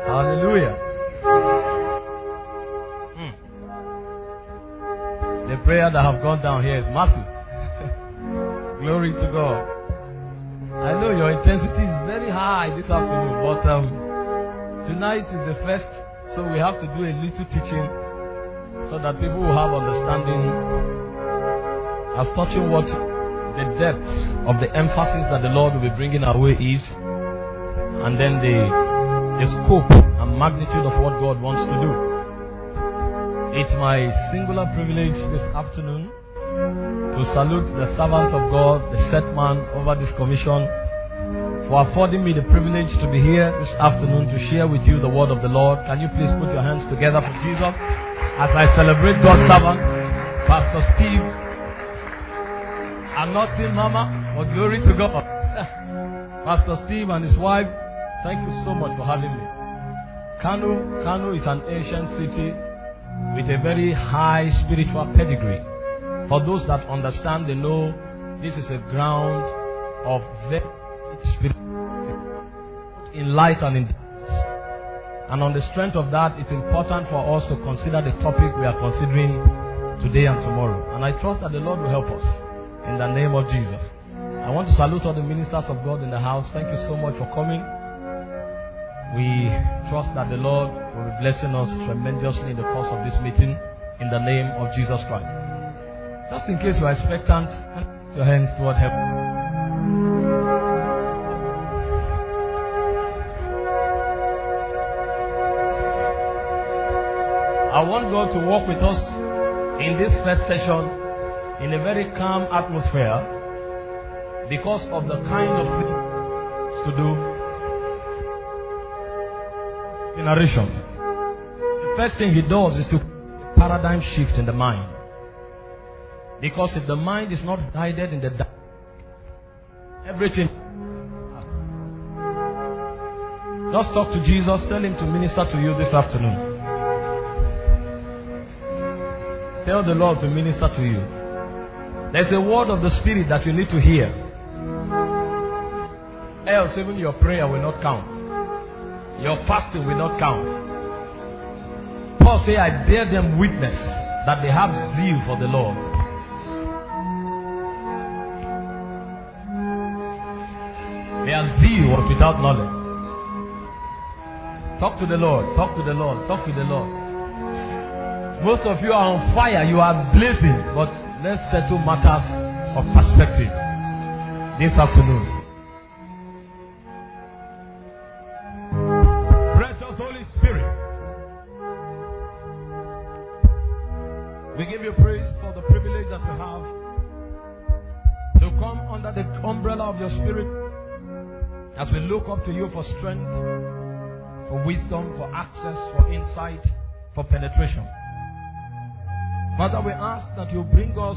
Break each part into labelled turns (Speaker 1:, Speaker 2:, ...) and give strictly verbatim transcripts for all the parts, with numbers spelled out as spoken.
Speaker 1: Hallelujah. Hmm. The prayer that have gone down here is massive. Glory to God. I know your intensity is very high this afternoon, but um, tonight is the first, so we have to do a little teaching so that people will have understanding as touching what the depths of the emphasis that the Lord will be bringing our way is, and then the, the scope and magnitude of what God wants to do. It's my singular privilege this afternoon to salute the servant of God, the set man over this commission, for affording me the privilege to be here this afternoon to share with you the word of the Lord. Can you please put your hands together for Jesus as I celebrate God's servant, Pastor Steve. I'm not seeing Mama, but glory to God. Pastor Steve and his wife, thank you so much for having me. Kano, Kano is an ancient city with a very high spiritual pedigree. For those that understand, they know this is a ground of very spirituality in light and in darkness. And on the strength of that, it's important for us to consider the topic we are considering today and tomorrow. And I trust that the Lord will help us in the name of Jesus. I want to salute all the ministers of God in the house. Thank you so much for coming. We trust that the Lord will be blessing us tremendously in the course of this meeting in the name of Jesus Christ. Just in case you are expectant, put your hands toward heaven. I want God to walk with us in this first session in a very calm atmosphere because of the kind of things to do. Generation. The first thing he does is to paradigm shift in the mind. Because if the mind is not guided in the dark, everything. Just talk to Jesus, tell him to minister to you this afternoon. Tell the Lord to minister to you. There's a word of the Spirit that you need to hear. Else even your prayer will not count. Your fasting will not count. Paul said, I bear them witness that they have zeal for the Lord. Their zeal was without knowledge. Talk to the Lord. Talk to the Lord. Talk to the Lord. Most of you are on fire. You are blazing. But let's settle matters of perspective this afternoon. Precious Holy Spirit, we give you praise for the privilege that we have to come under the umbrella of your Spirit as we look up to you for strength, for wisdom, for access, for insight, for penetration. Father, we ask that you bring us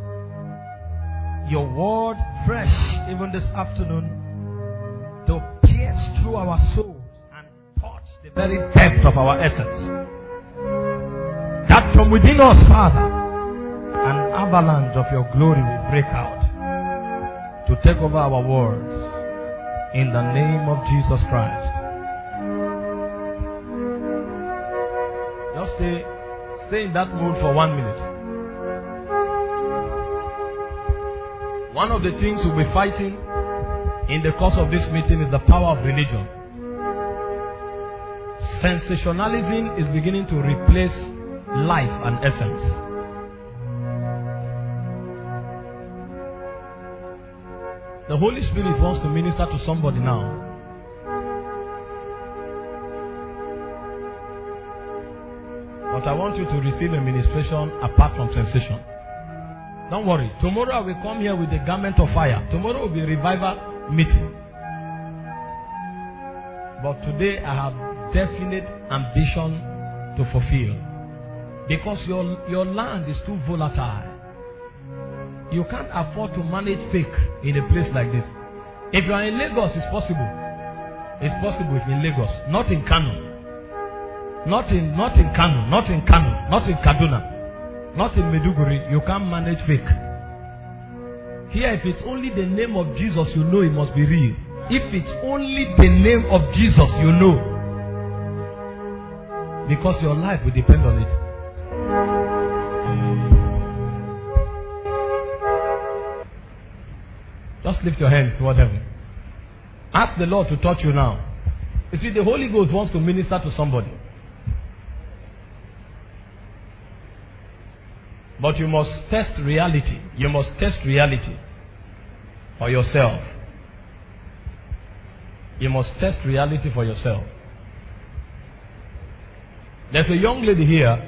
Speaker 1: your word fresh even this afternoon to pierce through our souls and touch the very depth of our essence. That from within us, Father, an avalanche of your glory will break out to take over our words in the name of Jesus Christ. Just stay Stay in that mood for one minute. One of the things we'll be fighting in the course of this meeting is the power of religion. Sensationalism is beginning to replace life and essence. The Holy Spirit wants to minister to somebody now. But I want you to receive a ministration apart from sensation. Don't worry. Tomorrow I will come here with the garment of fire. Tomorrow will be a revival meeting. But today I have definite ambition to fulfill. Because your, your land is too volatile. You can't afford to manage fake in a place like this. If you are in Lagos, it's possible. It's possible if you're in Lagos. Not in Kano. Not in, not in Kano, not in Kano, not in Kaduna, not in Meduguri. You can't manage fake. Here, if it's only the name of Jesus, you know it must be real. If it's only the name of Jesus, you know because your life will depend on it. Just lift your hands toward heaven. Ask the Lord to touch you now. You see, the Holy Ghost wants to minister to somebody. But you must test reality. You must test reality for yourself. You must test reality for yourself. There's a young lady here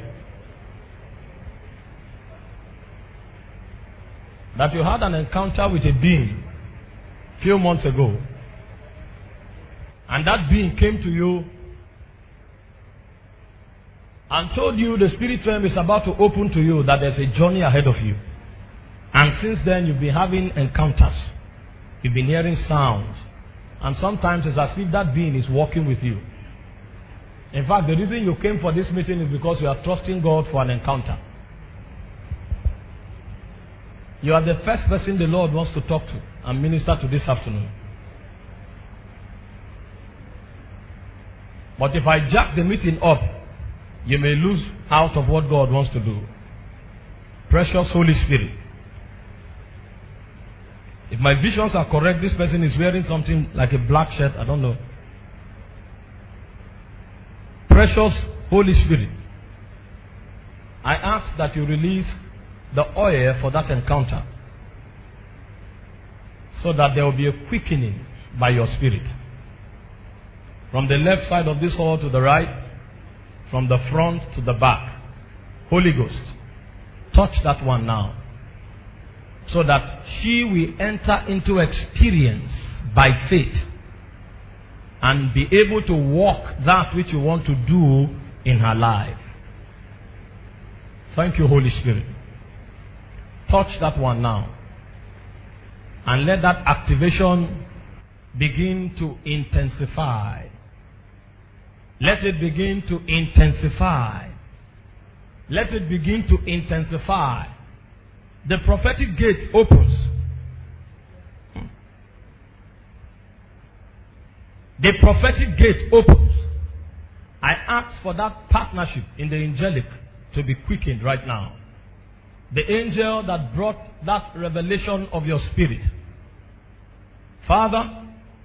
Speaker 1: that you had an encounter with a being a few months ago. And that being came to you and told you the spirit realm is about to open to you, that there's a journey ahead of you. And since then you've been having encounters. You've been hearing sounds. And sometimes it's as if that being is walking with you. In fact, the reason you came for this meeting is because you are trusting God for an encounter. You are the first person the Lord wants to talk to and minister to this afternoon. But if I jack the meeting up, you may lose out of what God wants to do. Precious Holy Spirit. If my visions are correct, this person is wearing something like a black shirt. I don't know. Precious Holy Spirit, I ask that you release the oil for that encounter, so that there will be a quickening by your spirit. From the left side of this hall to the right, from the front to the back. Holy Ghost, touch that one now, so that she will enter into experience by faith and be able to walk that which you want to do in her life. Thank you, Holy Spirit. Touch that one now. And let that activation begin to intensify. Let it begin to intensify. Let it begin to intensify. The prophetic gate opens. The prophetic gate opens. I ask for that partnership in the angelic to be quickened right now. The angel that brought that revelation of your spirit. Father,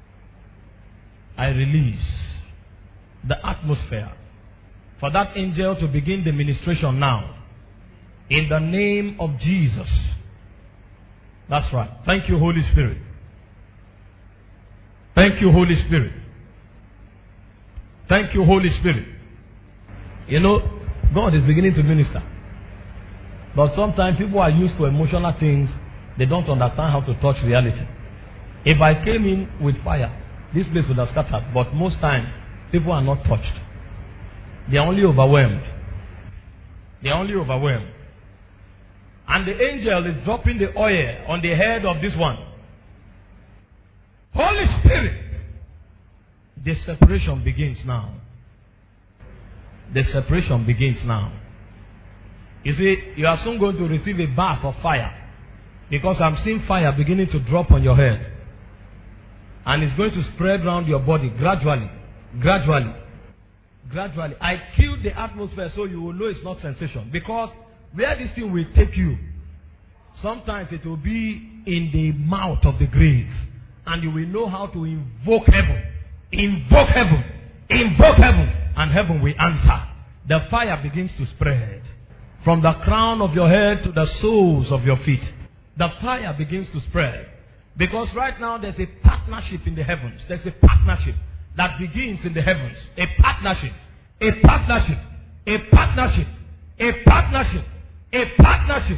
Speaker 1: I release the atmosphere for that angel to begin the ministration now. In the name of Jesus. That's right. Thank you, Holy Spirit. Thank you, Holy Spirit. Thank you, Holy Spirit. You know, God is beginning to minister. But sometimes people are used to emotional things. They don't understand how to touch reality. If I came in with fire, this place would have scattered. But most times, people are not touched. They are only overwhelmed. They are only overwhelmed. And the angel is dropping the oil on the head of this one. Holy Spirit. The separation begins now. The separation begins now. You see, you are soon going to receive a bath of fire. Because I'm seeing fire beginning to drop on your head. And it's going to spread around your body gradually. Gradually. Gradually. I killed the atmosphere so you will know it's not sensation. Because where this thing will take you, sometimes it will be in the mouth of the grave. And you will know how to invoke heaven. Invoke heaven. Invoke heaven. And heaven will answer. The fire begins to spread. From the crown of your head to the soles of your feet. The fire begins to spread. Because right now there's a partnership in the heavens. There's a partnership that begins in the heavens. A partnership. A partnership. A partnership. A partnership. A partnership.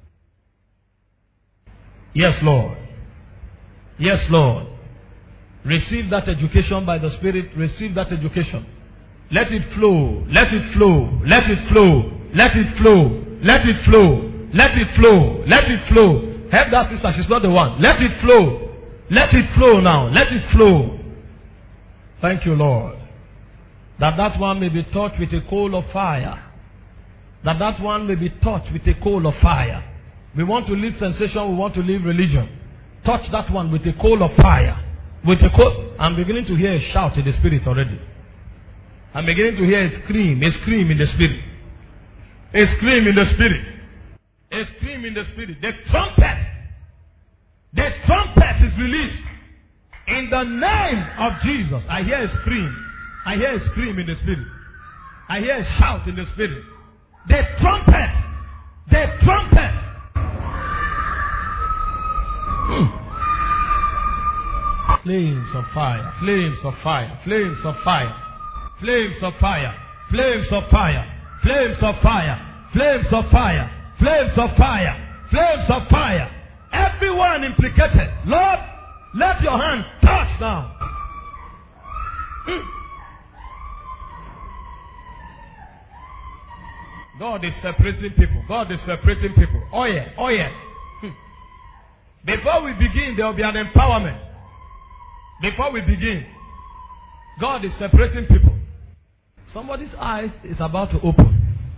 Speaker 1: Yes, Lord. Yes, Lord. Receive that education by the Spirit. Receive that education. Let it flow. Let it flow. Let it flow. Let it flow. Let it flow. Let it flow. Let it flow. Help that sister. She's not the one. Let it flow. Let it flow now. Let it flow. Thank you, Lord. That that one may be touched with a coal of fire. That that one may be touched with a coal of fire. We want to live sensation. We want to live religion. Touch that one with a coal of fire. With a coal. I'm beginning to hear a shout in the spirit already. I'm beginning to hear a scream, a scream in the spirit. A scream in the spirit. A scream in the spirit. The trumpet. The trumpet is released. In the name of Jesus. I hear a scream. I hear a scream in the spirit. I hear a shout in the spirit. The trumpet. The trumpet. Hmm. Flames of fire. Flames of fire. Flames of fire. Flames of fire. Flames of fire. Flames of fire. Flames of fire. Flames of fire. Flames of fire. Everyone implicated. Lord, let your hand touch now. Hmm. God is separating people. God is separating people. Oh yeah. Oh yeah. Hmm. Before we begin, there will be an empowerment. Before we begin, God is separating people. Somebody's eyes is about to open.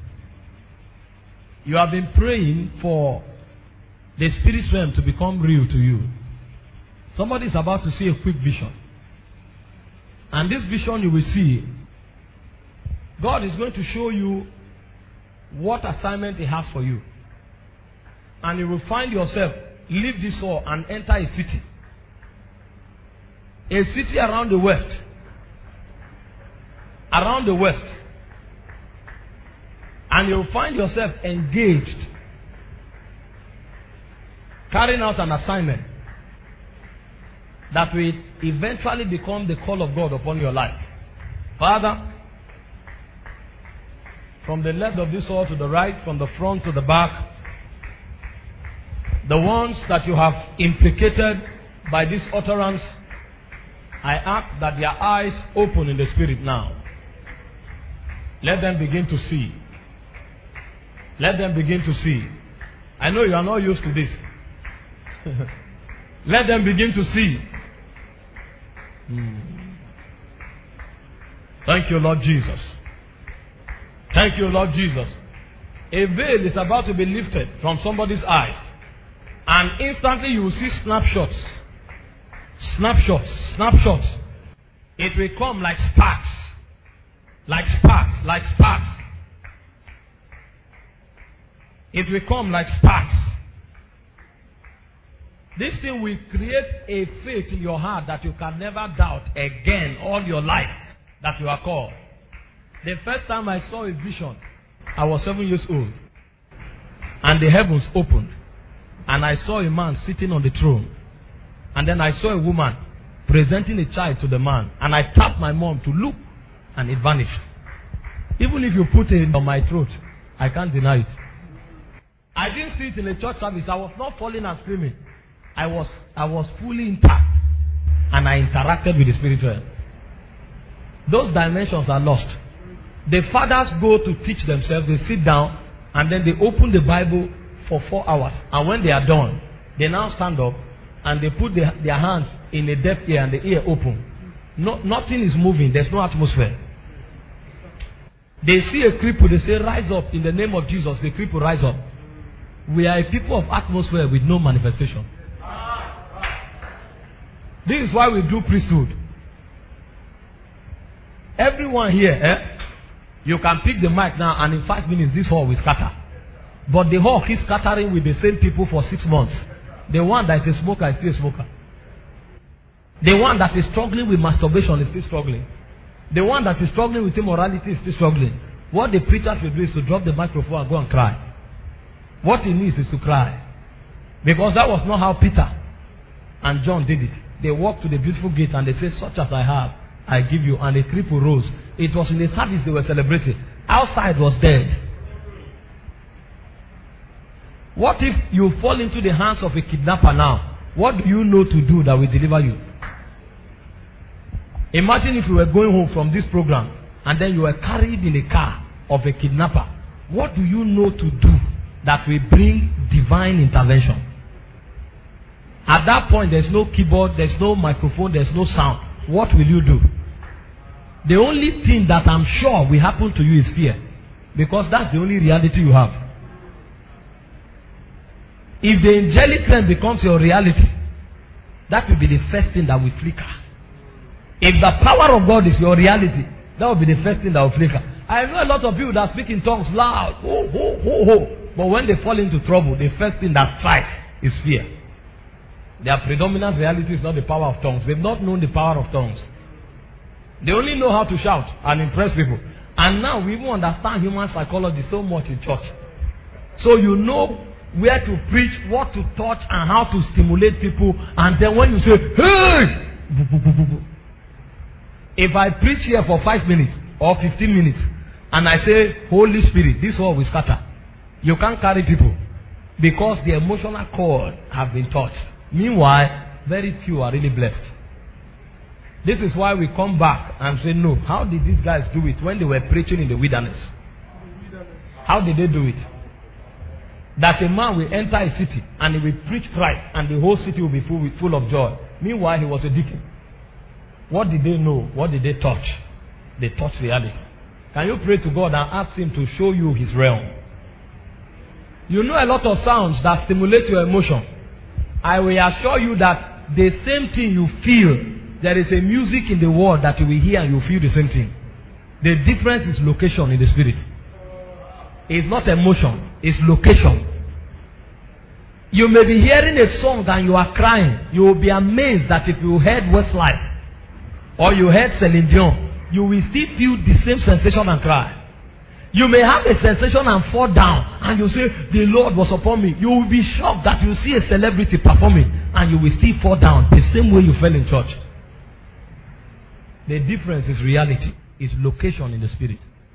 Speaker 1: You have been praying for the spirit realm to become real to you. Somebody is about to see a quick vision. And this vision you will see, God is going to show you what assignment He has for you. And you will find yourself, leave this hall and enter a city. A city around the west. Around the west. And you'll find yourself engaged, carrying out an assignment that will eventually become the call of God upon your life. Father, from the left of this hall to the right, from the front to the back, the ones that you have implicated by this utterance, I ask that their eyes open in the spirit now. Let them begin to see. Let them begin to see. I know you are not used to this. Let them begin to see. Hmm. Thank you, Lord Jesus. Thank you, Lord Jesus. A veil is about to be lifted from somebody's eyes. And instantly you will see snapshots. Snapshots. Snapshots. It will come like sparks. Like sparks. Like sparks. It will come like sparks. This thing will create a faith in your heart that you can never doubt again all your life that you are called. The first time I saw a vision, I was seven years old. And the heavens opened. And I saw a man sitting on the throne. And then I saw a woman presenting a child to the man. And I tapped my mom to look. And it vanished. Even if you put it on my throat, I can't deny it. I didn't see it in a church service. I was not falling and screaming. I was, I was fully intact. And I interacted with the spirit realm. Those dimensions are lost. The fathers go to teach themselves. They sit down and then they open the Bible for four hours. And when they are done, they now stand up and they put their, their hands in the deaf ear and the ear open. No, nothing is moving. There's no atmosphere. They see a cripple. They say, rise up in the name of Jesus. The cripple rise up. We are a people of atmosphere with no manifestation. This is why we do priesthood. Everyone here, eh? You can pick the mic now and in five minutes this hall will scatter. But the hall keeps scattering with the same people for six months. The one that is a smoker is still a smoker. The one that is struggling with masturbation is still struggling. The one that is struggling with immorality is still struggling. What the preachers will do is to drop the microphone and go and cry. What he needs is to cry. Because that was not how Peter and John did it. They walked to the beautiful gate and they said, such as I have, I give you. And the cripple rose. It was in the service they were celebrating. Outside was dead. What if you fall into the hands of a kidnapper now? What do you know to do that will deliver you? Imagine if you were going home from this program and then you were carried in a car of a kidnapper. What do you know to do that will bring divine intervention? At that point, there's no keyboard, there's no microphone, there's no sound. What will you do? The only thing that I'm sure will happen to you is fear. Because that's the only reality you have. If the angelic realm becomes your reality, that will be the first thing that will flicker. If the power of God is your reality, That will be the first thing that will flicker. I know a lot of people that speak in tongues loud. Ho, ho, ho, ho. But when they fall into trouble, the first thing that strikes is fear. Their predominant reality is not the power of tongues. They've not known the power of tongues. They only know how to shout and impress people. And now we even understand human psychology so much in church. So you know where to preach, what to touch, and how to stimulate people. And then when you say, hey! If I preach here for five minutes or fifteen minutes, and I say, Holy Spirit, this world will scatter. You can't carry people. Because the emotional cord have been touched. Meanwhile, very few are really blessed. This is why we come back and say, no, how did these guys do it when they were preaching in the wilderness? How did they do it? That a man will enter a city and he will preach Christ and the whole city will be full, full of joy. Meanwhile, he was a deacon. What did they know? What did they touch? They touched reality. Can you pray to God and ask Him to show you His realm? You know a lot of sounds that stimulate your emotion. I will assure you that the same thing you feel, there is a music in the world that you will hear and you feel the same thing. The difference is location in the spirit. It's not emotion, it's location. You may be hearing a song and you are crying. You will be amazed that if you heard Westlife or you heard Celine Dion, you will still feel the same sensation and cry. You may have a sensation and fall down and you say, the Lord was upon me. You will be shocked that you see a celebrity performing and you will still fall down the same way you fell in church. The difference is reality, is location in the spirit.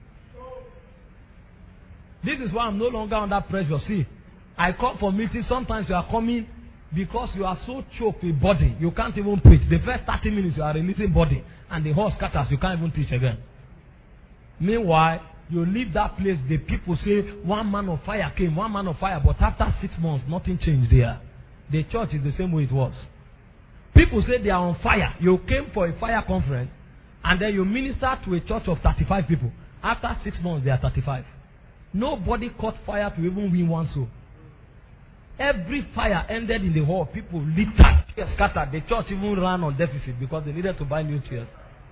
Speaker 1: This is why I'm no longer under pressure. See, I come for meetings. Sometimes you are coming because you are so choked with body. You can't even preach. The first thirty minutes you are releasing body and the horse scatters. You can't even teach again. Meanwhile, you leave that place, the people say, one man of fire came, one man of fire. But after six months, nothing changed there. The church is the same way it was. People say they are on fire. You came for a fire conference and then you minister to a church of thirty-five people. After six months, they are thirty-five. Nobody caught fire to even win one soul. Every fire ended in the hall. People littered, tears scattered. The church even ran on deficit because they needed to buy new chairs.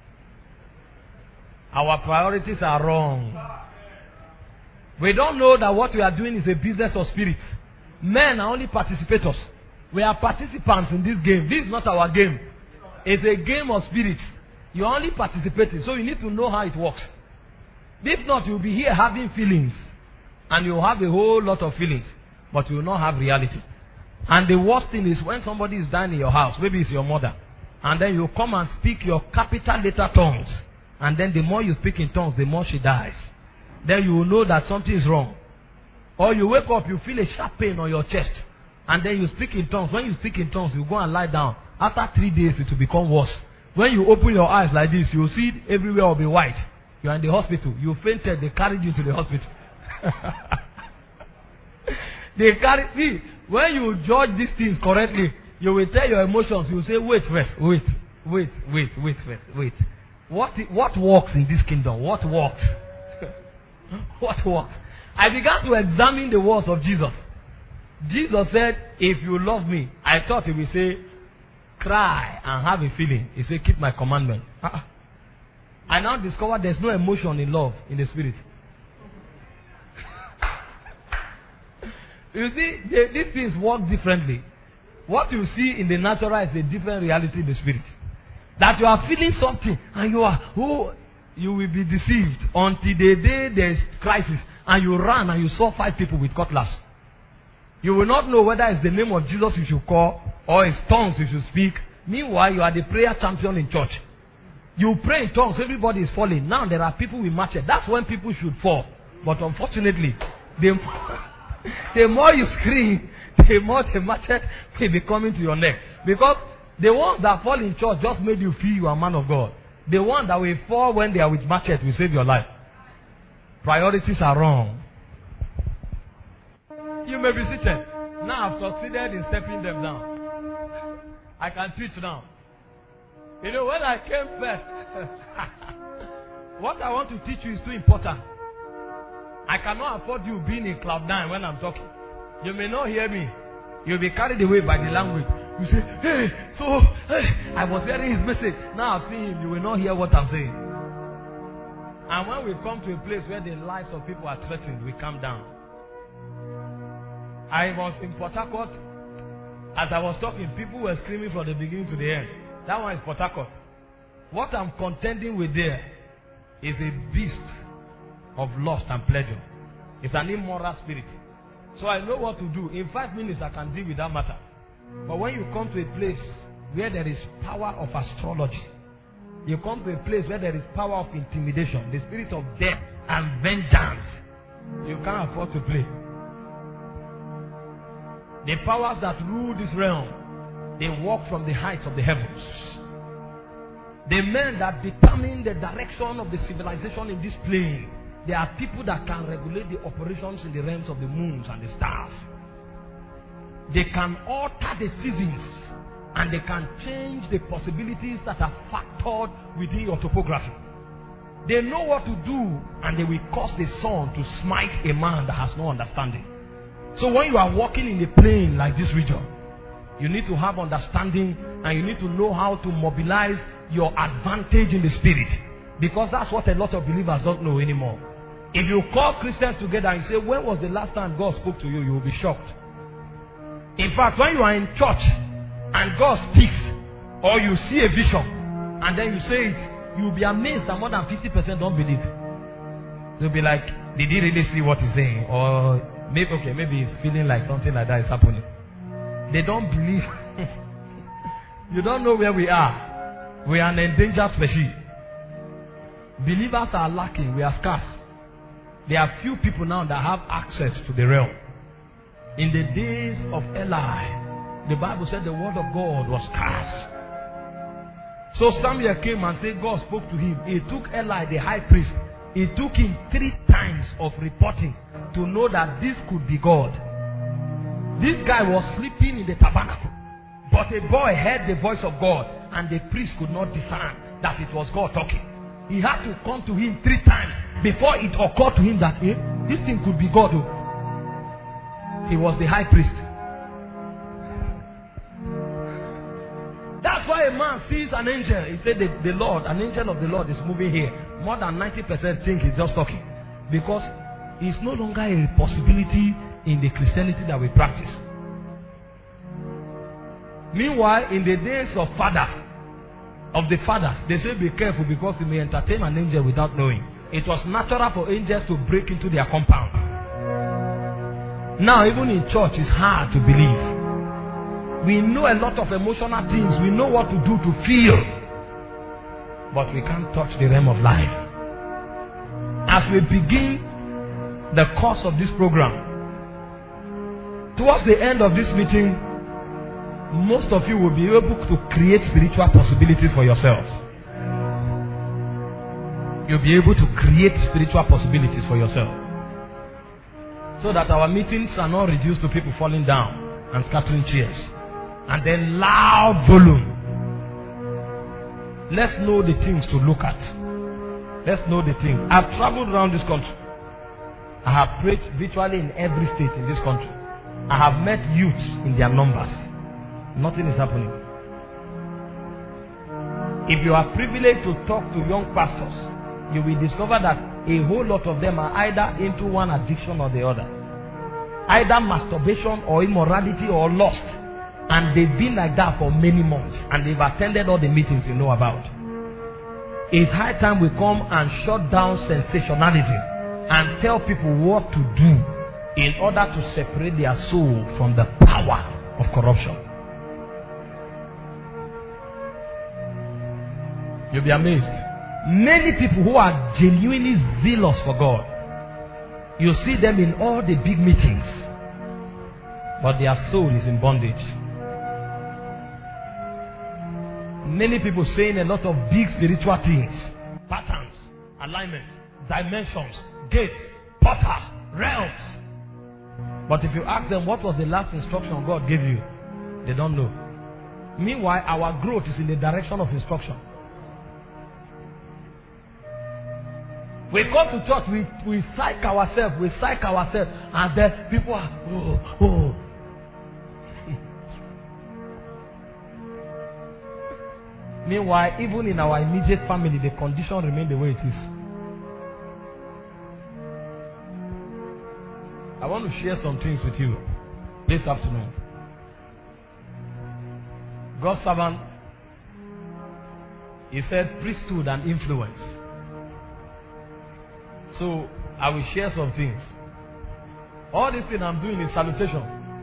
Speaker 1: Our priorities are wrong. We don't know that what we are doing is a business of spirits. Men are only participators. We are participants in this game. This is not our game. It's a game of spirits. You are only participating. So you need to know how it works. If not, you'll be here having feelings. And you'll have a whole lot of feelings. But you will not have reality. And the worst thing is when somebody is dying in your house. Maybe it's your mother. And then you come and speak your capital letter tongues. And then the more you speak in tongues, the more she dies. Then you will know that something is wrong. Or you wake up, you feel a sharp pain on your chest. And then you speak in tongues. When you speak in tongues, you go and lie down. After three days, it will become worse. When you open your eyes like this, you will see it everywhere will be white. You are in the hospital. You fainted. They carried you to the hospital. They carry. See, when you judge these things correctly, you will tell your emotions. You will say, wait first. Wait. Wait. Wait. Wait first. Wait. What, what works in this kingdom? What works? What works? I began to examine the words of Jesus. Jesus said, if you love me, I thought he would say, cry and have a feeling. He said, keep my commandment. Uh-uh. I now discovered there's no emotion in love in the spirit. You see, they, these things work differently. What you see in the natural is a different reality in the spirit. That you are feeling something and you are, oh, you will be deceived until the day there is crisis and you run and you saw five people with cutlass. You will not know whether it's the name of Jesus you should call or it's tongues you should speak. Meanwhile, you are the prayer champion in church. You pray in tongues, everybody is falling. Now there are people with machete. That's when people should fall. But unfortunately, the, the more you scream, the more the machete will be coming to your neck. Because the ones that fall in church just made you feel you are a man of God. The one that will fall when they are with machete will save your life. Priorities are wrong. You may be seated. Now I've succeeded in stepping them down. I can teach now. You know, when I came first, what I want to teach you is too important. I cannot afford you being in cloud nine when I'm talking. You may not hear me. You'll be carried away by the language. You say, hey, so, hey, I was hearing his message. Now I've seen him. You will not hear what I'm saying. And when we come to a place where the lives of people are threatened, we calm down. I was in Port Harcourt. As I was talking, people were screaming from the beginning to the end. That one is Port Harcourt. What I'm contending with there is a beast of lust and pleasure. It's an immoral spirit. So I know what to do. In five minutes, I can deal with that matter. But when you come to a place where there is power of astrology, you come to a place where there is power of intimidation, the spirit of death and vengeance, you can't afford to play. The powers that rule this realm, they walk from the heights of the heavens. The men that determine the direction of the civilization in this plane, they are people that can regulate the operations in the realms of the moons and the stars. They can alter the seasons, and they can change the possibilities that are factored within your topography. They know what to do, and they will cause the sun to smite a man that has no understanding. So when you are walking in a plane like this region, you need to have understanding, and you need to know how to mobilize your advantage in the spirit. Because that's what a lot of believers don't know anymore. If you call Christians together and say, when was the last time God spoke to you? You will be shocked. In fact, when you are in church and God speaks, or you see a vision and then you say it, you will be amazed that more than fifty percent don't believe. They'll be like, did he really see what he's saying? Or maybe, okay, maybe he's feeling like something like that is happening. They don't believe. You don't know where we are. We are an endangered species. Believers are lacking. We are scarce. There are few people now that have access to the realm. In the days of Eli, the Bible said the word of God was scarce. So Samuel came and said God spoke to him. He took Eli, the high priest. It took him three times of reporting to know that this could be God. This guy was sleeping in the tabernacle, but a boy heard the voice of God, and the priest could not discern that it was God talking. He had to come to him three times before it occurred to him that eh, this thing could be God. He was the high priest. That's why a man sees an angel. He said the, the Lord, an angel of the Lord is moving here. More than ninety percent think he's just talking. Because it's no longer a possibility in the Christianity that we practice. Meanwhile, in the days of fathers, of the fathers, they say be careful because you may entertain an angel without knowing. It was natural for angels to break into their compound. Now, even in church, it's hard to believe. We know a lot of emotional things. We know what to do to feel. But we can't touch the realm of life. As we begin the course of this program, towards the end of this meeting, most of you will be able to create spiritual possibilities for yourselves. You'll be able to create spiritual possibilities for yourself. So that our meetings are not reduced to people falling down and scattering chairs. And then loud volume. Let's know the things to look at. Let's know the things. I've traveled around this country. I have preached virtually in every state in this country. I have met youths in their numbers. Nothing is happening. If you are privileged to talk to young pastors, you will discover that a whole lot of them are either into one addiction or the other. Either masturbation or immorality or lust. And they've been like that for many months. And they've attended all the meetings you know about. It's high time we come and shut down sensationalism and tell people what to do in order to separate their soul from the power of corruption. You'll be amazed. Many people who are genuinely zealous for God, you see them in all the big meetings, but their soul is in bondage. Many people saying a lot of big spiritual things, patterns, alignment, dimensions, gates, portals, realms. But if you ask them what was the last instruction God gave you, they don't know. Meanwhile, our growth is in the direction of instruction. We come to church, we, we psych ourselves, we psych ourselves, and then people are, oh, oh. Meanwhile, even in our immediate family, the condition remains the way it is. I want to share some things with you this afternoon. God's servant, he said priesthood and influence. So I will share some things. All this thing I'm doing is salutation.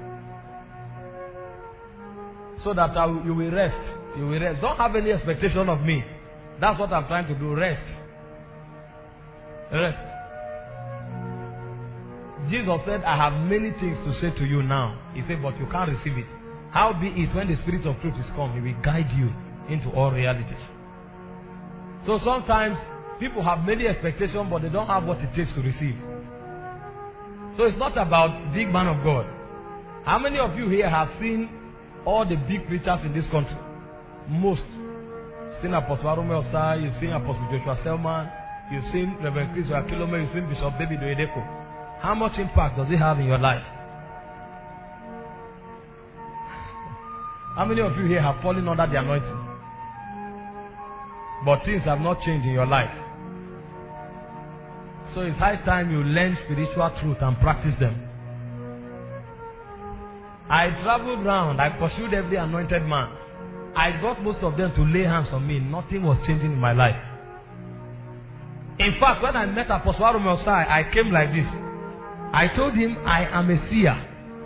Speaker 1: So that I will, you will rest. You will rest. Don't have any expectation of me. That's what I'm trying to do. Rest. Rest. Jesus said, I have many things to say to you now. He said, but you can't receive it. How be it when the Spirit of truth is come, He will guide you into all realities. So sometimes people have many expectations, but they don't have what it takes to receive. So it's not about big man of God. How many of you here have seen all the big preachers in this country? Most. You've seen Apostle Arome Osai, you've seen Apostle Joshua Selman, you've seen Reverend Chris Akilome, you've seen Bishop David Oyedepo. How much impact does it have in your life? How many of you here have fallen under the anointing? But things have not changed in your life. So it's high time you learn spiritual truth and practice them. I traveled round, I pursued every anointed man. I got most of them to lay hands on me. Nothing was changing in my life. In fact, when I met Apostle Arome Osai, I came like this. I told him I am a seer.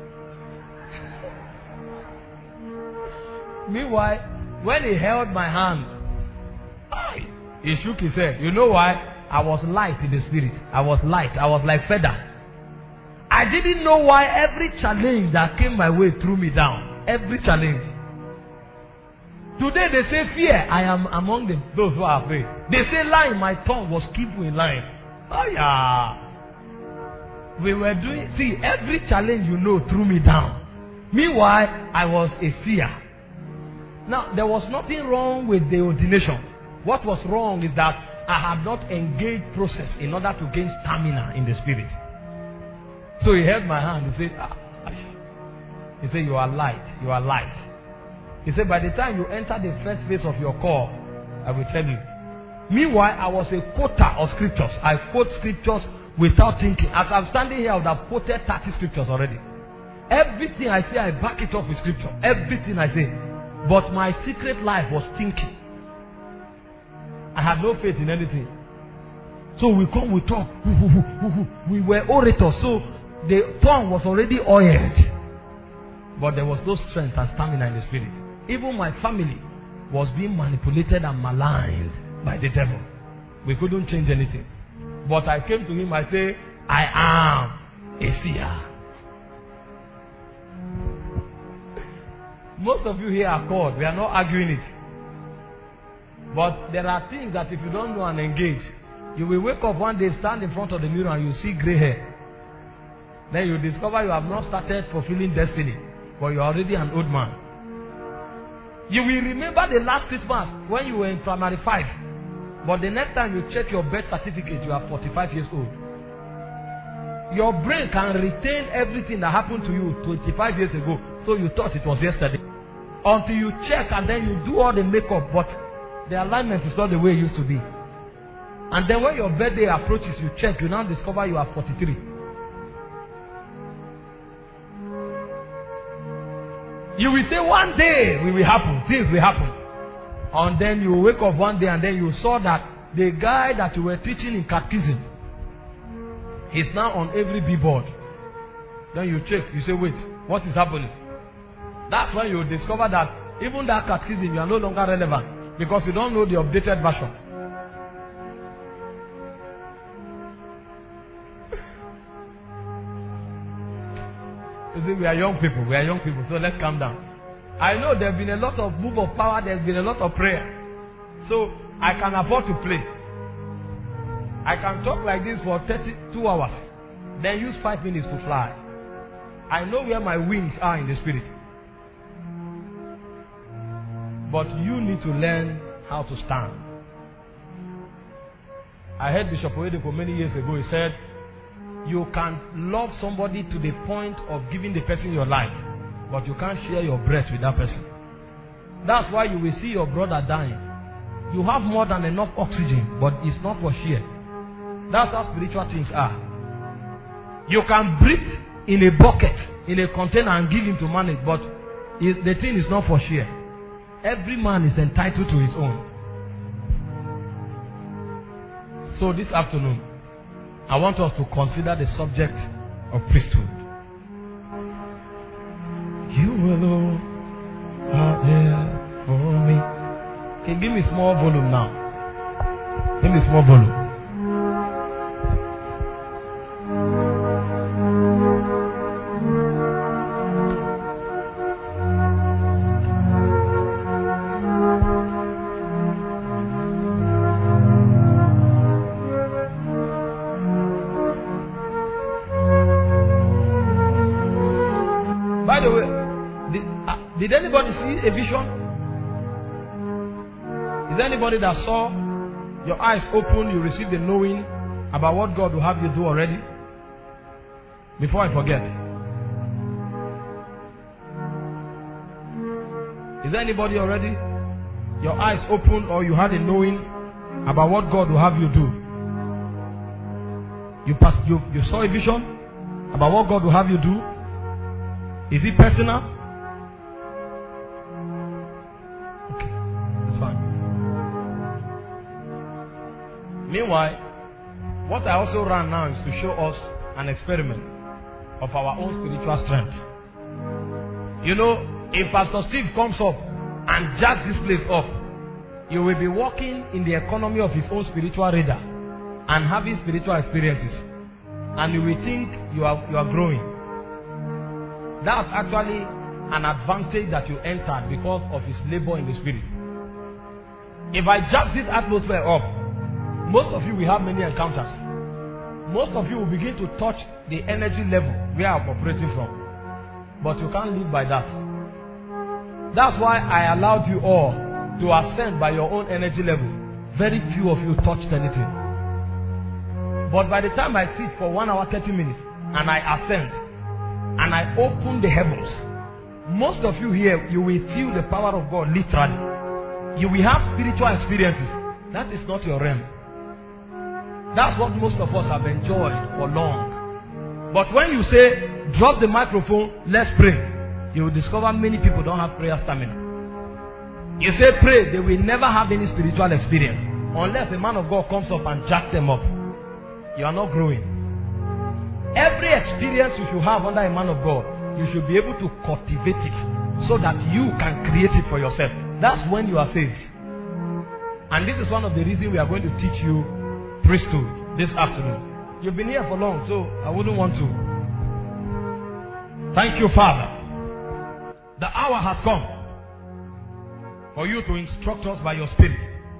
Speaker 1: Meanwhile, when he held my hand, he shook his head. You know why? I was light in the spirit. I was light. I was like feather. I didn't know why every challenge that came my way threw me down. Every challenge. Today they say fear. I am among them, those who are afraid. They say lying. My tongue was keeping in line. Oh yeah. We were doing, see, every challenge you know threw me down. Meanwhile, I was a seer. Now, there was nothing wrong with the ordination. What was wrong is that I had not engaged process in order to gain stamina in the spirit. So he held my hand. He said, ah. He said, you are light. You are light. He said, by the time you enter the first phase of your call, I will tell you. Meanwhile, I was a quoter of scriptures. I quote scriptures without thinking. As I'm standing here, I would have quoted thirty scriptures already. Everything I say, I back it up with scripture. Everything I say. But my secret life was thinking. I had no faith in anything. So we come, we talk. We were orators. So the tongue was already oiled. But there was no strength and stamina in the spirit. Even my family was being manipulated and maligned by the devil. We couldn't change anything. But I came to him, I say, I am a seer. Most of you here are called. We are not arguing it. But there are things that if you don't know and engage, you will wake up one day, stand in front of the mirror and you see gray hair. Then you discover you have not started fulfilling destiny, but you are already an old man. You will remember the last Christmas when you were in primary five. But the next time you check your birth certificate, you are forty-five years old. Your brain can retain everything that happened to you twenty-five years ago. So you thought it was yesterday. Until you check and then you do all the makeup. But the alignment is not the way it used to be. And then when your birthday approaches, you check, you now discover you are forty-three. You will say one day it will happen. Things will happen. And then you wake up one day and then you saw that the guy that you were teaching in catechism is now on every billboard. Then you check, you say, wait, what is happening? That's when you discover that even that catechism, you are no longer relevant because you don't know the updated version. You see, we are young people, we are young people, so let's calm down. I know there have been a lot of move of power, there has been a lot of prayer. So I can afford to play. I can talk like this for thirty-two hours, then use five minutes to fly. I know where my wings are in the spirit. But you need to learn how to stand. I heard Bishop Oyedepo many years ago, he said, you can love somebody to the point of giving the person your life, but you can't share your breath with that person. That's why you will see your brother dying. You have more than enough oxygen, but it's not for share. That's how spiritual things are. You can breathe in a bucket, in a container, and give him to manage, but the thing is not for share. Every man is entitled to his own. So this afternoon, I want us to consider the subject of priesthood. You alone are there for me. Okay, give me small volume now. Give me small volume. By the way, did, uh, did anybody see a vision? Is there anybody that saw your eyes open, you received the knowing about what God will have you do already? Before I forget. Is there anybody already? Your eyes open, or you had a knowing about what God will have you do? You passed, you, you saw a vision about what God will have you do? Is it personal? Okay, that's fine. Meanwhile, what I also ran now is to show us an experiment of our own spiritual strength. You know, if Pastor Steve comes up and jacks this place up, you will be walking in the economy of his own spiritual radar and having spiritual experiences, and you will think you are you are growing. That's actually an advantage that you entered because of his labor in the spirit. If I jack this atmosphere up, most of you will have many encounters. Most of you will begin to touch the energy level where I'm operating from. But you can't live by that. That's why I allowed you all to ascend by your own energy level. Very few of you touched anything. But by the time I teach for one hour thirty minutes and I ascend and I open the heavens, most of you here, you will feel the power of God literally. You will have spiritual experiences. That is not your realm. That's what most of us have enjoyed for long. But when you say, drop the microphone, let's pray, you will discover many people don't have prayer stamina. You say pray, they will never have any spiritual experience unless a man of God comes up and jacks them up. You are not growing. Every experience you should have under a man of God, you should be able to cultivate it so that you can create it for yourself. That's when you are saved. And this is one of the reasons we are going to teach you priesthood this afternoon. You've been here for long, so I wouldn't want to. Thank you, Father. The hour has come for you to instruct us by your Spirit.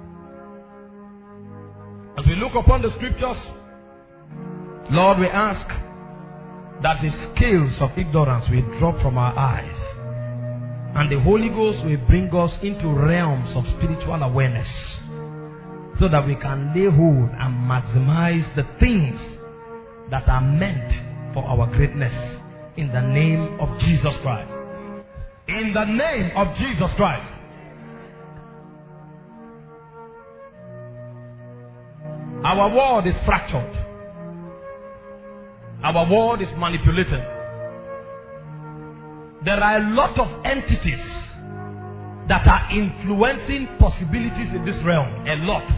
Speaker 1: As we look upon the scriptures, Lord, we ask that the scales of ignorance will drop from our eyes, and the Holy Ghost will bring us into realms of spiritual awareness, so that we can lay hold and maximize the things that are meant for our greatness, in the name of Jesus Christ. In the name of Jesus Christ. Our world is fractured. Our world is manipulated. There are a lot of entities that are influencing possibilities in this realm. A lot.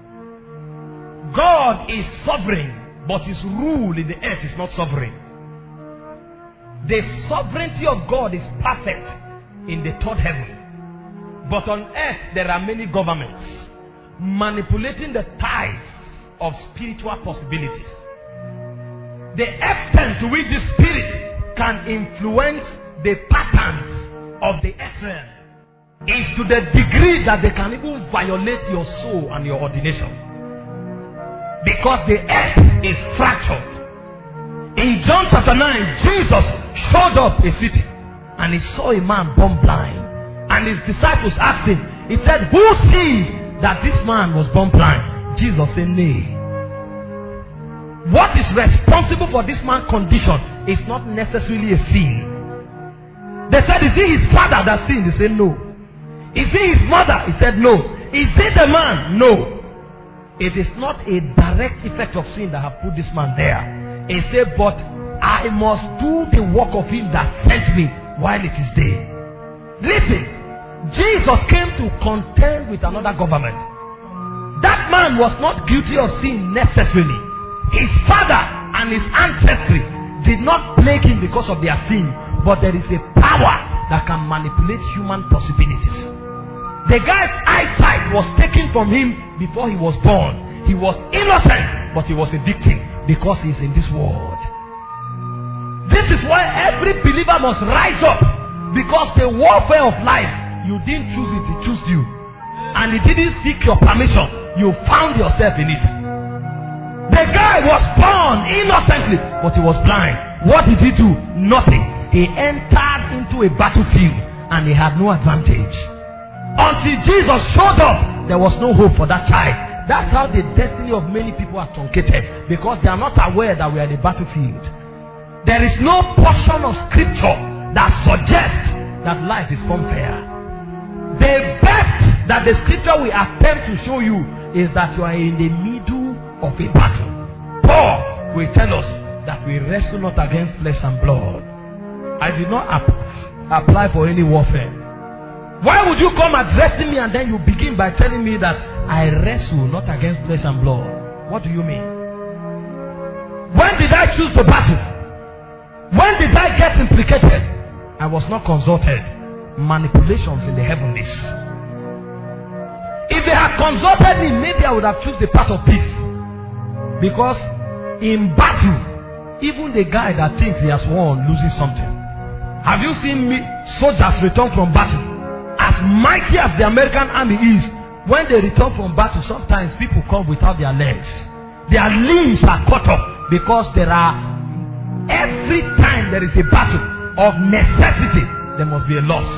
Speaker 1: God is sovereign, but his rule in the earth is not sovereign. The sovereignty of God is perfect in the third heaven. But on earth there are many governments manipulating the tides of spiritual possibilities. The extent to which the spirit can influence the patterns of the earth realm is to the degree that they can even violate your soul and your ordination. Because the earth is fractured. In John chapter nine, Jesus showed up a city and he saw a man born blind. And his disciples asked him, he said, who sinned that this man was born blind? Jesus said, nay. What is responsible for this man's condition is not necessarily a sin. They said, is it his father that sinned? He said, no. Is it his mother? He said, no. Is it the man? No. It is not a direct effect of sin that have put this man there. He said, but
Speaker 2: I must do the work of him that sent me while it is day. Listen, Jesus came to contend with another government. That man was not guilty of sin necessarily. His father and his ancestry did not plague him because of their sin, but there is a power that can manipulate human possibilities. The guy's eyesight was taken from him before he was born. He was innocent, but he was a victim because he is in this world. This is why every believer must rise up, because the warfare of life, you didn't choose it, it chose you. And it didn't seek your permission. You found yourself in it. The guy was born innocently, but he was blind. What did he do? Nothing. He entered into a battlefield and he had no advantage. Until Jesus showed up, there was no hope for that child. That's how the destiny of many people are truncated, because they are not aware that we are in a battlefield. There is no portion of scripture that suggests that life is unfair. The best that the scripture will attempt to show you is that you are in the middle of a battle. Paul will tell us that we wrestle not against flesh and blood. I did not ap- apply for any warfare. Why would you come addressing me and then you begin by telling me that I wrestle not against flesh and blood? What do you mean? When did I choose the battle? When did I get implicated? I was not consulted. Manipulations in the heavenlies. If they had consulted me, maybe I would have chosen the path of peace. Because in battle, even the guy that thinks he has won loses something. Have you seen me, soldiers return from battle? As mighty as the American army is, when they return from battle, sometimes people come without their legs. Their limbs are cut off, because there are, every time there is a battle of necessity, there must be a loss.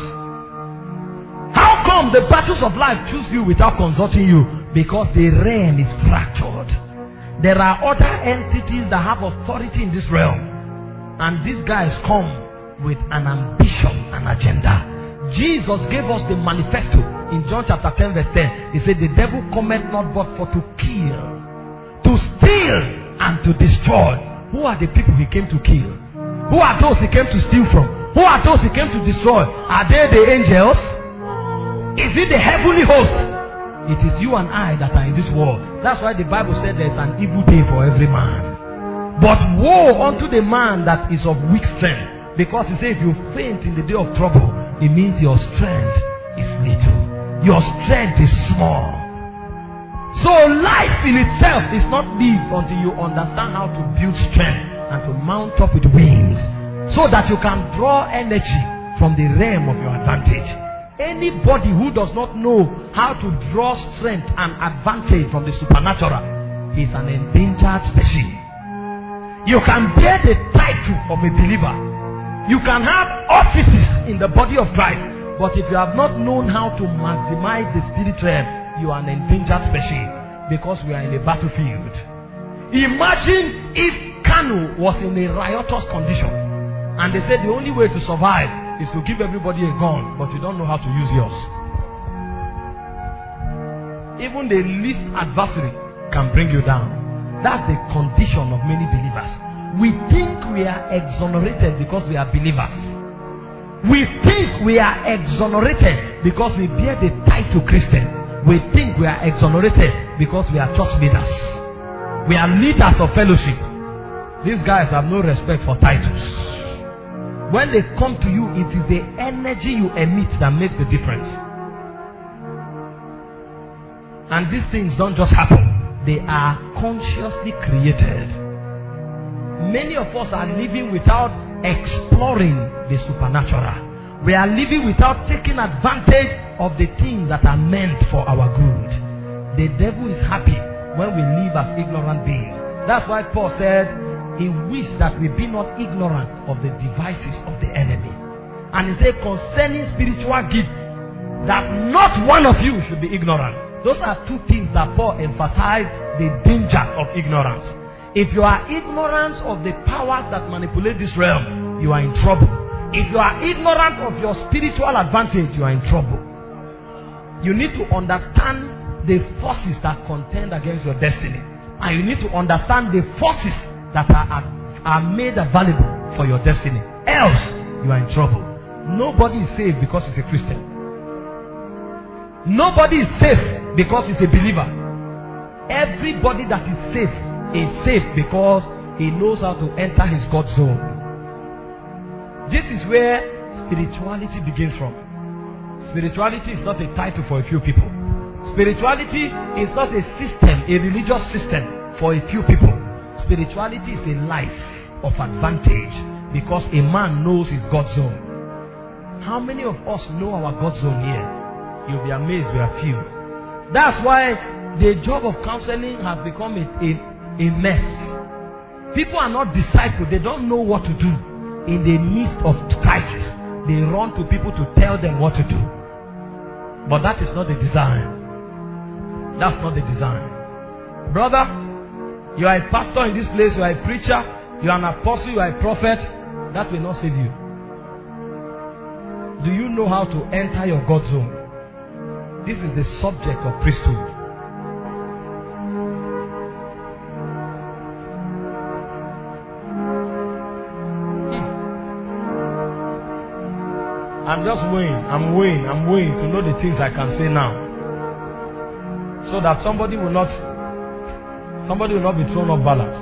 Speaker 2: How come the battles of life choose you without consulting you? Because the realm is fractured. There are other entities that have authority in this realm, and these guys come with an ambition, an agenda. Jesus gave us the manifesto in John chapter ten verse ten. He said, the devil cometh not but for to kill, to steal, and to destroy. Who are the people he came to kill? Who are those he came to steal from? Who are those he came to destroy? Are they the angels? Is it the heavenly host? It is you and I that are in this world. That's why the Bible said there is an evil day for every man. But woe unto the man that is of weak strength. Because he said if you faint in the day of trouble, it means your strength is little. Your strength is small. So life in itself is not lived until you understand how to build strength and to mount up with wings, so that you can draw energy from the realm of your advantage. Anybody who does not know how to draw strength and advantage from the supernatural is an endangered species. You can bear the title of a believer. You can have offices in the body of Christ, but if you have not known how to maximize the spirit realm, you are an endangered species, because we are in a battlefield. Imagine if Kanu was in a riotous condition and they said the only way to survive is to give everybody a gun, but you don't know how to use yours. Even the least adversary can bring you down. That's the condition of many believers. We think we are exonerated because we are believers. We think we are exonerated because we bear the title Christian. We think we are exonerated because we are church leaders. We are leaders of fellowship. These guys have no respect for titles. When they come to you, it is the energy you emit that makes the difference. And these things don't just happen. They are consciously created. Many of us are living without exploring the supernatural. We are living without taking advantage of the things that are meant for our good. The devil is happy when we live as ignorant beings. That's why Paul said he wished that we be not ignorant of the devices of the enemy. And he said concerning spiritual gifts, that not one of you should be ignorant. Those are two things that Paul emphasized, the danger of ignorance. If you are ignorant of the powers that manipulate this realm, you are in trouble. If you are ignorant of your spiritual advantage, you are in trouble. You need to understand the forces that contend against your destiny. And you need to understand the forces that are are made available for your destiny. Else, you are in trouble. Nobody is saved because he's a Christian. Nobody is safe because he's a believer. Everybody that is safe is safe because he knows how to enter his God zone. This is where spirituality begins from. Spirituality is not a title for a few people. Spirituality is not a system, a religious system for a few people. Spirituality is a life of advantage because a man knows his God zone. How many of us know our God zone here? You'll be amazed we are few. That's why the job of counseling has become a, a, a mess. People are not discipled. They don't know what to do. In the midst of crisis, they run to people to tell them what to do. But that is not the design. That's not the design. Brother, you are a pastor in this place, you are a preacher, you are an apostle, you are a prophet. That will not save you. Do you know how to enter your God zone? This is the subject of priesthood. I'm just weighing, I'm weighing, I'm weighing to know the things I can say now. So that somebody will not, somebody will not be thrown off balance.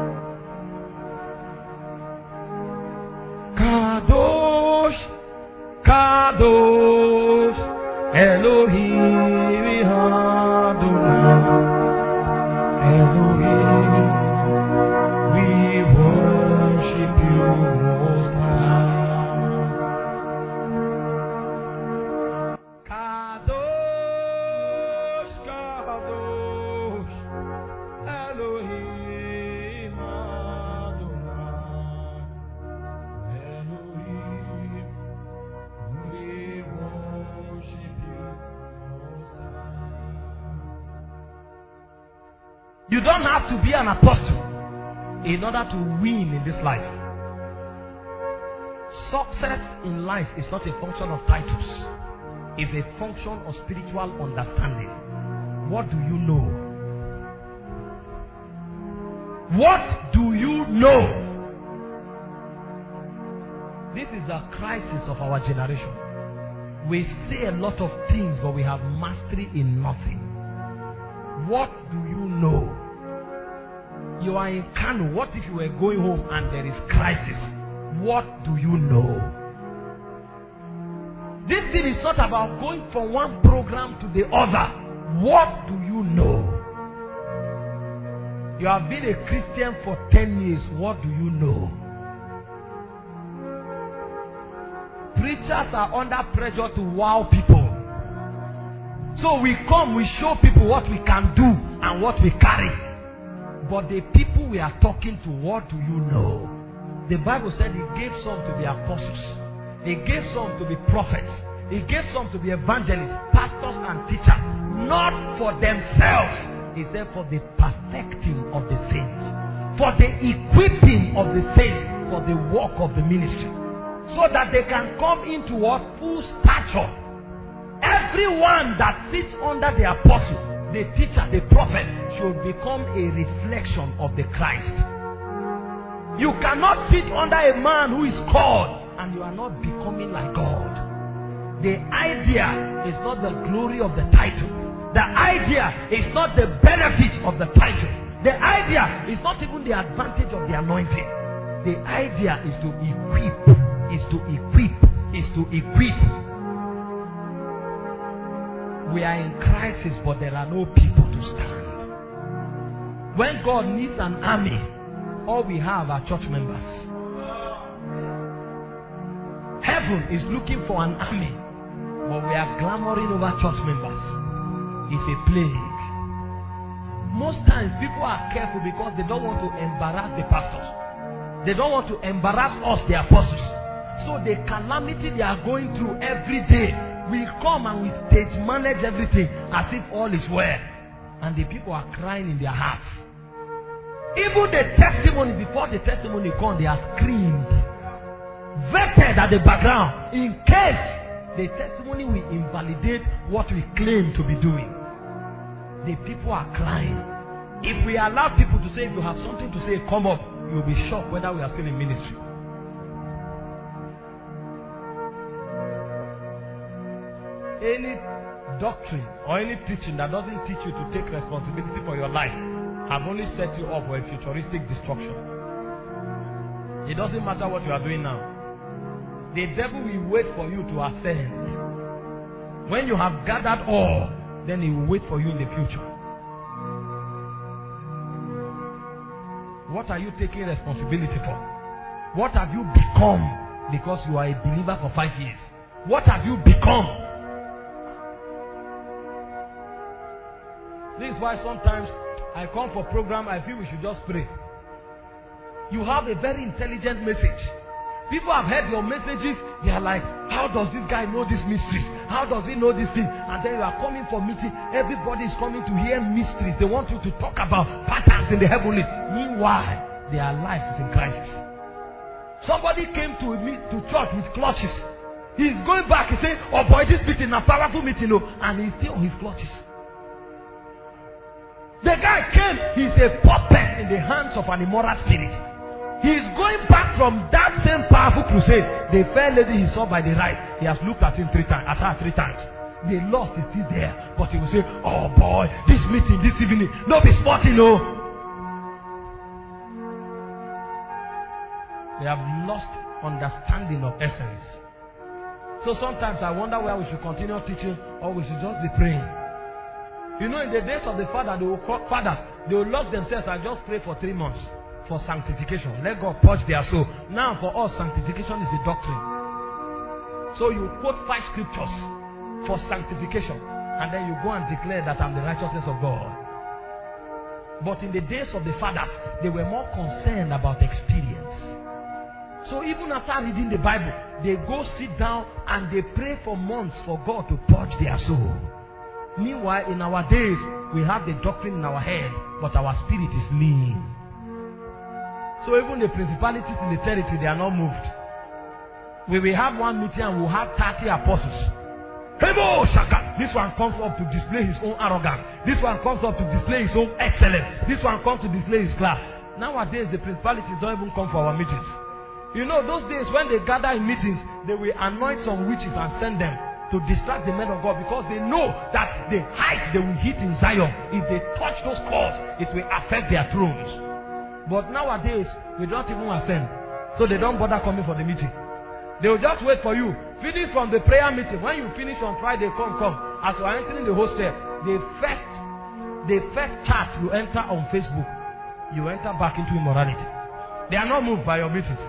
Speaker 2: Kadosh, Kadosh, Elohim Adonai, Elohim, we worship you most high. You don't have to be an apostle in order to win in this life. Success in life is not a function of titles. It's a function of spiritual understanding. What do you know? What do you know? This is the crisis of our generation. We say a lot of things, but we have mastery in nothing. What do you know? You are in Kano. What if you were going home and there is crisis? What do you know? This thing is not about going from one program to the other. What do you know? You have been a Christian for ten years. What do you know? Preachers are under pressure to wow people. So we come, we show people what we can do and what we carry. But the people we are talking to, what do you know? The Bible said he gave some to be apostles. He gave some to be prophets. He gave some to be evangelists, pastors and teachers. Not for themselves. He said for the perfecting of the saints. For the equipping of the saints for the work of the ministry. So that they can come into what? Full stature. Everyone that sits under the apostle, the teacher, the prophet, should become a reflection of the Christ. You cannot sit under a man who is called and you are not becoming like God. The idea is not the glory of the title. The idea is not the benefit of the title. The idea is not even the advantage of the anointing. The idea is to equip, is to equip, is to equip. We are in crisis, but there are no people to stand. When God needs an army, all we have are church members. Heaven is looking for an army, but we are clamoring over church members. It's a plague. Most times people are careful because they don't want to embarrass the pastors. They don't want to embarrass us, the apostles. So the calamity they are going through every day, we come and we stage manage everything as if all is well. And the people are crying in their hearts. Even the testimony, before the testimony comes, they are screamed, vetted at the background, in case the testimony will invalidate what we claim to be doing. The people are crying. If we allow people to say, if you have something to say, come up, you'll be shocked whether we are still in ministry. Any doctrine or any teaching that doesn't teach you to take responsibility for your life have only set you up for a futuristic destruction. It doesn't matter what you are doing now. The devil will wait for you to ascend. When you have gathered all, then he will wait for you in the future. What are you taking responsibility for? What have you become because you are a believer for five years? What have you become? This is why sometimes I come for program, I feel we should just pray. You have a very intelligent message. People have heard your messages. They are like, how does this guy know these mysteries? How does he know this thing? And then you are coming for meeting. Everybody is coming to hear mysteries. They want you to talk about patterns in the heavenly. Meanwhile, their life is in crisis. Somebody came to me to church with clutches. He's going back. He said, oh boy, this meeting, a powerful meeting. Oh, and he's still on his clutches. The guy came. He's a puppet in the hands of an immoral spirit. He is going back from that same powerful crusade. The fair lady he saw by the right, he has looked at him three times, at her three times. The lust is still there, but he will say, "Oh boy, this meeting this evening, no be sporting, no." They have lost understanding of essence. So sometimes I wonder whether we should continue teaching or we should just be praying. You know, in the days of the father, they will call, fathers, they will lock themselves and just pray for three months. For sanctification. Let God purge their soul. Now for us, sanctification is a doctrine. So you quote five scriptures for sanctification. And then you go and declare that I'm the righteousness of God. But in the days of the fathers, they were more concerned about experience. So even after reading the Bible, they go sit down and they pray for months for God to purge their soul. Meanwhile, in our days, we have the doctrine in our head, but our spirit is lean. So even the principalities in the territory, they are not moved. We will have one meeting and we'll have thirty apostles. Hebo Shaka. This one comes up to display his own arrogance. This one comes up to display his own excellence. This one comes to display his class. Nowadays, the principalities don't even come for our meetings. You know, those days when they gather in meetings, they will anoint some witches and send them to distract the men of God, because they know that the height they will hit in Zion, if they touch those cords, it will affect their thrones. But nowadays, we don't even ascend. So they don't bother coming for the meeting. They will just wait for you. Finish from the prayer meeting. When you finish on Friday, come, come. As you are entering the hostel, the first, the first chat you enter on Facebook, you enter back into immorality. They are not moved by your meetings.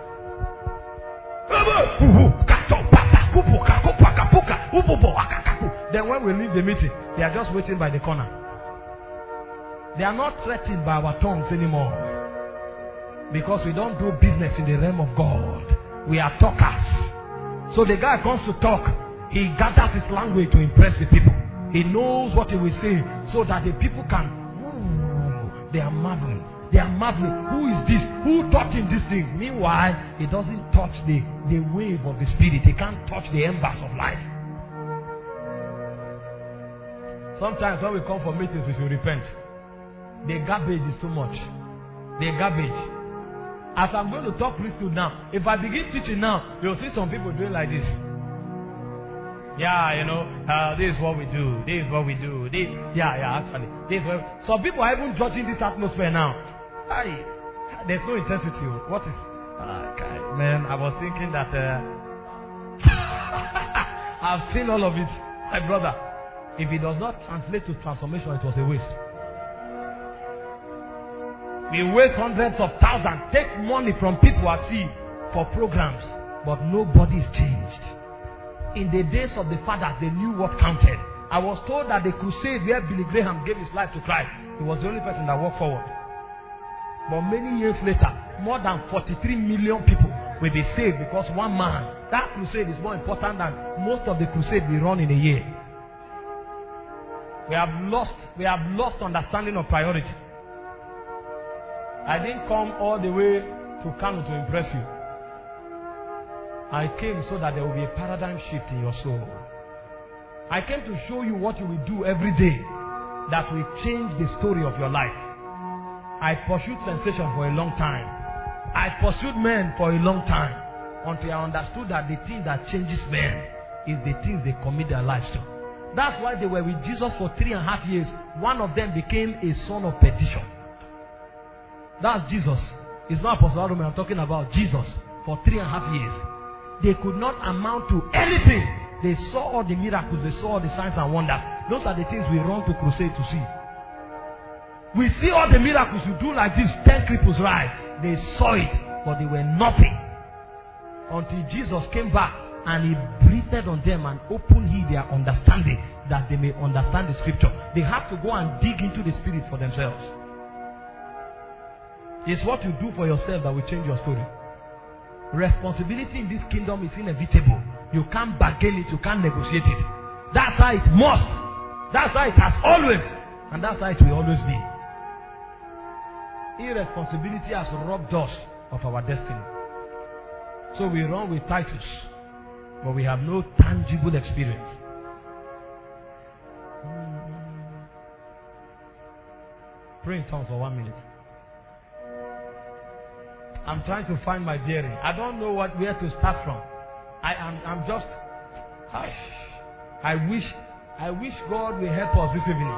Speaker 2: Then when we leave the meeting, they are just waiting by the corner. They are not threatened by our tongues anymore. Because we don't do business in the realm of God. We are talkers. So the guy comes to talk. He gathers his language to impress the people. He knows what he will say so that the people can, ooh, they are marveling. They are marveling. Who is this? Who taught him these things? Meanwhile, he doesn't touch the, the wave of the spirit. He can't touch the embers of life. Sometimes when we come for meetings, we should repent. The garbage is too much. The garbage. As I'm going to talk priesthood now, if I begin teaching now, you'll see some people doing like this. Yeah, you know, uh, this is what we do. This is what we do. This, yeah, yeah, actually. This is what, some people are even judging this atmosphere now. Aye, there's no intensity. What is... Uh, God, man, I was thinking that... Uh, I've seen all of it. My brother, if it does not translate to transformation, it was a waste. We waste hundreds of thousands, take money from people I see for programs, but nobody is changed. In the days of the fathers, they knew what counted. I was told that the crusade where Billy Graham gave his life to Christ, he was the only person that walked forward. But many years later, more than forty-three million people will be saved because one man. That crusade is more important than most of the crusade we run in a year. We have lost, we have lost understanding of priority. I didn't come all the way to Kano to impress you. I came so that there will be a paradigm shift in your soul. I came to show you what you will do every day that will change the story of your life. I pursued sensation for a long time. I pursued men for a long time until I understood that the thing that changes men is the things they commit their lives to. That's why they were with Jesus for three and a half years. One of them became a son of perdition. That's Jesus. It's not Apostle Adam. I'm talking about Jesus for three and a half years. They could not amount to anything. They saw all the miracles. They saw all the signs and wonders. Those are the things we run to crusade to see. We see all the miracles. You do like this, ten cripples rise. They saw it, but they were nothing. Until Jesus came back and he breathed on them and opened he their understanding, that they may understand the scripture. They have to go and dig into the spirit for themselves. It's what you do for yourself that will change your story. Responsibility in this kingdom is inevitable. You can't bargain it, you can't negotiate it. That's how it must. That's how it has always, and that's how it will always be. Irresponsibility has robbed us of our destiny. So we run with titles, but we have no tangible experience. Pray in tongues for one minute. I'm trying to find my bearing. I don't know what where to start from. I am I'm just I, I wish I wish God will help us this evening.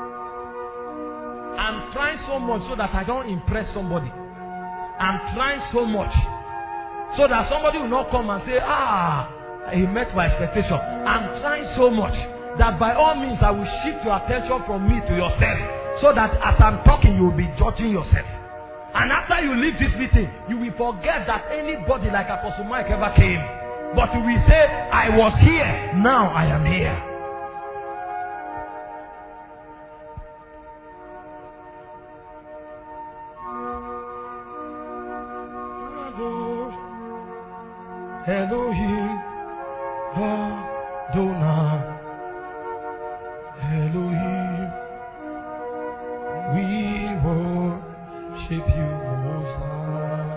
Speaker 2: I'm trying so much so that I don't impress somebody. I'm trying so much so that somebody will not come and say, ah, he met my expectation. I'm trying so much that by all means I will shift your attention from me to yourself, so that as I'm talking you will be judging yourself. And after you leave this meeting, you will forget that anybody like Apostle Mike ever came. But you will say, I was here, now I am here. Elohim, Adonai, Elohim, we worship you, Most High.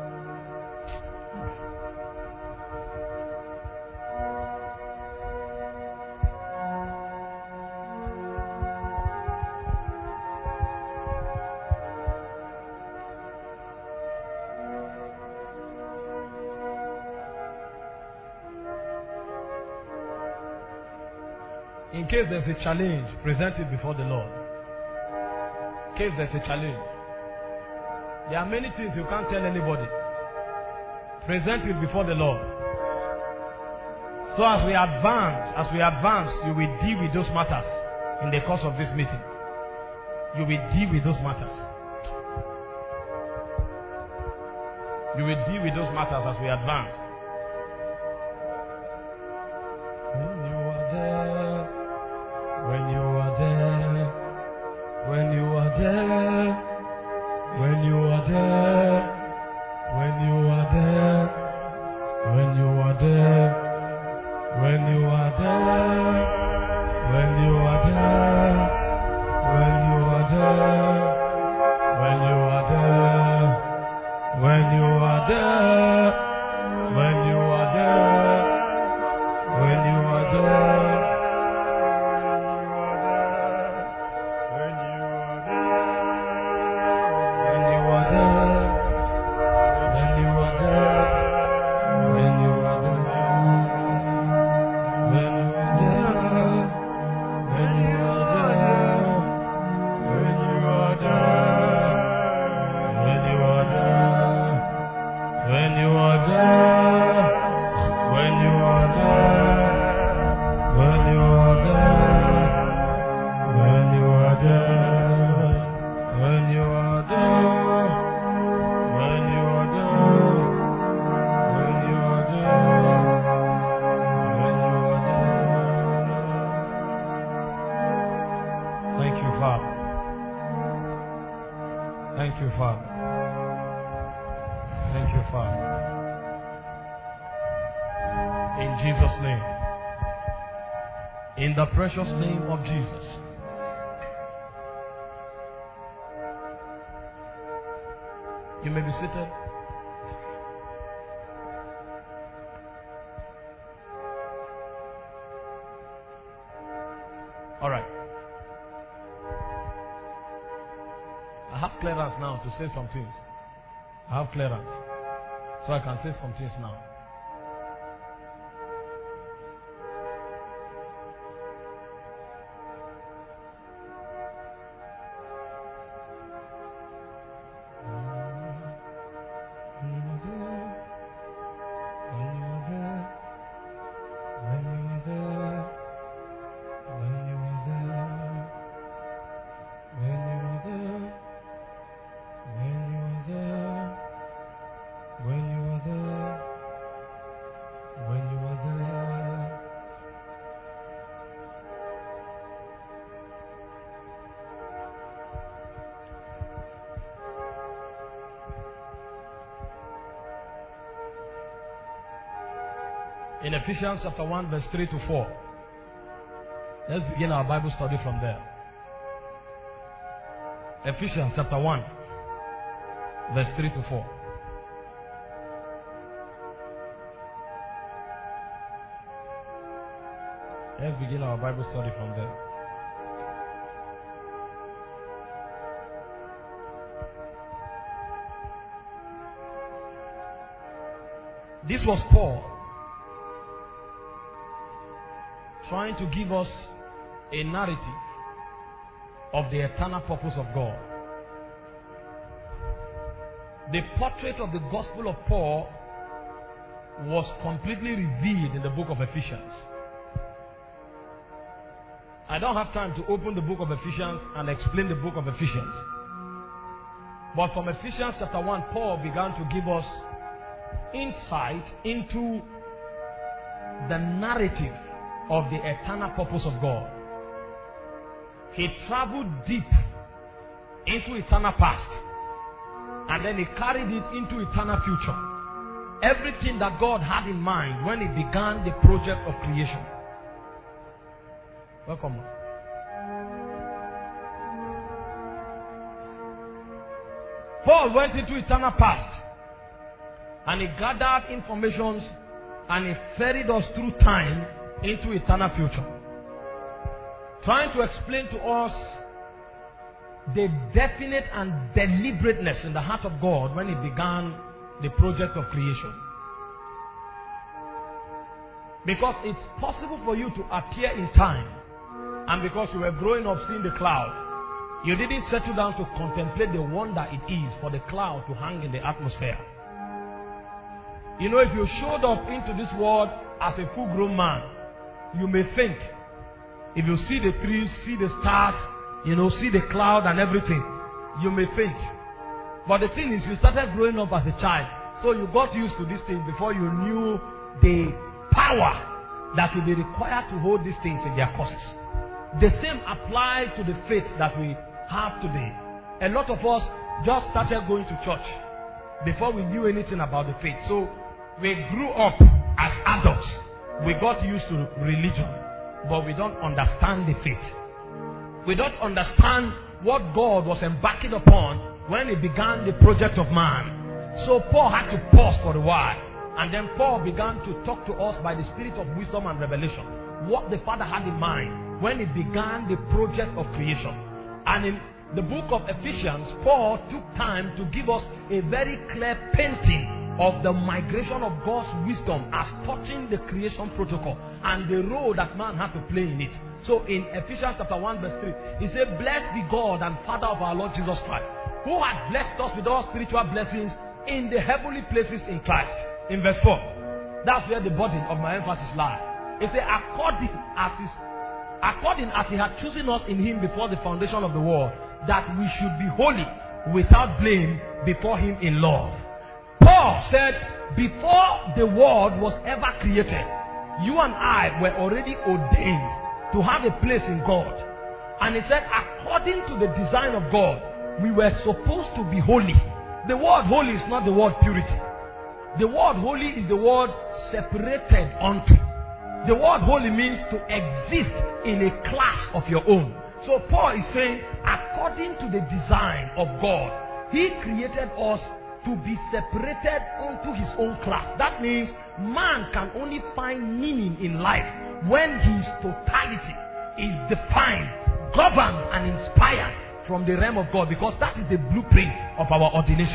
Speaker 2: In case there's a challenge, present it before the Lord. In case there's a challenge. There are many things you can't tell anybody. Present it before the Lord. So as we advance, as we advance, you will deal with those matters in the course of this meeting. You will deal with those matters. You will deal with those matters as we advance. When you are there, when you are there, when you are there, when you are there, when you are there, when you are there, when you are there, when you are there, when you are there, when you are there, when you are there, when you are there, when you are there. The precious name of Jesus. You may be seated. All right. I have clearance now to say some things. I have clearance. So I can say some things now. In Ephesians chapter one, verse three to four. Let's begin our Bible study from there. Ephesians chapter one, verse three to four. Let's begin our Bible study from there. This was Paul trying to give us a narrative of the eternal purpose of God. The portrait of the gospel of Paul was completely revealed in the book of Ephesians. I don't have time to open the book of Ephesians and explain the book of Ephesians. But from Ephesians chapter one, Paul began to give us insight into the narrative of the eternal purpose of God. He traveled deep into eternal past, and then he carried it into eternal future. Everything that God had in mind when he began the project of creation. Welcome. Paul went into eternal past, and he gathered information, and he ferried us through time into eternal future, trying to explain to us the definite and deliberateness in the heart of God when he began the project of creation. Because it's possible for you to appear in time, and because you were growing up seeing the cloud, you didn't settle down to contemplate the wonder it is for the cloud to hang in the atmosphere. You know, if you showed up into this world as a full-grown man, you may faint. If you see the trees, see the stars, you know, see the cloud and everything, you may faint. But the thing is, you started growing up as a child, so you got used to this thing before you knew the power that will be required to hold these things in their courses. The same applied to the faith that we have today. A lot of us just started going to church before we knew anything about the faith. So we grew up as adults. We got used to religion, but we don't understand the faith. We don't understand what God was embarking upon when he began the project of man. So Paul had to pause for a while, and then Paul began to talk to us by the spirit of wisdom and revelation, what the Father had in mind when he began the project of creation. And in the book of Ephesians, Paul took time to give us a very clear painting of the migration of God's wisdom as touching the creation protocol and the role that man had to play in it. So in Ephesians chapter one verse three, he said, "Blessed be God and Father of our Lord Jesus Christ, who had blessed us with all spiritual blessings in the heavenly places in Christ." In verse four, that's where the burden of my emphasis lies. He said, according as his, according as he had chosen us in him before the foundation of the world, that we should be holy, without blame, before him in love. Paul said, before the world was ever created, you and I were already ordained to have a place in God. And he said, according to the design of God, we were supposed to be holy. The word holy is not the word purity. The word holy is the word separated unto. The word holy means to exist in a class of your own. So Paul is saying, according to the design of God, he created us to be separated unto his own class. That means man can only find meaning in life when his totality is defined, governed, and inspired from the realm of God, because that is the blueprint of our ordination.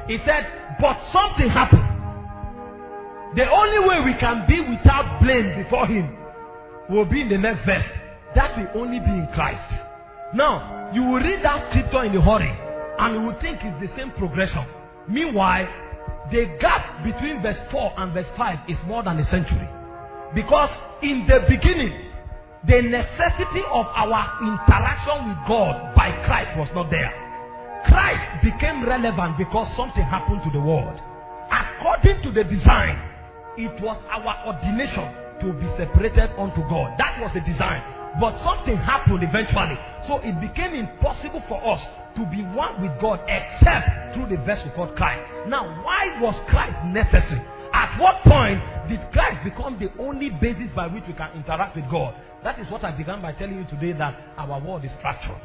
Speaker 2: He said, but something happened. The only way we can be without blame before him will be in the next verse. That will only be in Christ. Now, you will read that scripture in a hurry and you will think it's the same progression. Meanwhile, the gap between verse four and verse five is more than a century. Because in the beginning, the necessity of our interaction with God by Christ was not there. Christ became relevant because something happened to the world. According to the design, it was our ordination to be separated unto God. That was the design. But something happened eventually. So it became impossible for us to be one with God except through the vessel called Christ. Now, why was Christ necessary? At what point did Christ become the only basis by which we can interact with God? That is what I began by telling you today, that our world is fractured.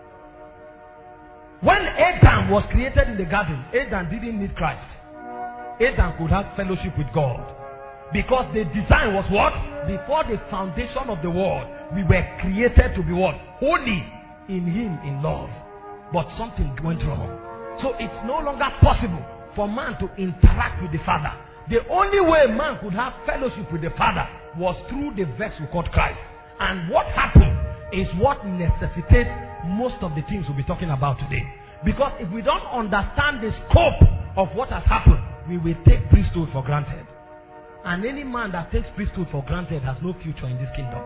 Speaker 2: When Adam was created in the garden, Adam didn't need Christ. Adam could have fellowship with God. Because the design was what? Before the foundation of the world, we were created to be what? Holy in Him, in love. But something went wrong. So it's no longer possible for man to interact with the Father. The only way man could have fellowship with the Father was through the vessel called Christ. And what happened is what necessitates most of the things we'll be talking about today. Because if we don't understand the scope of what has happened, we will take priesthood for granted. And any man that takes priesthood for granted has no future in this kingdom.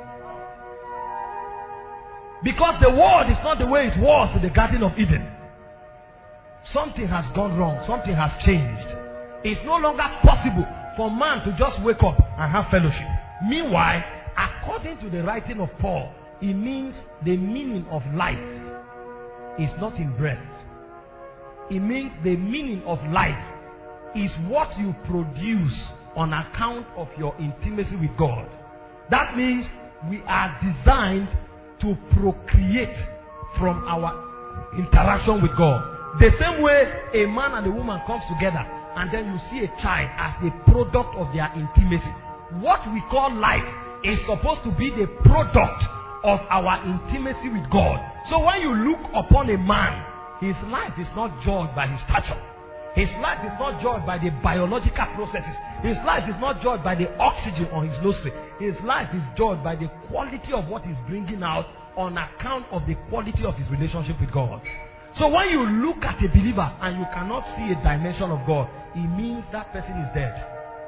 Speaker 2: Because the world is not the way it was in the Garden of Eden. Something has gone wrong. Something has changed. It's no longer possible for man to just wake up and have fellowship. Meanwhile, according to the writing of Paul, it means the meaning of life is not in breath. It means the meaning of life is what you produce on account of your intimacy with God. That means we are designed to procreate from our interaction with God. The same way a man and a woman comes together and then you see a child as a product of their intimacy. What we call life is supposed to be the product of our intimacy with God. So when you look upon a man, his life is not judged by his stature. His life is not judged by the biological processes. His life is not judged by the oxygen on his nostril. His life is judged by the quality of what he's bringing out on account of the quality of his relationship with God. So when you look at a believer and you cannot see a dimension of God, it means that person is dead.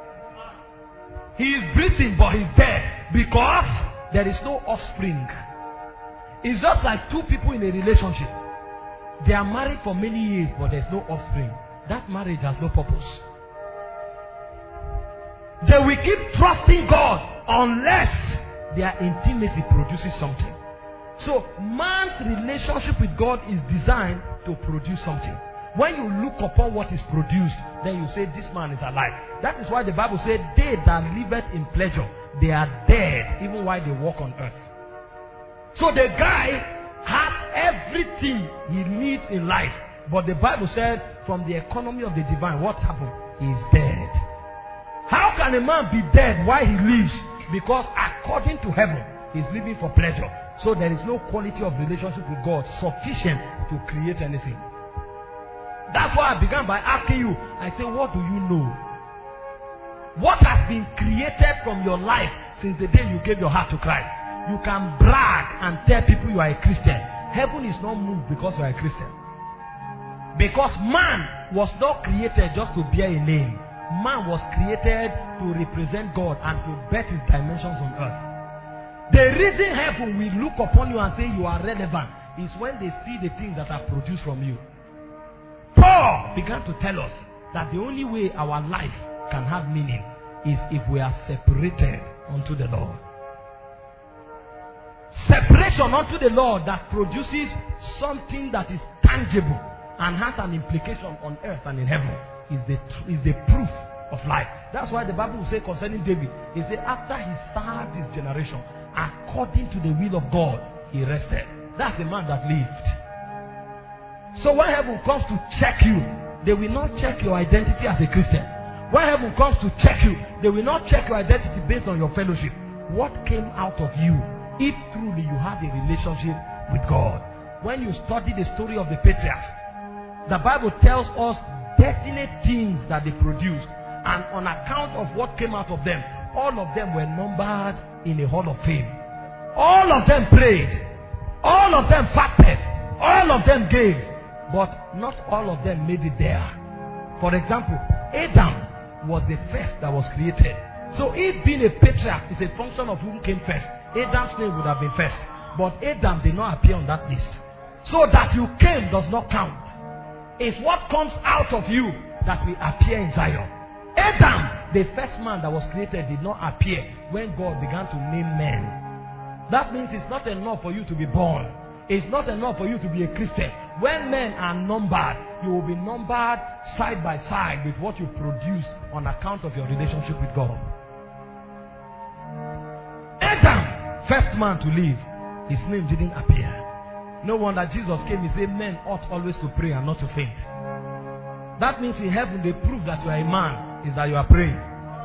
Speaker 2: He is breathing, but he's dead because there is no offspring. It's just like two people in a relationship. They are married for many years, but there's no offspring. That marriage has no purpose. They will keep trusting God unless their intimacy produces something. So man's relationship with God is designed to produce something. When you look upon what is produced, then you say this man is alive. That is why the Bible said, they that liveth in pleasure, they are dead even while they walk on earth. So the guy has everything he needs in life. But the Bible said, from the economy of the divine, what happened? He is dead. How can a man be dead while he lives? Because according to heaven, he is living for pleasure. So there is no quality of relationship with God sufficient to create anything. That's why I began by asking you, I say, what do you know? What has been created from your life since the day you gave your heart to Christ? You can brag and tell people you are a Christian. Heaven is not moved because you are a Christian. Because man was not created just to bear a name. Man was created to represent God and to bet his dimensions on earth. The reason heaven will look upon you and say you are relevant is when they see the things that are produced from you. Paul began to tell us that the only way our life can have meaning is if we are separated unto the Lord. Separation unto the Lord that produces something that is tangible and has an implication on earth and in heaven is the, is the proof of life. That's why the Bible will say concerning David, he said after he served his generation, according to the will of God, he rested. That's a man that lived. So when heaven comes to check you, they will not check your identity as a Christian. When heaven comes to check you, they will not check your identity based on your fellowship. What came out of you, if truly you have a relationship with God? When you study the story of the patriarchs, the Bible tells us definite things that they produced. And on account of what came out of them, all of them were numbered in a hall of fame. All of them prayed. All of them fasted. All of them gave. But not all of them made it there. For example, Adam was the first that was created. So if being a patriarch is a function of who came first, Adam's name would have been first. But Adam did not appear on that list. So that you came does not count. It's what comes out of you that will appear in Zion. Adam, the first man that was created, did not appear when God began to name men. That means it's not enough for you to be born. It's not enough for you to be a Christian. When men are numbered, you will be numbered side by side with what you produce on account of your relationship with God. Adam, first man to live, his name didn't appear. No wonder Jesus came and said men ought always to pray and not to faint. That means in heaven they prove that you are a man is that you are praying.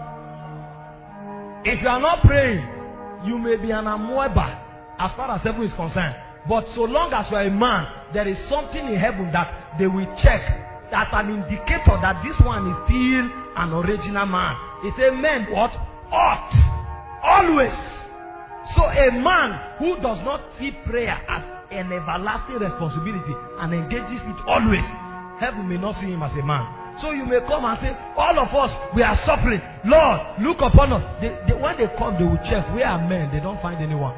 Speaker 2: If you are not praying, you may be an amoeba as far as heaven is concerned. But so long as you are a man, there is something in heaven that they will check as an indicator that this one is still an original man. He said men what? Ought. Always. So a man who does not see prayer as an everlasting responsibility and engages it always, heaven may not see him as a man. So you may come and say, all of us, we are suffering. Lord, look upon us. They, they, when they come, they will check. We are men. They don't find anyone.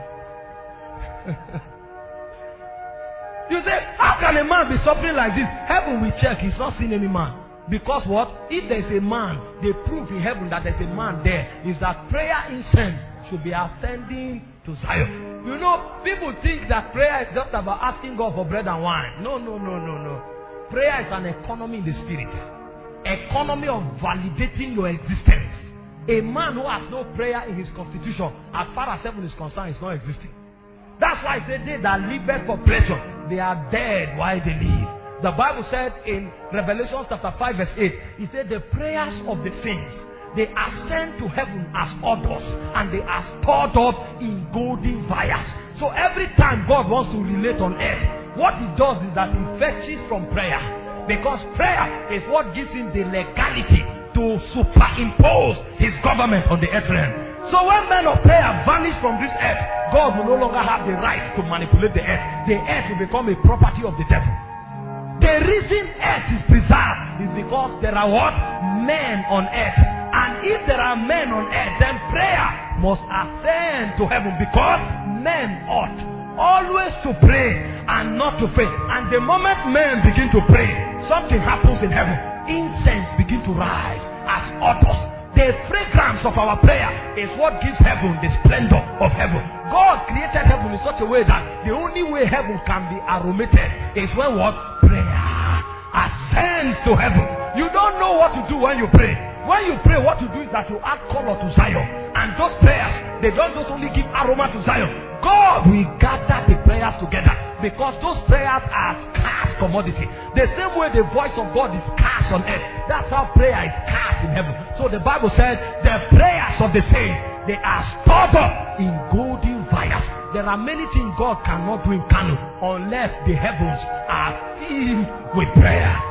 Speaker 2: You say, how can a man be suffering like this? Heaven will check. He's not seen any man. Because what? If there's a man, the proof in heaven that there's a man there is that prayer incense should be ascending to Zion. You know, people think that prayer is just about asking God for bread and wine. No, no, no, no, no. Prayer is an economy in the spirit. Economy of validating your existence. A man who has no prayer in his constitution, as far as heaven is concerned, is not existing. That's why I say they that live for pleasure, they are dead while they live. The Bible said in Revelation chapter five verse eight, it said the prayers of the saints, they ascend to heaven as odors and they are stored up in golden vials. So every time God wants to relate on earth, what he does is that he fetches from prayer. Because prayer is what gives him the legality to superimpose his government on the earth realm. So when men of prayer vanish from this earth, God will no longer have the right to manipulate the earth. The earth will become a property of the devil. The reason earth is preserved is because there are what? Men on earth. And if there are men on earth, then prayer must ascend to heaven because men ought always to pray and not to faint. And the moment men begin to pray, something happens in heaven. Incense begin to rise as odors. The fragrance of our prayer is what gives heaven the splendor of heaven. God created heaven in such a way that the only way heaven can be aromated is when what? Prayer ascends to heaven. You don't know what to do when you pray. When you pray, what you do is that you add color to Zion. And those prayers, they don't just only give aroma to Zion. God will gather the prayers together because those prayers are scarce commodity. The same way the voice of God is scarce on earth, that's how prayer is scarce in heaven. So the Bible said the prayers of the saints, they are stored up in golden vials. There are many things God cannot do in canon unless the heavens are filled with prayer.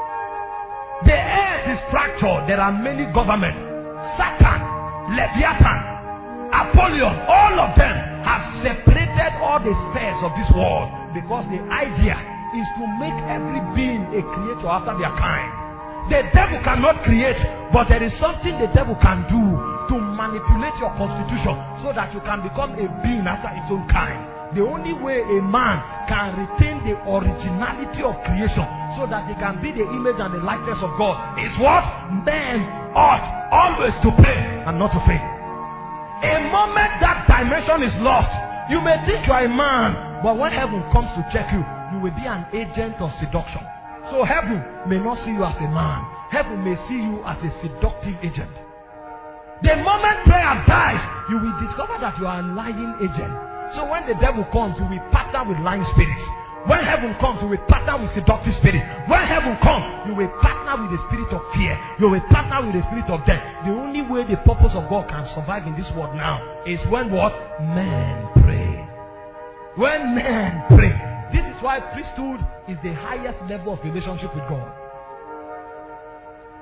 Speaker 2: The earth is fractured. There are many governments. Satan, Leviathan, Apollyon, all of them have separated all the spheres of this world because the idea is to make every being a creator after their kind. The devil cannot create, but there is something the devil can do to manipulate your constitution so that you can become a being after its own kind. The only way a man can retain the originality of creation so that he can be the image and the likeness of God is what? Men ought always to pray and not to faint. A moment that dimension is lost, you may think you are a man, but when heaven comes to check you, you will be an agent of seduction. So heaven may not see you as a man. Heaven may see you as a seductive agent. The moment prayer dies, you will discover that you are a lying agent. So when the devil comes, you will partner with lying spirits. When heaven comes, you will partner with seductive spirit. When heaven comes, you will partner with the spirit of fear. You will partner with the spirit of death. The only way the purpose of God can survive in this world now is when what? Men pray. When men pray. This is why priesthood is the highest level of relationship with God.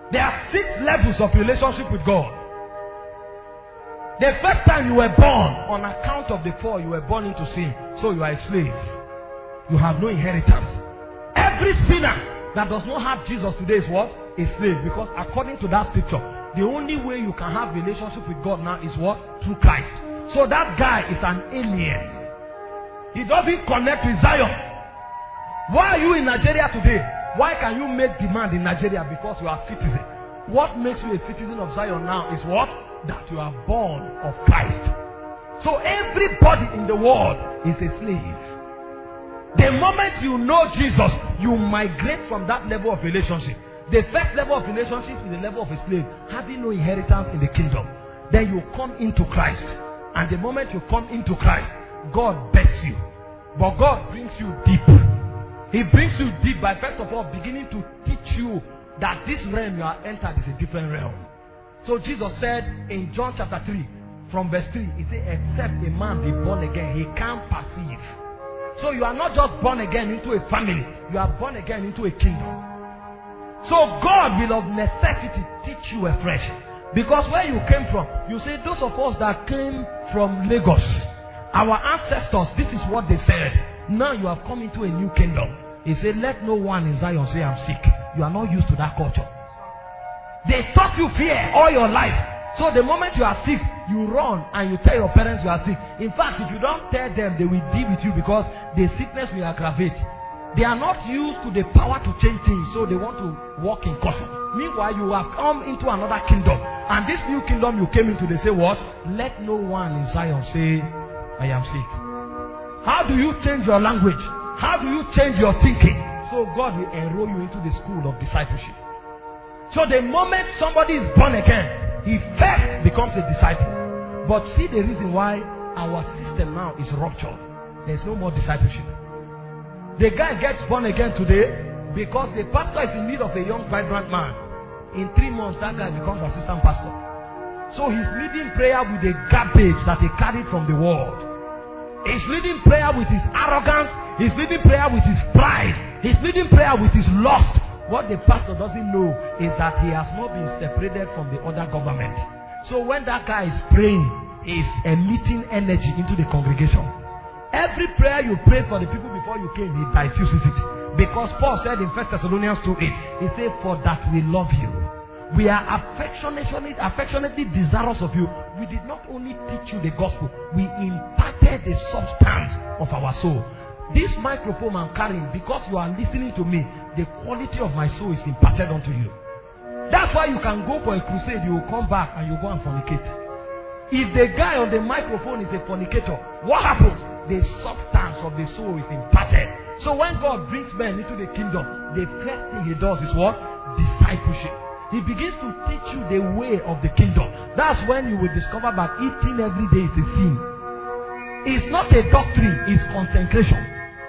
Speaker 2: There are six levels of relationship with God. The first time you were born, on account of the fall, you were born into sin. So you are a slave. You have no inheritance. Every sinner that does not have Jesus today is what? A slave. Because according to that scripture, the only way you can have relationship with God now is what? Through Christ. So that guy is an alien. He doesn't connect with Zion. Why are you in Nigeria today? Why can you make demand in Nigeria? Because you are a citizen. What makes you a citizen of Zion now is what? That you are born of Christ. So everybody in the world is a slave. The moment you know Jesus, you migrate from that level of relationship. The first level of relationship is the level of a slave, having no inheritance in the kingdom. Then you come into Christ. And the moment you come into Christ, God bets you. But God brings you deep. He brings you deep by first of all beginning to teach you that this realm you are entered is a different realm. So Jesus said in John chapter three, from verse three, he said, except a man be born again, he can't perceive. So you are not just born again into a family, you are born again into a kingdom. So God will of necessity teach you afresh. Because where you came from, you say those of us that came from Lagos, our ancestors, this is what they said. Now you have come into a new kingdom. He said, let no one in Zion say I'm sick. You are not used to that culture. They taught you fear all your life. So the moment you are sick, you run and you tell your parents you are sick. In fact, if you don't tell them, they will deal with you because the sickness will aggravate. They are not used to the power to change things, so they want to walk in caution. Meanwhile, you have come into another kingdom. And this new kingdom you came into, they say what? Let no one in Zion say, I am sick. How do you change your language? How do you change your thinking? So God will enroll you into the school of discipleship. So the moment somebody is born again, he first becomes a disciple. But see the reason why our system now is ruptured. There is no more discipleship. The guy gets born again today because the pastor is in need of a young vibrant man. In three months, that guy becomes assistant pastor. So he's leading prayer with the garbage that he carried from the world. He's leading prayer with his arrogance. He's leading prayer with his pride. He's leading prayer with his lust. What the pastor doesn't know is that he has not been separated from the other government. So when that guy is praying, he's emitting energy into the congregation. Every prayer you prayed for the people before you came, he diffuses it. Because Paul said in First Thessalonians two eight, he said, for that we love you. We are affectionately, affectionately desirous of you. We did not only teach you the gospel, we imparted the substance of our soul. This microphone I'm carrying, because you are listening to me, the quality of my soul is imparted unto you. That's why you can go for a crusade, you will come back and you go and fornicate. If the guy on the microphone is a fornicator, what happens? The substance of the soul is imparted. So when God brings men into the kingdom, the first thing he does is what? Discipleship. He begins to teach you the way of the kingdom. That's when you will discover that eating every day is a sin. It's not a doctrine, it's consecration.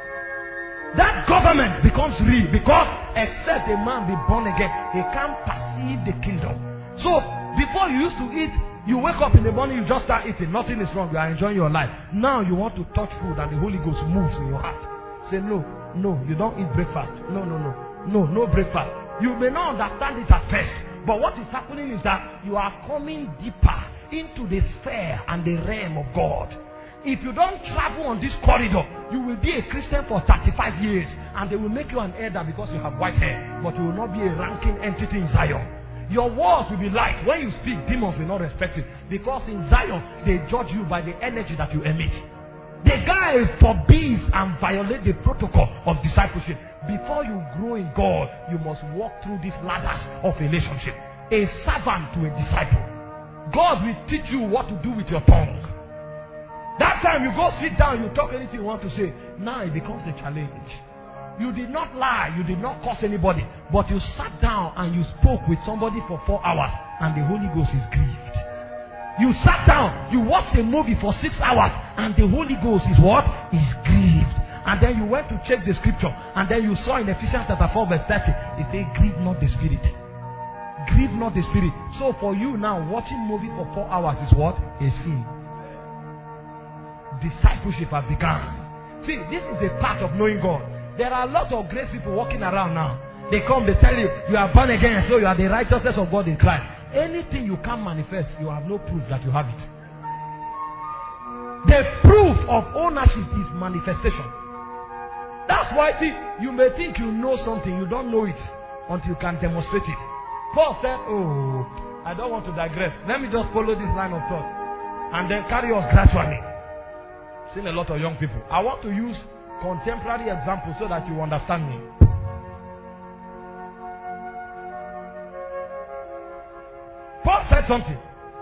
Speaker 2: That government becomes real because except a man be born again, he can't perceive the kingdom. So before you used to eat, you wake up in the morning, you just start eating. Nothing is wrong. You are enjoying your life. Now you want to touch food and the Holy Ghost moves in your heart. Say no, no, you don't eat breakfast. No, no, no, no, no breakfast. You may not understand it at first, but what is happening is that you are coming deeper into the sphere and the realm of God. If you don't travel on this corridor, you will be a Christian for thirty-five years and they will make you an elder because you have white hair, but you will not be a ranking entity in Zion. Your words will be light. When you speak, demons will not respect it because in Zion, they judge you by the energy that you emit. The guy forbids and violates the protocol of discipleship. Before you grow in God, you must walk through these ladders of relationship. A servant to a disciple. God will teach you what to do with your tongue. That time you go sit down, you talk anything you want to say. Now it becomes a challenge. You did not lie, you did not curse anybody, but you sat down and you spoke with somebody for four hours and the Holy Ghost is grieved. You sat down, you watched a movie for six hours and the Holy Ghost is what? Is grieved. And then you went to check the scripture and then you saw in Ephesians chapter four verse thirty, it says, grieve not the spirit. Grieve not the spirit. So for you now, watching movie for four hours is what? A sin. Discipleship has begun. See, this is a part of knowing God. There are a lot of great people walking around now. They come, they tell you, you are born again, so you are the righteousness of God in Christ. Anything you can't manifest, you have no proof that you have it. The proof of ownership is manifestation. That's why, see, you may think you know something, you don't know it until you can demonstrate it. Paul said, oh, I don't want to digress. Let me just follow this line of thought and then carry us gradually. I've seen a lot of young people. I want to use contemporary examples so that you understand me. Paul said something.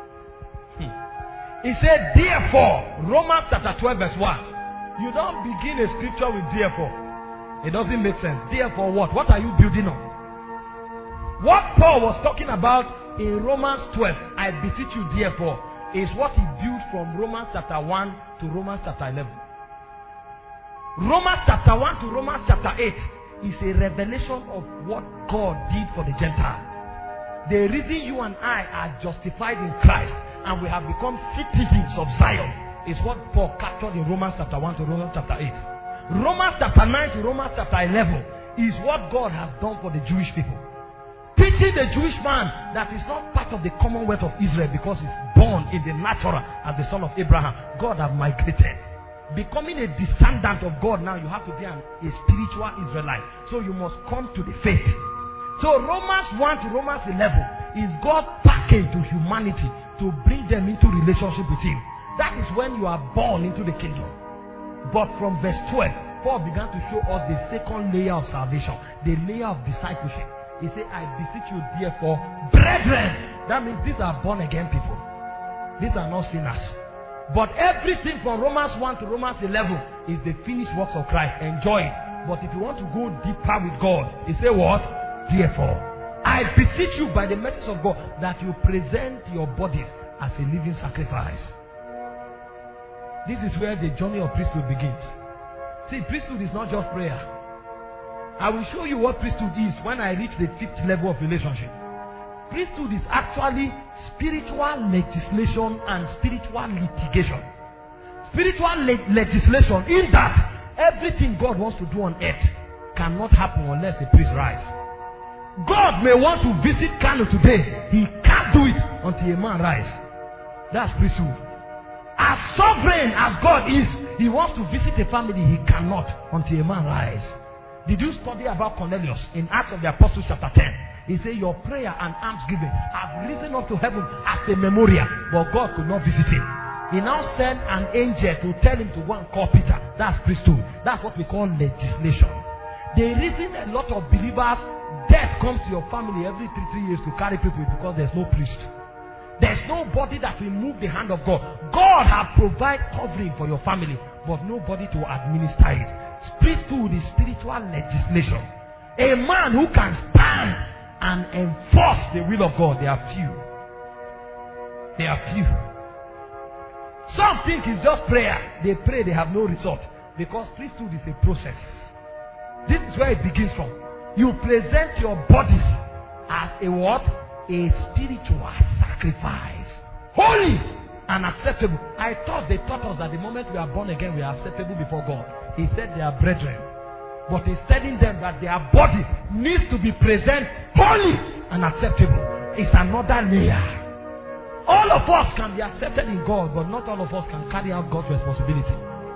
Speaker 2: Hmm. He said, therefore, Romans chapter twelve verse one. You don't begin a scripture with therefore. It doesn't make sense. Therefore what? What are you building on? What Paul was talking about in Romans twelve, I beseech you therefore, is what he built from Romans chapter one to Romans chapter eleven. Romans chapter one to Romans chapter eight is a revelation of what God did for the Gentile. The reason you and I are justified in Christ and we have become citizens of Zion is what Paul captured in Romans chapter one to Romans chapter eight. Romans chapter nine to Romans chapter eleven is what God has done for the Jewish people. Teaching the Jewish man that is not part of the commonwealth of Israel because he's born in the natural as the son of Abraham. God has migrated. Becoming a descendant of God now, you have to be an, a spiritual Israelite. So you must come to the faith. So Romans one to Romans eleven is God packing to humanity to bring them into relationship with Him. That is when you are born into the kingdom. But from verse twelve, Paul began to show us the second layer of salvation, the layer of discipleship. He said, I beseech you therefore, brethren. That means these are born again people. These are not sinners. But everything from Romans one to Romans eleven is the finished works of Christ. Enjoy it. But if you want to go deeper with God, he said what? Therefore, I beseech you by the message of God that you present your bodies as a living sacrifice. This is where the journey of priesthood begins. See, priesthood is not just prayer. I will show you what priesthood is when I reach the fifth level of relationship. Priesthood is actually spiritual legislation and spiritual litigation. Spiritual le- legislation in that everything God wants to do on earth cannot happen unless a priest rise. God may want to visit Kano today. He can't do it until a man rise. That's priesthood. As sovereign as God is, He wants to visit a family. He cannot until a man rise. Did you study about Cornelius in Acts of the Apostles chapter ten? He said, your prayer and almsgiving have risen up to heaven as a memorial, but God could not visit him. He now sent an angel to tell him to go and call Peter. That's priesthood. That's what we call legislation. The reason a lot of believers, death comes to your family every three, three years to carry people is because there's no priest. There's nobody that will move the hand of God. God has provided covering for your family, but nobody to administer it. Priesthood is spiritual legislation. A man who can stand and enforce the will of God, they are few. They are few. Some think it's just prayer. They pray, they have no result. Because priesthood is a process. This is where it begins from. You present your bodies as a what? A spiritual sacrifice. Holy and acceptable. I thought they taught us that the moment we are born again, we are acceptable before God. He said they are brethren. But he's telling them that their body needs to be present holy and acceptable. It's another layer. All of us can be accepted in God, but not all of us can carry out God's responsibility.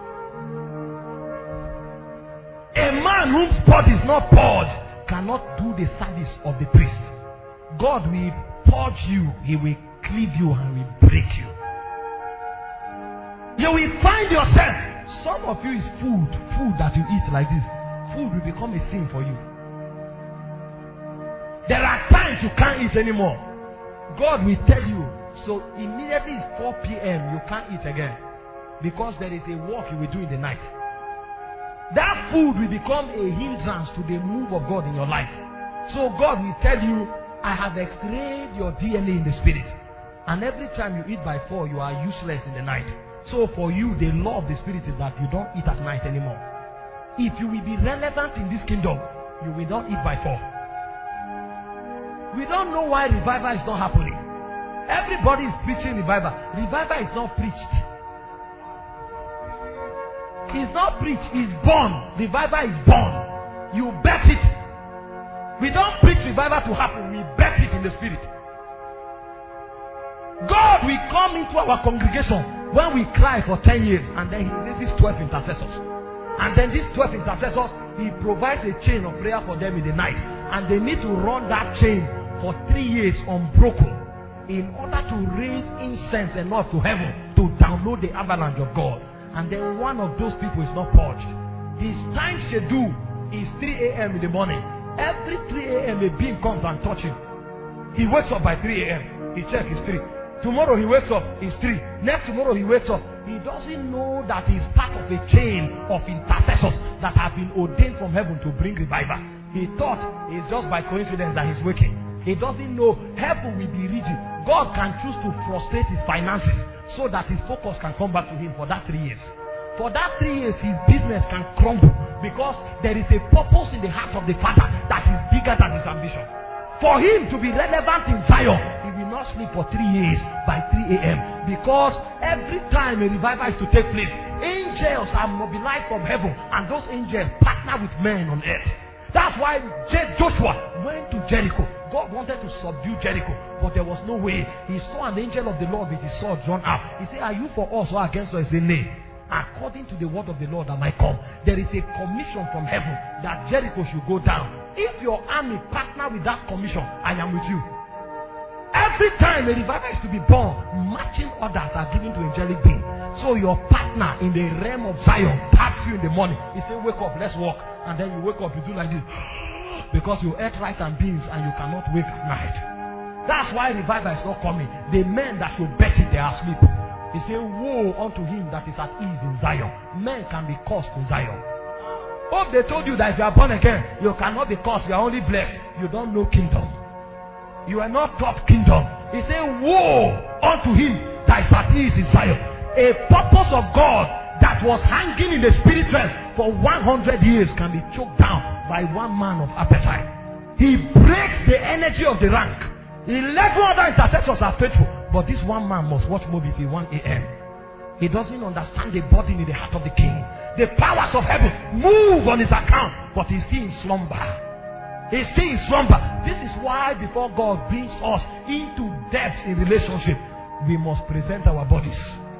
Speaker 2: A man whose body is not purged cannot do the service of the priest. God will purge you, He will cleave you, and will break you. You will find yourself, some of you is food, food that you eat like this. Food will become a sin for you. There are times you can't eat anymore. God will tell you, so immediately it's four p.m. you can't eat again. Because there is a work you will do in the night. That food will become a hindrance to the move of God in your life. So God will tell you, I have x-rayed your D N A in the spirit. And every time you eat by four, you are useless in the night. So for you, the law of the spirit is that you don't eat at night anymore. If you will be relevant in this kingdom, you will not eat by four. We don't know why revival is not happening. Everybody is preaching revival. Revival is not preached. It's not preached, it's born. Revival is born. You bet it. We don't preach revival to happen. We bet it in the spirit. God will come into our congregation when we cry for ten years, and then he raises twelve intercessors. And then these twelve intercessors, he provides a chain of prayer for them in the night. And they need to run that chain for three years unbroken in order to raise incense enough to heaven to download the avalanche of God. And then one of those people is not purged. His time schedule is three a.m. in the morning. Every three a.m. a being comes and touches him. He wakes up by three a.m. He checks his three. Tomorrow he wakes up, it's three. Next tomorrow he wakes up. He doesn't know that he's part of a chain of intercessors that have been ordained from heaven to bring revival. He thought it's just by coincidence that he's waking. He doesn't know heaven will be rigid. God can choose to frustrate his finances so that his focus can come back to him for that three years. For that three years, his business can crumble because there is a purpose in the heart of the Father that is bigger than his ambition. For him to be relevant in Zion, he will not sleep for three years by three a.m. because every time a revival is to take place, angels are mobilized from heaven, and those angels partner with men on earth. That's why Joshua went to Jericho. God wanted to subdue Jericho, but there was no way. He saw an angel of the Lord with his sword drawn out. He said, "Are you for us or against us?" He said, "Nay. According to the word of the Lord am I come." There is a commission from heaven that Jericho should go down. If your army partner with that commission, I am with you. Every time a revival is to be born, matching orders are given to angelic beings. So your partner in the realm of Zion taps you in the morning. He says, "Wake up, let's walk." And then you wake up, you do like this. Because you ate rice and beans and you cannot wake at night. That's why revival is not coming. The men that should bet it, they are asleep. He said, "Woe unto him that is at ease in Zion." Men can be cursed in Zion. Hope they told you that if you are born again, you cannot be cursed, you are only blessed. You don't know kingdom. You are not taught kingdom. He said, "Woe unto him that is at ease in Zion." A purpose of God that was hanging in the spirit realm for one hundred years can be choked down by one man of appetite. He breaks the energy of the rank. Eleven other intercessors are faithful, but this one man must watch movie till one a.m. He doesn't understand the burden in the heart of the king. The powers of heaven move on his account, but he's still in slumber. He's still in slumber. This is why before God brings us into depths in relationship, we must present our bodies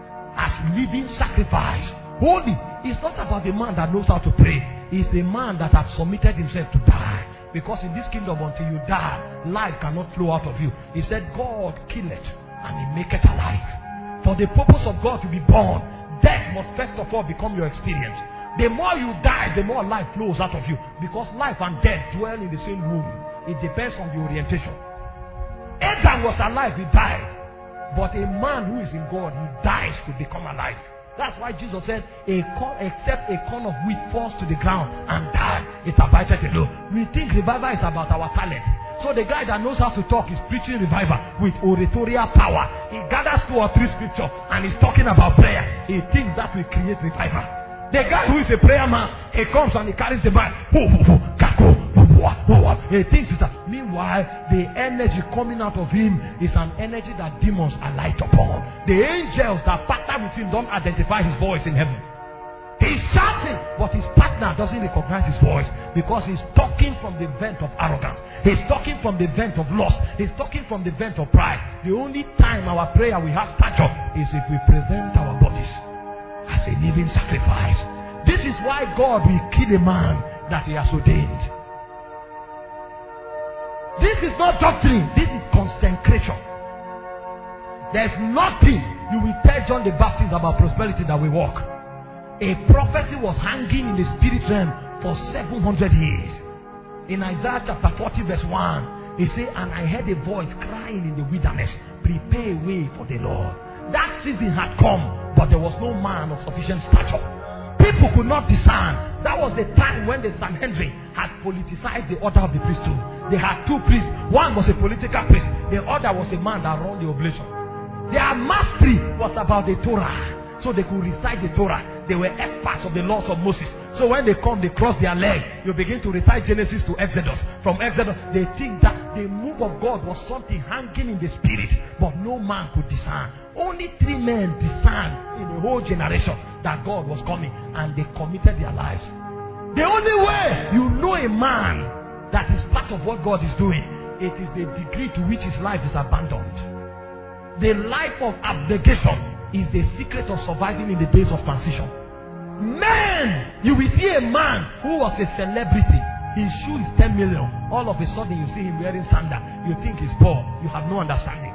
Speaker 2: as living sacrifice. Holy. It's not about the man that knows how to pray. It's the man that has submitted himself to die. Because in this kingdom, until you die, life cannot flow out of you. He said, "God killeth and he maketh alive." For the purpose of God to be born, death must first of all become your experience. The more you die, the more life flows out of you. Because life and death dwell in the same room. It depends on the orientation. Adam was alive, he died. But a man who is in God, he dies to become alive. That's why Jesus said, a corn, except a corn of wheat falls to the ground and die, it abideth alone. We think revival is about our talent. So the guy that knows how to talk is preaching revival with oratorial power. He gathers two or three scriptures and he's talking about prayer. He thinks that will create revival. The guy who is a prayer man, he comes and he carries the mic. He thinks it's that. Meanwhile, the energy coming out of him is an energy that demons are light upon. The angels that partner with him don't identify his voice in heaven. He's shouting, but his partner doesn't recognize his voice because he's talking from the vent of arrogance. He's talking from the vent of lust. He's talking from the vent of pride. The only time our prayer will have stature is if we present our bodies as a living sacrifice. This is why God will kill a man that he has ordained. This is not doctrine. This is consecration. There's nothing you will tell John the Baptist about prosperity that will work. A prophecy was hanging in the spirit realm for seven hundred years. In Isaiah chapter forty verse one, he said, "And I heard a voice crying in the wilderness, prepare a way for the Lord." That season had come, but there was no man of sufficient stature. People could not discern. That was the time when the Sanhedrin had politicized the order of the priesthood. They had two priests. One was a political priest. The other was a man that ran the oblation. Their mastery was about the Torah. So they could recite the Torah. They were experts of the laws of Moses. So when they come, they cross their leg. You begin to recite Genesis to Exodus. From Exodus, they think that the move of God was something hanging in the spirit, but no man could discern. Only three men discerned in the whole generation that God was coming, and they committed their lives. The only way you know a man that is part of what God is doing. It is the degree to which his life is abandoned. The life of abnegation is the secret of surviving in the days of transition. Man, you will see a man who was a celebrity. His shoe is ten million. All of a sudden you see him wearing sandal. You think he's poor. You have no understanding.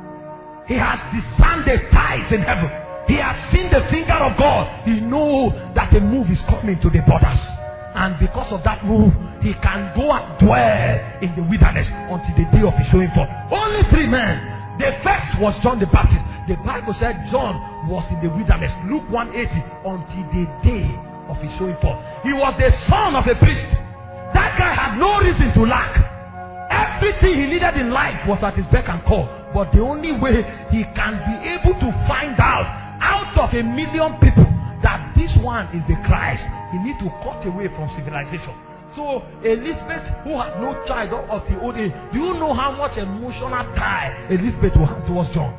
Speaker 2: He has discerned the tides in heaven. He has seen the finger of God. He knows that a move is coming to the borders. And because of that move, he can go and dwell in the wilderness until the day of his showing forth. Only three men. The first was John the Baptist. The Bible said John was in the wilderness. Luke one eighty. Until the day of his showing forth. He was the son of a priest. That guy had no reason to lack. Everything he needed in life was at his beck and call. But the only way he can be able to find out, out of a million people, that this one is the Christ, he needs to cut away from civilization. So Elizabeth, who had no child of the old age, do you know how much emotional tie Elizabeth will have towards John?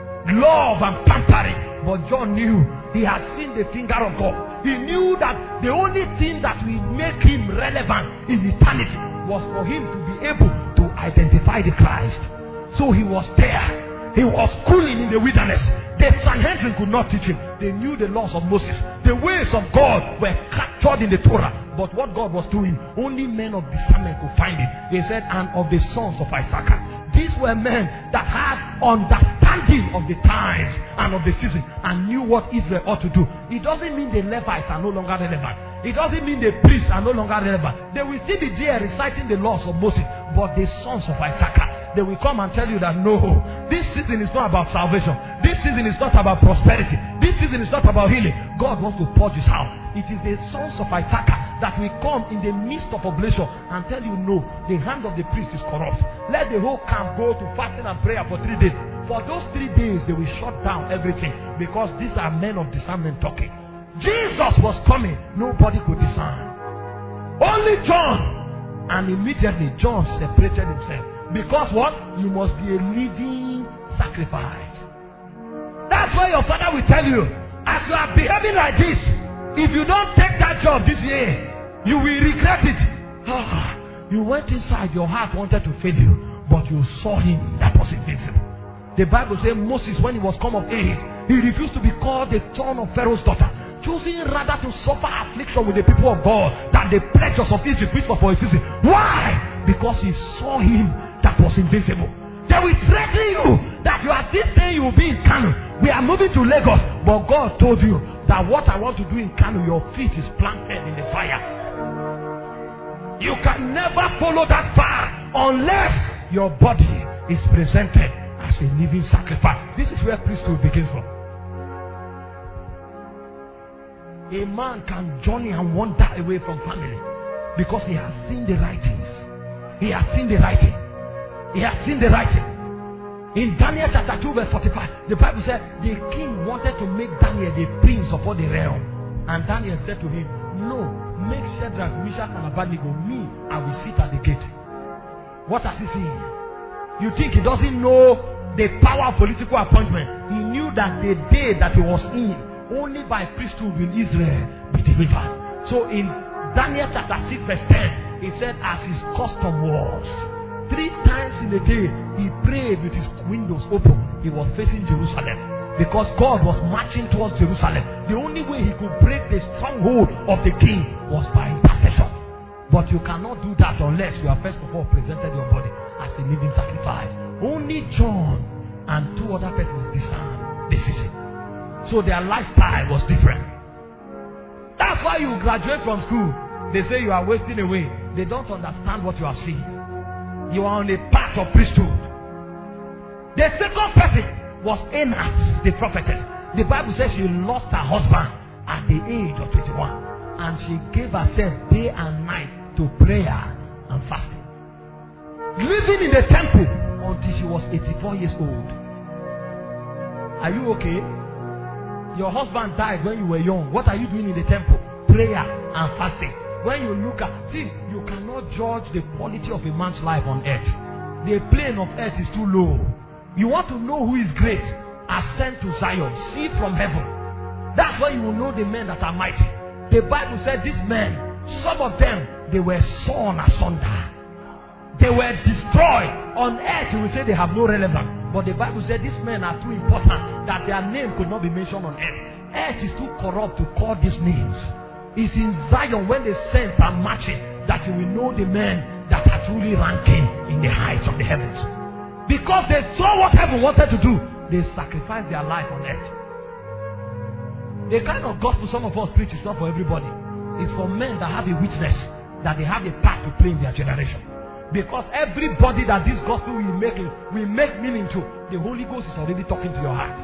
Speaker 2: Love and pampering. But John knew he had seen the finger of God. He knew that the only thing that will make him relevant in eternity was for him to be able to identify the Christ. So he was there. He was schooling in the wilderness. The Sanhedrin could not teach him. They knew the laws of Moses. The ways of God were captured in the Torah. But what God was doing, only men of discernment could find it. He said, and of the sons of Issachar. These were men that had understanding of the times and of the season and knew what Israel ought to do. It doesn't mean the Levites are no longer relevant. It doesn't mean the priests are no longer relevant. They will still be there reciting the laws of Moses. But the sons of Issachar, they will come and tell you that no, this season is not about salvation. This season is not about prosperity. This season is not about healing. God wants to purge his house. It is the sons of Issachar that will come in the midst of oblation and tell you no, the hand of the priest is corrupt. Let the whole camp go to fasting and prayer for three days. For those three days, they will shut down everything because these are men of discernment talking. Jesus was coming. Nobody could discern. Only John. And immediately John separated himself. Because what? You must be a living sacrifice. That's why your father will tell you, as you are behaving like this, if you don't take that job this year, you will regret it. Ah, you went inside, your heart wanted to fail you, but you saw him that was invincible. The Bible says Moses, when he was come of age, he refused to be called the son of Pharaoh's daughter, choosing rather to suffer affliction with the people of God than the pleasures of Egypt, which were for a season. Why? Because he saw him that was invincible. They will threaten you that you are still saying you will be in Kano. We are moving to Lagos, but God told you that what I want to do in Kano, your feet is planted in the fire. You can never follow that far unless your body is presented as a living sacrifice. This is where priesthood begins from. A man can journey and wander away from family because he has seen the writings. He has seen the writing. He has seen the writing. In Daniel chapter two verse forty-five, the Bible said the king wanted to make Daniel the prince of all the realm. And Daniel said to him, no, make Shadrach, Meshach and Abednego. Me, I will sit at the gate. What has he seen? You think he doesn't know the power of political appointment? He knew that the day that he was in, only by priesthood will Israel be delivered. So in Daniel chapter six verse ten, he said as his custom was, three times in a day he prayed with his windows open. He was facing Jerusalem because God was marching towards Jerusalem. The only way he could break the stronghold of the king was by intercession. But you cannot do that unless you have first of all presented your body as a living sacrifice. Only John and two other persons discerned this is it. So their lifestyle was different. That's why you graduate from school. They say you are wasting away. They don't understand what you have seen. You are on a path of priesthood. The second person was Enas, the prophetess. The Bible says she lost her husband at the age of twenty-one. And she gave herself day and night to prayer and fasting. Living in the temple until she was eighty-four years old. Are you okay? Your husband died when you were young. What are you doing in the temple? Prayer and fasting. When you look at, see, you cannot judge the quality of a man's life on earth. The plane of earth is too low. You want to know who is great? Ascend to Zion. See from heaven. That's why you will know the men that are mighty. The Bible said these men, some of them, they were sawn asunder. They were destroyed. On earth, you will say they have no relevance. But the Bible said these men are too important that their name could not be mentioned on earth. Earth is too corrupt to call these names. It's in Zion when the saints are marching that you will know the men that are truly ranking in the heights of the heavens. Because they saw what heaven wanted to do, they sacrificed their life on earth. The kind of gospel some of us preach is not for everybody. It's for men that have a witness, that they have a part to play in their generation. Because everybody that this gospel will make will make meaning to, the Holy Ghost is already talking to your heart.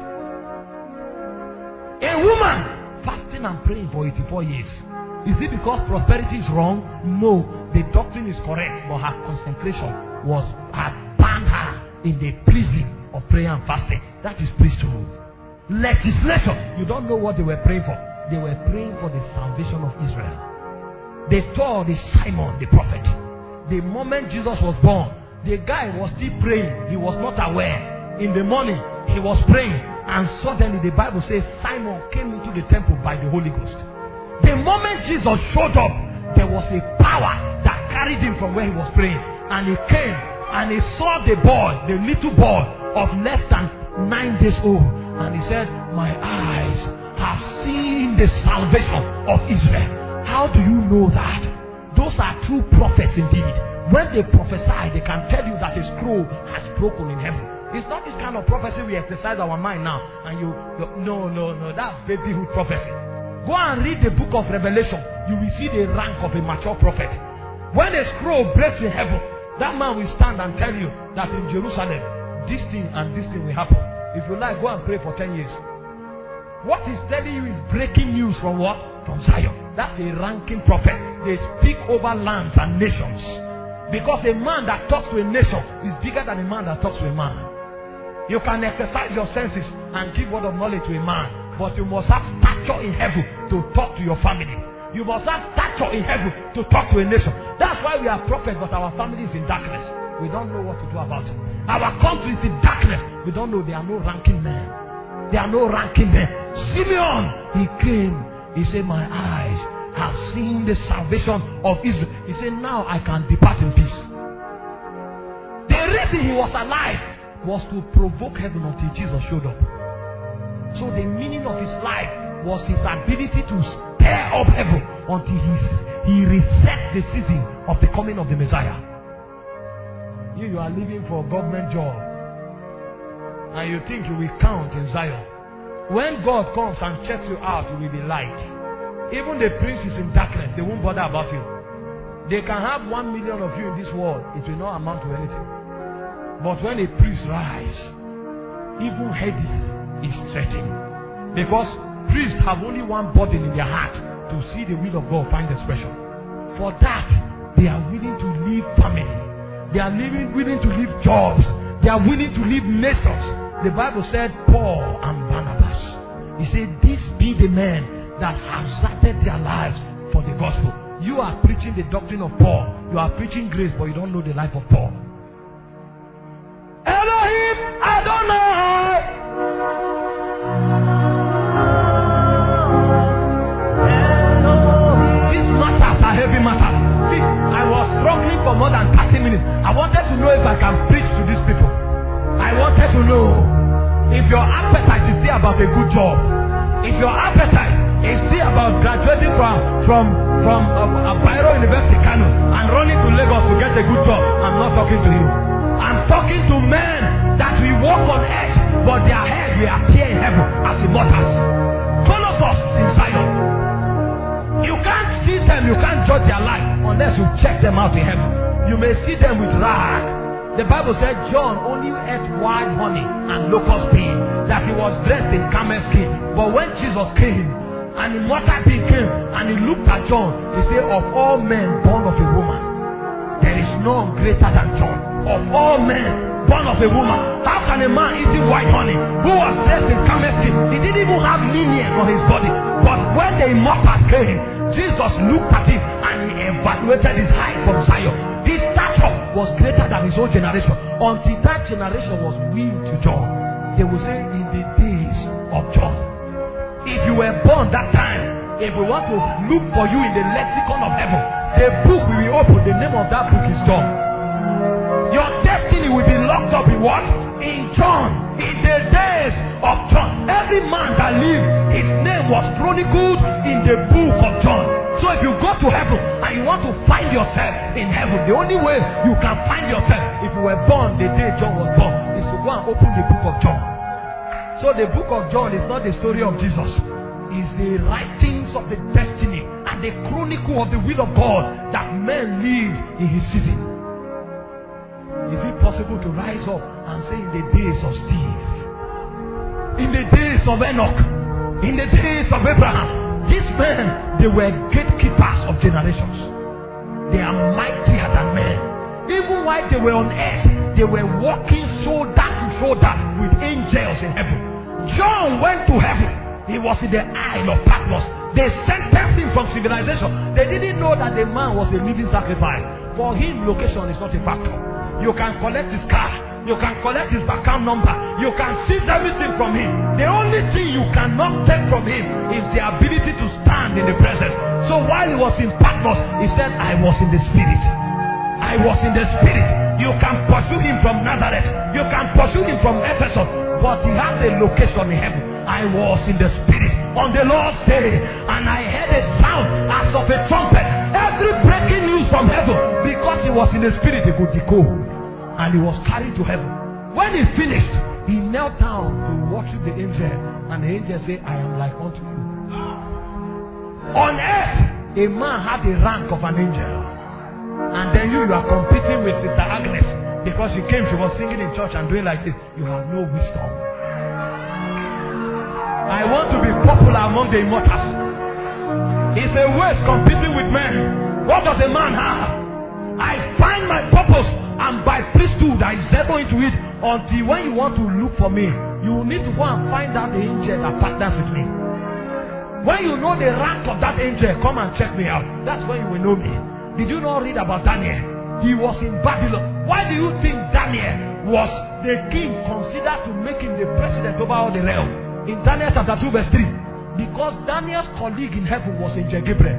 Speaker 2: A woman fasting and praying for eighty-four years. Is it because prosperity is wrong? No, the doctrine is correct, but her consecration was had banned her in the prison of prayer and fasting. That is priesthood. Legislation. You don't know what they were praying for. They were praying for the salvation of Israel. They told the Simon the prophet. The moment Jesus was born, the guy was still praying. He was not aware. In the morning, he was praying, and suddenly the Bible says Simon came into the temple by the Holy Ghost. The moment Jesus showed up, there was a power that carried him from where he was praying, and he came and he saw the boy, the little boy of less than nine days old, and he said, "My eyes have seen the salvation of Israel." How do you know that? Those are true prophets indeed. When they prophesy, they can tell you that a scroll has broken in heaven. It's not this kind of prophecy we exercise our mind now. And you, you no, no, no, that's babyhood prophecy. Go and read the book of Revelation. You will see the rank of a mature prophet. When a scroll breaks in heaven, that man will stand and tell you that in Jerusalem, this thing and this thing will happen. If you like, go and pray for ten years. What he's telling you is breaking news from what? From Zion. That's a ranking prophet. They speak over lands and nations. Because a man that talks to a nation is bigger than a man that talks to a man. You can exercise your senses and give word of knowledge to a man, but you must have stature in heaven to talk to your family. You must have stature in heaven to talk to a nation. That's why we are prophets, but our family is in darkness. We don't know what to do about it. Our country is in darkness. We don't know. There are no ranking men. There are no ranking men. Simeon, he came. He said, "My eyes have seen the salvation of Israel." He said, "Now I can depart in peace." The reason he was alive was to provoke heaven until Jesus showed up. So the meaning of his life was his ability to stir up heaven until he, he reset the season of the coming of the Messiah. You, you are living for a government job, and you think you will count in Zion. When God comes and checks you out, you will be light. Even the prince is in darkness. They won't bother about you. They can have one million of you in this world. It will not amount to anything. But when a priest rise, even Hades is threatened. Because priests have only one burden in their heart: to see the will of God find expression. For that, they are willing to leave family. They are living, willing to leave jobs. They are willing to leave nations. The Bible said Paul and Barnabas. He said, "These be the men that hazarded their lives for the gospel." You are preaching the doctrine of Paul. You are preaching grace, but you don't know the life of Paul. Elohim Adonai. These matters are heavy matters. See, I was struggling for more than thirty minutes. I wanted to know if I can preach to these people. I wanted to know if your appetite is still about a good job. If your appetite is still about graduating from from from a, a Bayreuth University, Kano, and running to Lagos to get a good job, I'm not talking to you. I'm talking to men that will walk on earth, but their head will appear in heaven as immortals. Colossus in Zion. You can't see them, you can't judge their life unless you check them out in heaven. You may see them with rag. The Bible said John only ate wild honey and locust bean, that he was dressed in camel skin. But when Jesus came, an immortal being came, and he looked at John, he said, "Of all men born of a woman, there is none greater than John. Of all men born of a woman, how can a man eating white honey, who was dressed in camel skin, he didn't even have lineage on his body, but when the immortals came, Jesus looked at him and he evaluated his height from Zion. His stature was greater than his own generation. Until that generation was willed to John, they will say, in the days of John. If you were born that time, if we want to look for you in the lexicon of heaven, the book we will open, the name of that book is John. locked up in what? In John. In the days of John. Every man that lived, his name was chronicled in the book of John. So if you go to heaven and you want to find yourself in heaven, the only way you can find yourself, if you were born the day John was born, is to go and open the book of John. So the book of John is not the story of Jesus. It's the writings of the destiny and the chronicle of the will of God that men lived in his season. Is it possible to rise up and say in the days of Steve, in the days of Enoch, in the days of Abraham, these men, they were gatekeepers of generations. They are mightier than men. Even while they were on earth, they were walking shoulder to shoulder with angels in heaven. John went to heaven. He was in the Isle of Patmos. They sentenced him from civilization. They didn't know that the man was a living sacrifice. For him, location is not a factor. You can collect his car. You can collect his account number. You can seize everything from him. The only thing you cannot take from him is the ability to stand in the presence. So while he was in Patmos, he said, I was in the spirit. I was in the spirit. You can pursue him from Nazareth. You can pursue him from Ephesus. But he has a location in heaven. I was in the spirit on the Lord's day, and I heard a sound as of a trumpet. Every breaking news from heaven, because he was in the spirit, he could decode. And he was carried to heaven. When he finished, he knelt down to worship the angel, and the angel said, I am like unto you. On earth, a man had the rank of an angel, and then you, you are competing with Sister Agnes because she came, she was singing in church and doing like this. You have no wisdom. I want to be popular among the immortals. It's a waste competing with men. What does a man have? I find my purpose, and by priesthood I settle into it. Until when you want to look for me, you need to go and find out the angel that partners with me. When you know the rank of that angel, come and check me out. That's when you will know me. Did you not read about Daniel? He was in Babylon. Why do you think Daniel was the king considered to make him the president over all the realm? In Daniel chapter two verse three. Because Daniel's colleague in heaven was Angel Gabriel.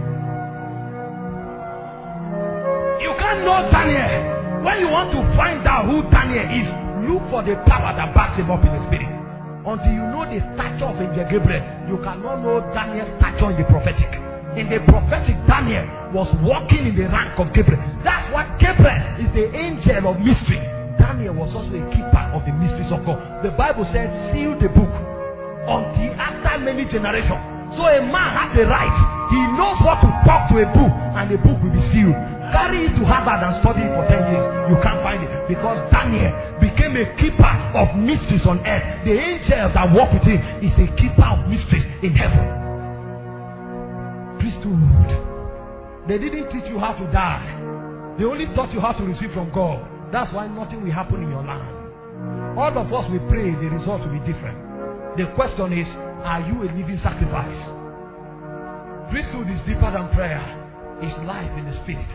Speaker 2: You can't know Daniel. When you want to find out who Daniel is, look for the power that backs him up in the spirit. Until you know the stature of Angel Gabriel, you cannot know Daniel's stature in the prophetic. In the prophetic, Daniel was walking in the rank of Gabriel. That's why Gabriel is the angel of mystery. Daniel was also a keeper of the mysteries of God. The Bible says, seal the book until after many generations. So a man has the right. He knows what to talk to a book, and the book will be sealed. Carry it to Harvard and study it for ten years. You can't find it. Because Daniel became a keeper of mysteries on earth. The angel that walked with him is a keeper of mysteries in heaven. Priesthood. They didn't teach you how to die. They only taught you how to receive from God. That's why nothing will happen in your land. All of us will pray, the result will be different. The question is, are you a living sacrifice? Priesthood is deeper than prayer. It's life in the spirit.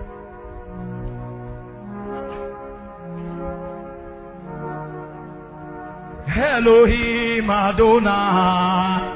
Speaker 2: Elohim Adonai.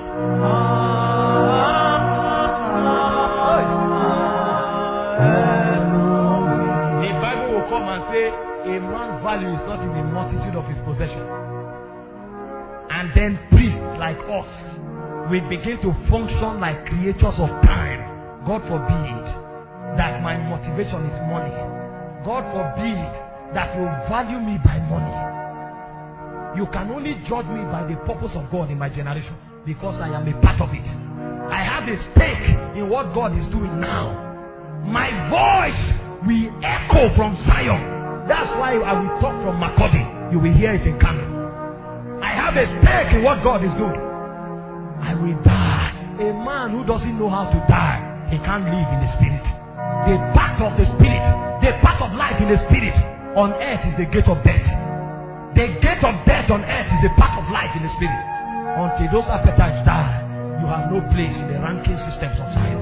Speaker 2: The Bible will come and say a man's value is not in the multitude of his possession. And then priests like us, we begin to function like creatures of time. God forbid that my motivation is money. God forbid that you value me by money. You can only judge me by the purpose of God in my generation, because I am a part of it. I have a stake in what God is doing now. My voice will echo from Zion. That's why I will talk from Makurdi. You will hear it in Kano. I have a stake in what God is doing. I will die. A man who doesn't know how to die, he can't live in the spirit. The path of the spirit, the path of life in the spirit on earth is the gate of death. The gate of death on earth is the path of life in the spirit. Until those appetites die, you have no place in the ranking systems of Zion.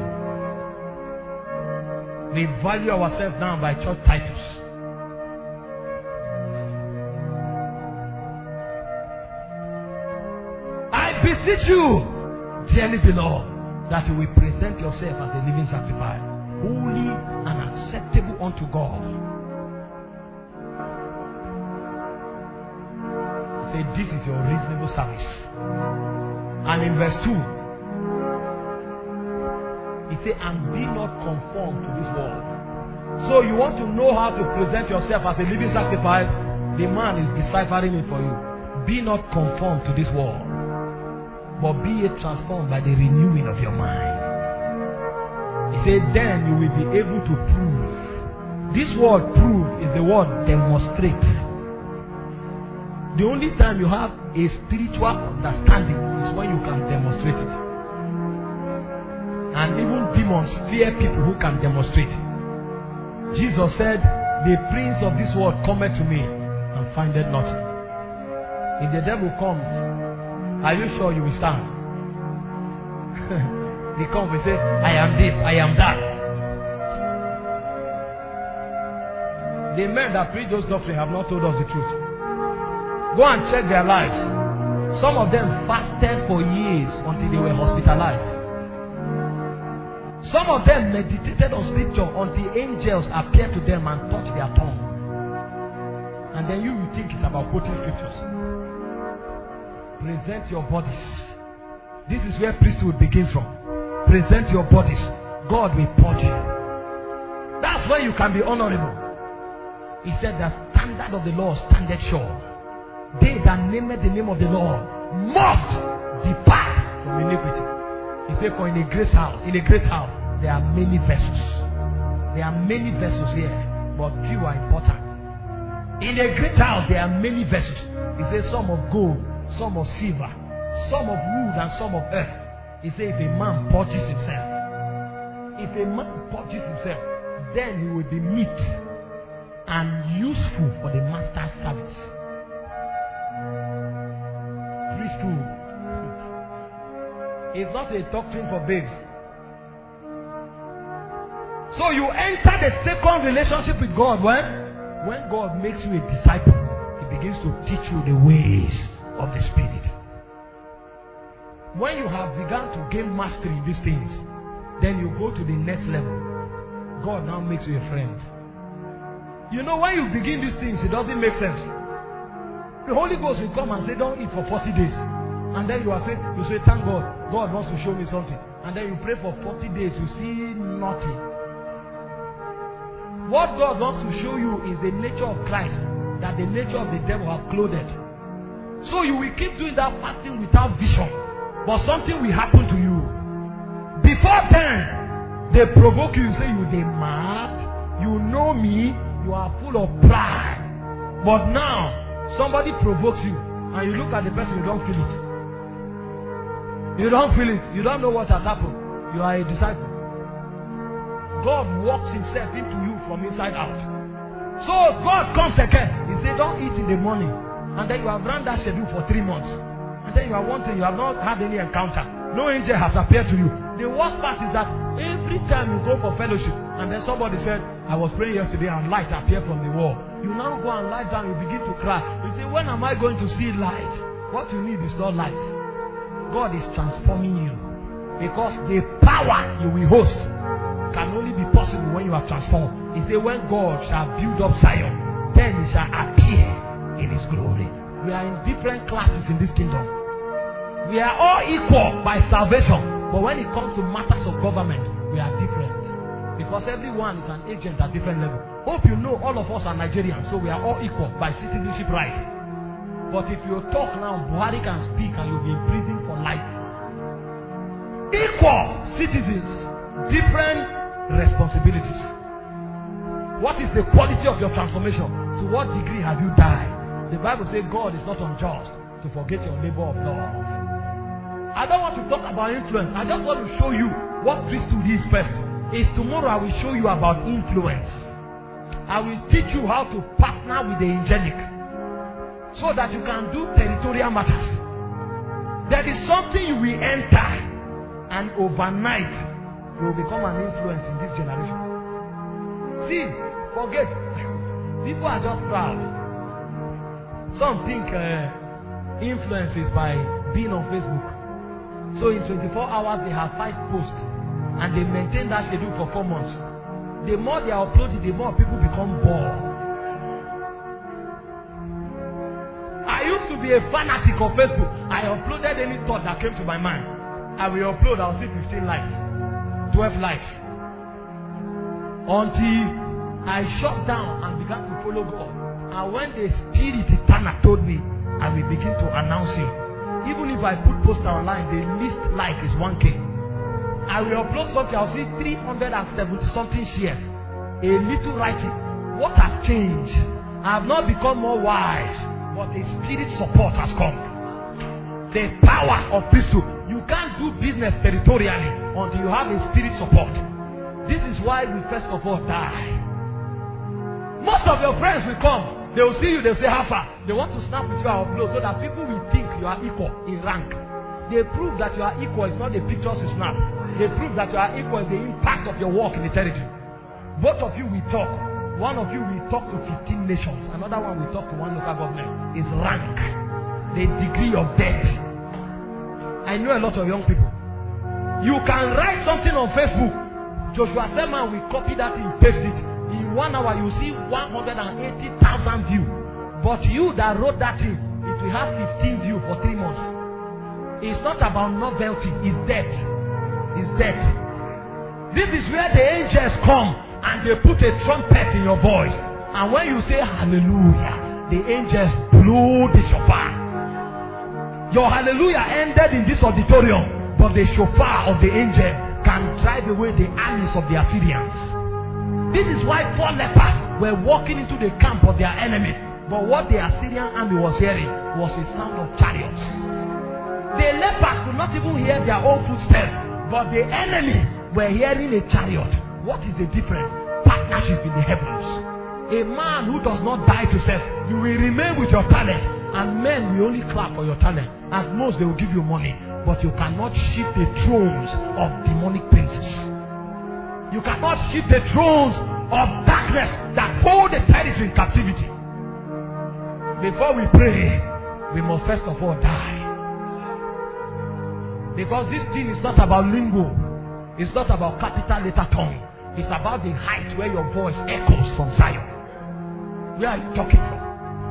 Speaker 2: We value ourselves now by church titles. I beseech you, dearly beloved, that you will present yourself as a living sacrifice, holy and acceptable unto God. Say, this is your reasonable service. And in verse two, he said, and be not conformed to this world. So you want to know how to present yourself as a living sacrifice? The man is deciphering it for you. Be not conformed to this world, but be ye transformed by the renewing of your mind. He said, then you will be able to prove. This word prove is the word demonstrate. The only time you have a spiritual understanding is when you can demonstrate it. And even demons fear people who can demonstrate. Jesus said, the prince of this world cometh to me and findeth nothing. If the devil comes, are you sure you will stand? He comes and say, I am this, I am that. The men that preach those doctrines have not told us the truth. Go and check their lives. Some of them fasted for years until they were hospitalized. Some of them meditated on scripture until angels appeared to them and touched their tongue. And then you will think it's about quoting scriptures. Present your bodies. This is where priesthood begins from. Present your bodies. God will purge you. That's when you can be honorable. He said the standard of the law standeth sure. They that name the name of the Lord must depart from iniquity. He said, for in a great house, in a great house, there are many vessels. There are many vessels here, but few are important. In a great house, there are many vessels. He says, some of gold, some of silver, some of wood, and some of earth. He says, if a man purges himself, if a man purges himself, then he will be meet and useful for the master's service. Priesthood is not a doctrine for babes. So you enter the second relationship with God when? When God makes you a disciple. He begins to teach you the ways of the Spirit. When you have begun to gain mastery in these things, then you go to the next level. God now makes you a friend. You know, when you begin these things, it doesn't make sense. The Holy Ghost will come and say, don't eat for forty days. And then you are saying, you say, thank God, God wants to show me something. And then you pray for forty days, you see nothing. What God wants to show you is the nature of Christ, that the nature of the devil have clothed. So you will keep doing that fasting without vision, but something will happen to you. Before then, they provoke you, you say, you they mad, you know me, you are full of pride. But now, somebody provokes you, and you look at the person, you don't feel it. You don't feel it. You don't know what has happened. You are a disciple. God works himself into you from inside out. So God comes again. He said, don't eat in the morning. And then you have run that schedule for three months. And then you are wanting, you have not had any encounter. No angel has appeared to you. The worst part is that every time you go for fellowship, and then somebody said, I was praying yesterday and light appeared from the wall. You now go and lie down, you begin to cry. You say, when am I going to see light? What you need is not light. God is transforming you. Because the power you will host can only be possible when you are transformed. He said, when God shall build up Zion, then he shall appear in his glory. We are in different classes in this kingdom. We are all equal by salvation. But when it comes to matters of government, we are different. Because everyone is an agent at different level. Hope you know all of us are Nigerians, so we are all equal by citizenship right. But if you talk now, Buhari can speak and you'll be in prison for life. Equal citizens, different responsibilities. What is the quality of your transformation? To what degree have you died? The Bible says God is not unjust to forget your labor of love. I don't want to talk about influence. I just want to show you what priesthood is first. Is tomorrow I will show you about influence. I will teach you how to partner with the angelic, so that you can do territorial matters. There is something you will enter, and overnight you will become an influence in this generation. See, forget. People are just proud. Some think uh, influence is by being on Facebook. So in twenty-four hours they have five posts, and they maintain that schedule for four months. The more they are uploading, the more people become bored. I used to to be a fanatic of Facebook. I uploaded any thought that came to my mind. I will upload, I'll see fifteen likes, twelve likes. Until I shut down and began to follow God. And when the Spirit Eternal told me, I will begin to announce Him. Even if I put poster online, the least like is one K. I will upload something, I'll see three hundred seventy something shares. A little writing. What has changed? I have not become more wise, but the Spirit support has come. The power of priesthood. You can't do business territorially until you have a Spirit support. This is why we first of all die. Most of your friends will come. They will see you, they will say, how far? They want to snap with you and upload so that people will think you are equal in rank. They prove that you are equal is not the pictures you snap. They prove that you are equal is the impact of your work in the territory. Both of you will talk. One of you will talk to fifteen nations. Another one will talk to one local government. It's rank. The degree of debt. I know a lot of young people. You can write something on Facebook. Joshua Selman will copy that and paste it. In one hour, you see one hundred eighty thousand views. But you that wrote that thing, it will have fifteen views for three months. It's not about novelty. It's death. It's death. This is where the angels come and they put a trumpet in your voice. And when you say hallelujah, the angels blow the shofar. Your hallelujah ended in this auditorium, but the shofar of the angel can drive away the armies of the Assyrians. This is why four lepers were walking into the camp of their enemies. But what the Assyrian army was hearing was a sound of chariots. The lepers could not even hear their own footsteps. But the enemy were hearing a chariot. What is the difference? Partnership in the heavens. A man who does not die to self, you will remain with your talent. And men will only clap for your talent. At most they will give you money. But you cannot shift the thrones of demonic princes. You cannot shift the thrones of darkness that hold the territory in captivity. Before we pray, we must first of all die. Because this thing is not about lingo. It's not about capital letter tongue. It's about the height where your voice echoes from Zion. Where are you talking from?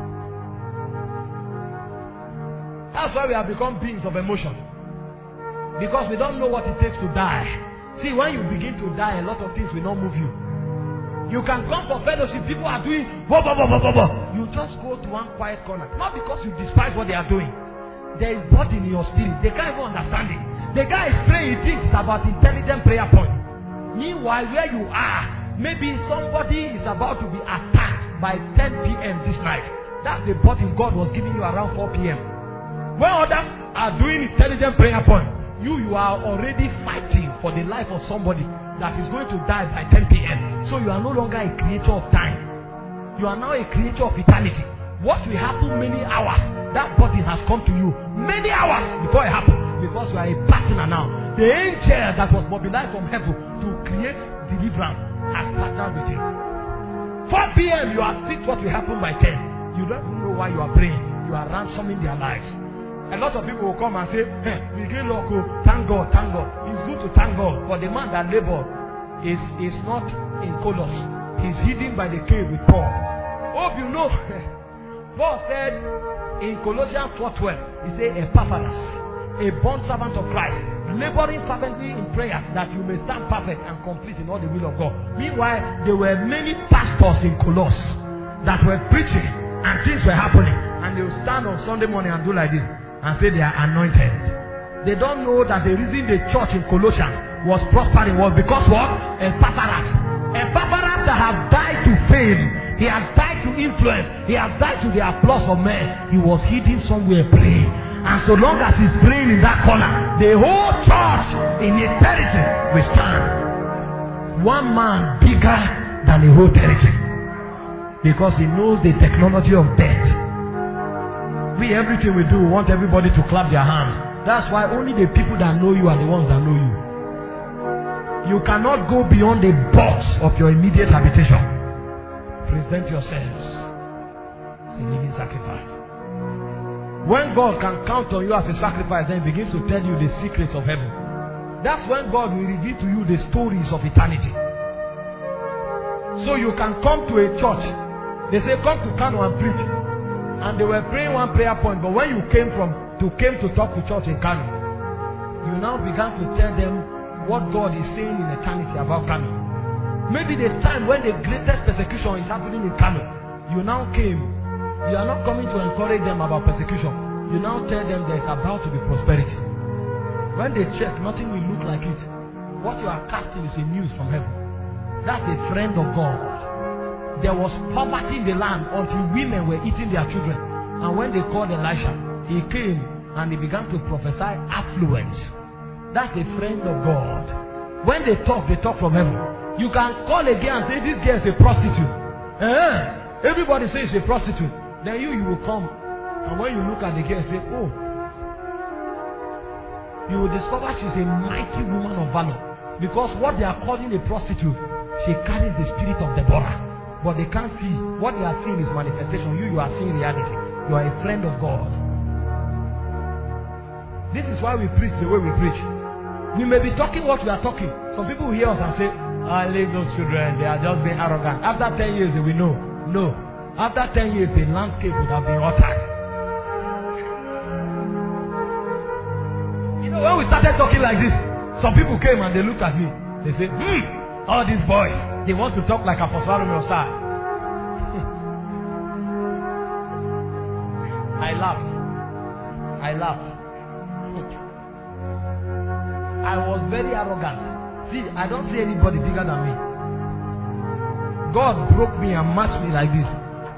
Speaker 2: That's why we have become beings of emotion. Because we don't know what it takes to die. See, when you begin to die, a lot of things will not move you. You can come for fellowship. People are doing blah, blah, blah, blah, blah, blah. You just go to one quiet corner. Not because you despise what they are doing. There is burden in your spirit. They can't even understand it. The guy is praying. He thinks it's about intelligent prayer point. Meanwhile, where you are, maybe somebody is about to be attacked by ten p m this night. That's the burden God was giving you around four p m When others are doing intelligent prayer point, you, you are already fighting for the life of somebody that is going to die by ten p m So you are no longer a creator of time. You are now a creator of eternity. What will happen many hours, that body has come to you many hours before it happens. Because you are a partner now. The angel that was mobilized from heaven to create deliverance has partnered with him. four p m you are fixed what will happen by ten. You don't even know why you are praying. You are ransoming their lives. A lot of people will come and say, hey, we get local, thank God, thank God. It's good to thank God. But the man that labored is, is not in Colossus. He's hidden by the cave with Paul. Hope you know. Paul said in Colossians four twelve, he said, Epaphras, a bond servant of Christ, laboring fervently in prayers that you may stand perfect and complete in all the will of God. Meanwhile, there were many pastors in Colossus that were preaching and things were happening. And they will stand on Sunday morning and do like this and say they are anointed. They don't know that the reason the church in Colossians was prospering was because what? Epaphras. Epaphras that have died to fame. He has died to influence. He has died to the applause of men. He was hidden somewhere praying. And so long as he's praying in that corner, the whole church in his territory will stand. One man bigger than the whole territory. Because he knows the technology of death. We, everything we do, we want everybody to clap their hands. That's why only the people that know you are the ones that know you. You cannot go beyond the box of your immediate habitation. Present yourselves as a living sacrifice. When God can count on you as a sacrifice, then he begins to tell you the secrets of heaven. That's when God will reveal to you the stories of eternity. So you can come to a church. They say, come to Kano and preach. And they were praying one prayer point. But when you came from to came to talk to church in Kano, you now began to tell them what God is saying in eternity about Kano. Maybe the time when the greatest persecution is happening in Kano, you now came. You are not coming to encourage them about persecution. You now tell them there is about to be prosperity. When they check, nothing will look like it. What you are casting is a news from heaven. That's a friend of God. There was poverty in the land until women were eating their children. And when they called Elisha, he came and he began to prophesy affluence. That's a friend of God. When they talk, they talk from heaven. You can call again and say, this girl is a prostitute. Uh-huh. Everybody says she's a prostitute. Then you, you will come. And when you look at the girl and say, oh, you will discover she's a mighty woman of valor. Because what they are calling a prostitute, she carries the spirit of Deborah. But they can't see. What they are seeing is manifestation. You, you are seeing reality. You are a friend of God. This is why we preach the way we preach. We may be talking what we are talking. Some people will hear us and say, I leave those children. They are just being arrogant. After ten years, they will know. No. After ten years, the landscape would have been altered. You know, when we started talking like this, some people came and they looked at me. They said, hmm, all these boys, they want to talk like Apostle Osai. I laughed. I laughed. I was very arrogant. See, I don't see anybody bigger than me. God broke me and matched me like this.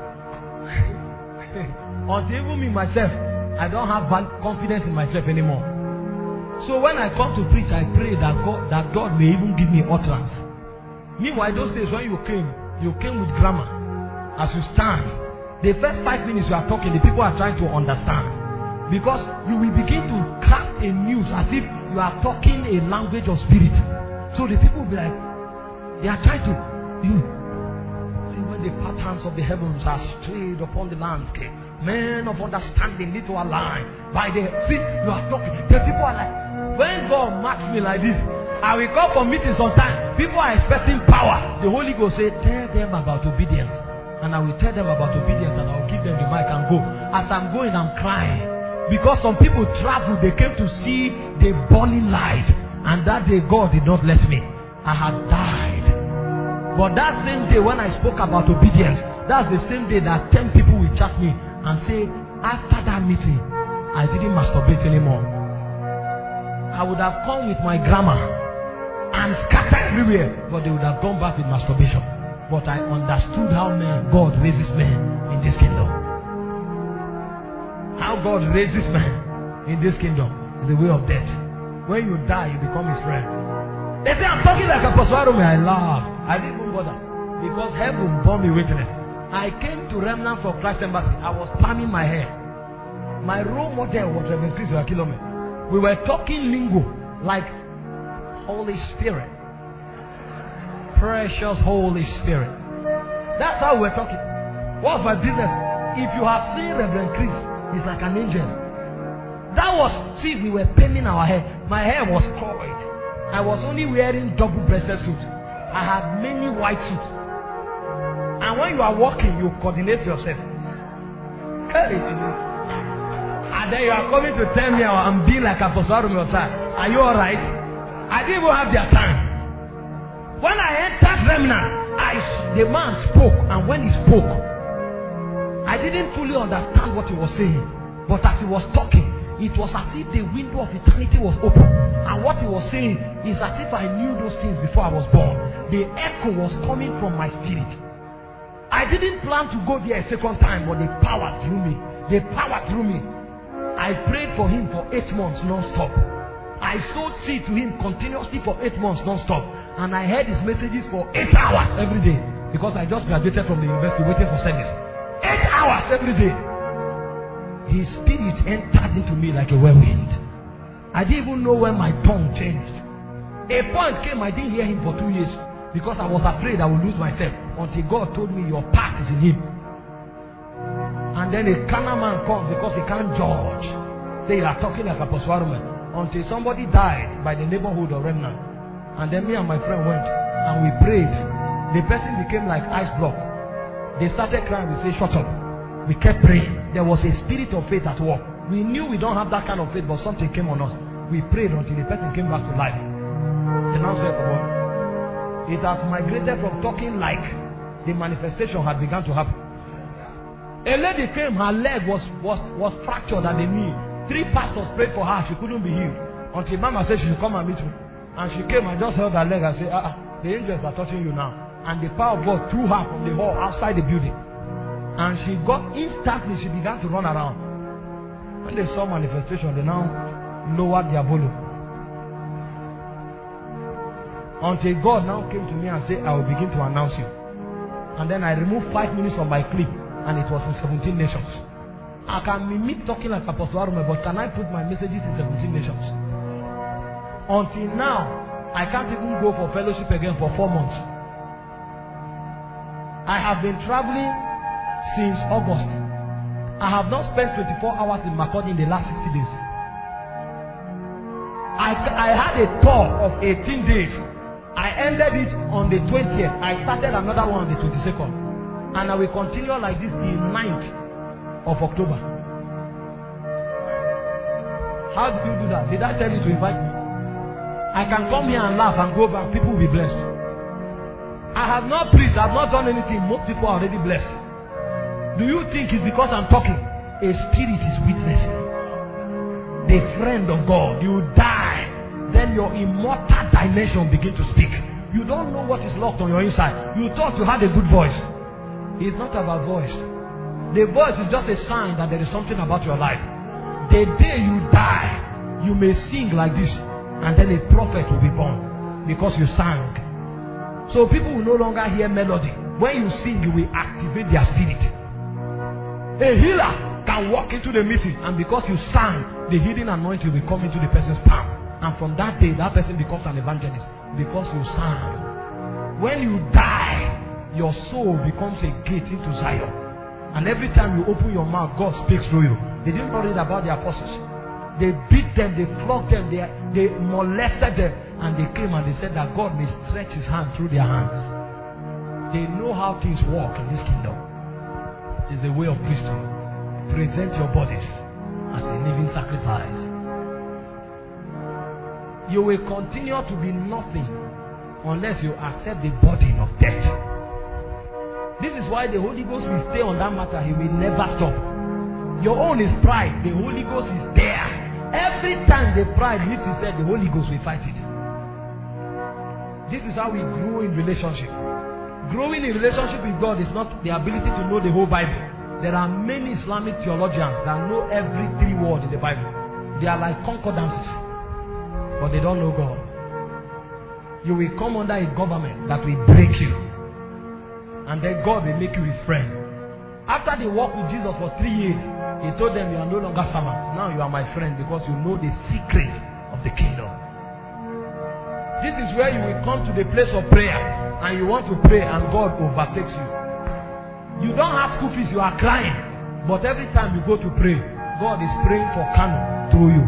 Speaker 2: Until even me myself, I don't have confidence in myself anymore. So when I come to preach, I pray that God, that God may even give me utterance. Meanwhile, those days when you came, you came with grammar. As you stand, the first five minutes you are talking, the people are trying to understand. Because you will begin to cast a news as if you are talking a language of spirit. So the people will be like, they are trying to, you see, when the patterns of the heavens are strayed upon the landscape, men of understanding need to align by the, see, you are talking, the people are like, when God marks me like this, I will come for meetings sometime. People are expecting power. The Holy Ghost say, tell them about obedience. And I will tell them about obedience and I will give them the mic and go. As I'm going, I'm crying. Because some people traveled, they came to see the burning light. And that day, God did not let me. I had died. But that same day, when I spoke about obedience, that's the same day that ten people will chat me and say, after that meeting, I didn't masturbate anymore. I would have come with my grammar and scattered everywhere, but they would have gone back with masturbation. But I understood how men, God raises men in this kingdom. How God raises men in this kingdom is the way of death. When you die, you become his friend. They say, I'm talking like Apostle Arome. I laugh. I didn't even bother. Because heaven bore me witness. I came to Remnant for Christ Embassy. I was palming my hair. My role model was Reverend Chris Oyakhilome. We were talking lingo like Holy Spirit. Precious Holy Spirit. That's how we were talking. What's my business? If you have seen Reverend Chris, he's like an angel. That was, see, we were painting our hair. My hair was coiled. I was only wearing double-breasted suits. I had many white suits. And when you are walking, you coordinate yourself. And then you are coming to tell me I'm being like Apostle Arome Osai. Are you alright? I didn't even have their time. When I entered Remnant, I, the man spoke. And when he spoke, I didn't fully understand what he was saying. But as he was talking, it was as if the window of eternity was open. And what he was saying is as if I knew those things before I was born. The echo was coming from my spirit. I didn't plan to go there a second time, but the power drew me. The power drew me. I prayed for him for eight months non-stop. I sowed seed to him continuously for eight months non-stop. And I heard his messages for eight hours every day. Because I just graduated from the university waiting for service. Eight hours every day. His spirit entered into me like a whirlwind. I didn't even know when my tongue changed. A point came, I didn't hear him for two years. Because I was afraid I would lose myself. Until God told me, your part is in him. And then a carnal man comes because he can't judge. Say, you are talking like Apostle Arome. Until somebody died by the neighborhood of Remnant. And then me and my friend went and we prayed. The person became like ice block. They started crying. We say, shut up. We kept praying. there was a spirit of faith at work. We knew we don't have that kind of faith, but something came on us. We prayed until the person came back to life. The now said, oh, it has migrated from talking like the manifestation had begun to happen. A lady came, her leg was, was, was fractured at the knee. Three pastors prayed for her, she couldn't be healed. Until Mama said she should come and meet me. And she came and just held her leg and said, ah, ah, the angels are touching you now. And the power of God threw her from the hall outside the building. And she got, instantly she began to run around. When they saw manifestation, they now lowered their volume. Until God now came to me and said, I will begin to announce you. And then I removed five minutes from my clip, and it was in seventeen nations. I can mimic talking like Apostle Arume, but can I put my messages in seventeen nations? Until now, I can't even go for fellowship again for four months. I have been traveling since August. I have not spent twenty-four hours in Makurdi in the last sixty days. I, I had a tour of eighteen days. I ended it on the twentieth. I started another one on the twenty-second. And I will continue like this till ninth of October. How did you do that? Did I tell you to invite me? I can come here and laugh and go back. People will be blessed. I have not preached. I have not done anything. Most people are already blessed. Do you think it's because I'm talking? A spirit is witnessing. The friend of God. You die. Then your immortal dimension begin to speak. You don't know what is locked on your inside. You thought you had a good voice. It's not about voice. The voice is just a sign that there is something about your life. The day you die, you may sing like this, and then a prophet will be born because you sang. So people will no longer hear melody. When you sing, you will activate their spirit. A healer can walk into the meeting, and because you sang, the healing anointing will come into the person's palm. And from that day, that person becomes an evangelist because you sang. When you die, your soul becomes a gate into Zion. And every time you open your mouth, God speaks through you. They didn't worry about the apostles. They beat them, they flogged them, they, they molested them. And they came and they said that God may stretch his hand through their hands. They know how things work in this kingdom. It is the way of priesthood. Present your bodies as a living sacrifice. You will continue to be nothing unless you accept the burden of death. This is why the Holy Ghost will stay on that matter. He will never stop. Your own is pride. The Holy Ghost is there. Every time the pride lifts his head, the Holy Ghost will fight it. This is how we grow in relationship. Growing in relationship with God is not the ability to know the whole Bible. There are many Islamic theologians that know every three words in the Bible. They are like concordances, but they don't know God. You will come under a government that will break you, and then God will make you his friend. After they walked with Jesus for three years, he told them, you are no longer servants. Now you are my friend because you know the secrets of the kingdom. This is where you will come to the place of prayer and you want to pray and God overtakes you. You don't have school fees, you are crying. But every time you go to pray, God is praying for Kano through you.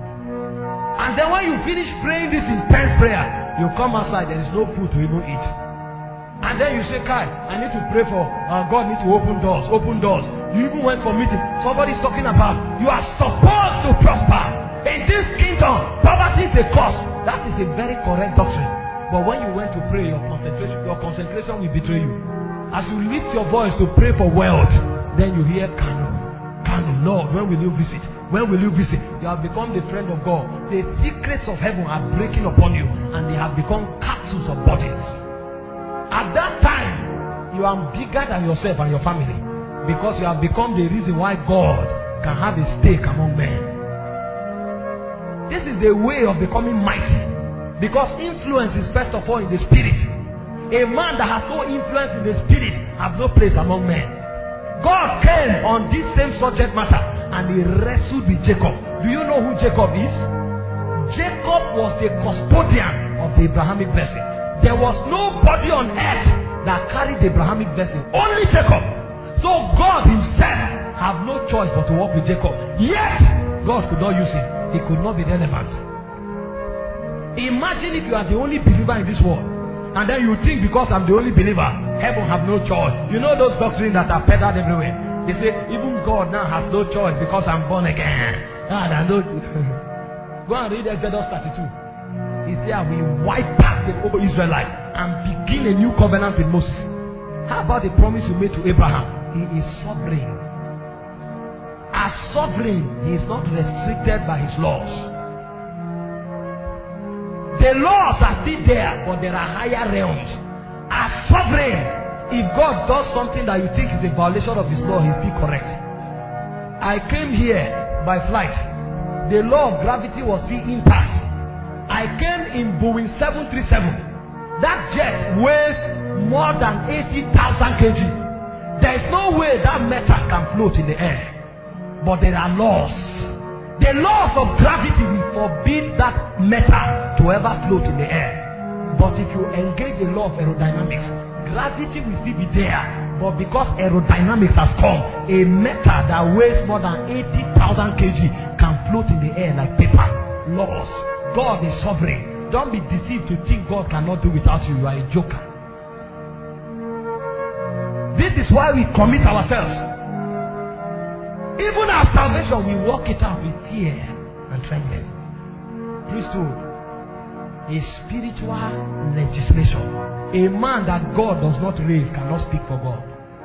Speaker 2: And then when you finish praying this intense prayer, you come outside, there is no food to even eat. And then you say, Kai, I need to pray for uh, God need to open doors, open doors. You even went for meeting. Somebody's talking about you are supposed to prosper. In this kingdom, poverty is a curse. That is a very correct doctrine. But when you went to pray, your concentration, your concentration will betray you. As you lift your voice to pray for wealth, then you hear Kano, Kano, Lord, when will you visit? When will you visit? You have become the friend of God. The secrets of heaven are breaking upon you, and they have become capsules of bodies. At that time, you are bigger than yourself and your family, because you have become the reason why God can have a stake among men. This is the way of becoming mighty, because influence is first of all in the spirit. A man that has no influence in the spirit has no place among men. God came on this same subject matter and he wrestled with Jacob. Do you know who Jacob is? Jacob was the custodian of the Abrahamic blessing. There was nobody on earth that carried the Abrahamic blessing. Only Jacob. So God himself had no choice but to walk with Jacob. Yet, God could not use him. He could not be relevant. Imagine if you are the only believer in this world, and then you think because I'm the only believer, heaven have no choice. You know those doctrines that are peddled everywhere. They say, even God now has no choice because I'm born again. Ah, no. Go and read Exodus thirty-two. He said, I will wipe out the whole Israelite and begin a new covenant with Moses. How about the promise you made to Abraham? He is sovereign. As sovereign, he is not restricted by his laws. The laws are still there, but there are higher realms. As sovereign, if God does something that you think is a violation of his law, he's still correct. I came here by flight. The law of gravity was still intact. I came in Boeing seven thirty-seven. That jet weighs more than eighty thousand kilograms. There is no way that metal can float in the air. But there are laws. The laws of gravity will forbid that metal to ever float in the air. But if you engage the law of aerodynamics, gravity will still be there. But because aerodynamics has come, a metal that weighs more than eighty thousand kilograms can float in the air like paper. Laws. God is sovereign. Don't be deceived to think God cannot do without you. You are a joker. This is why we commit ourselves. Even our salvation, we walk it out with fear and trembling. Priesthood is spiritual legislation. A man that God does not raise cannot speak for God.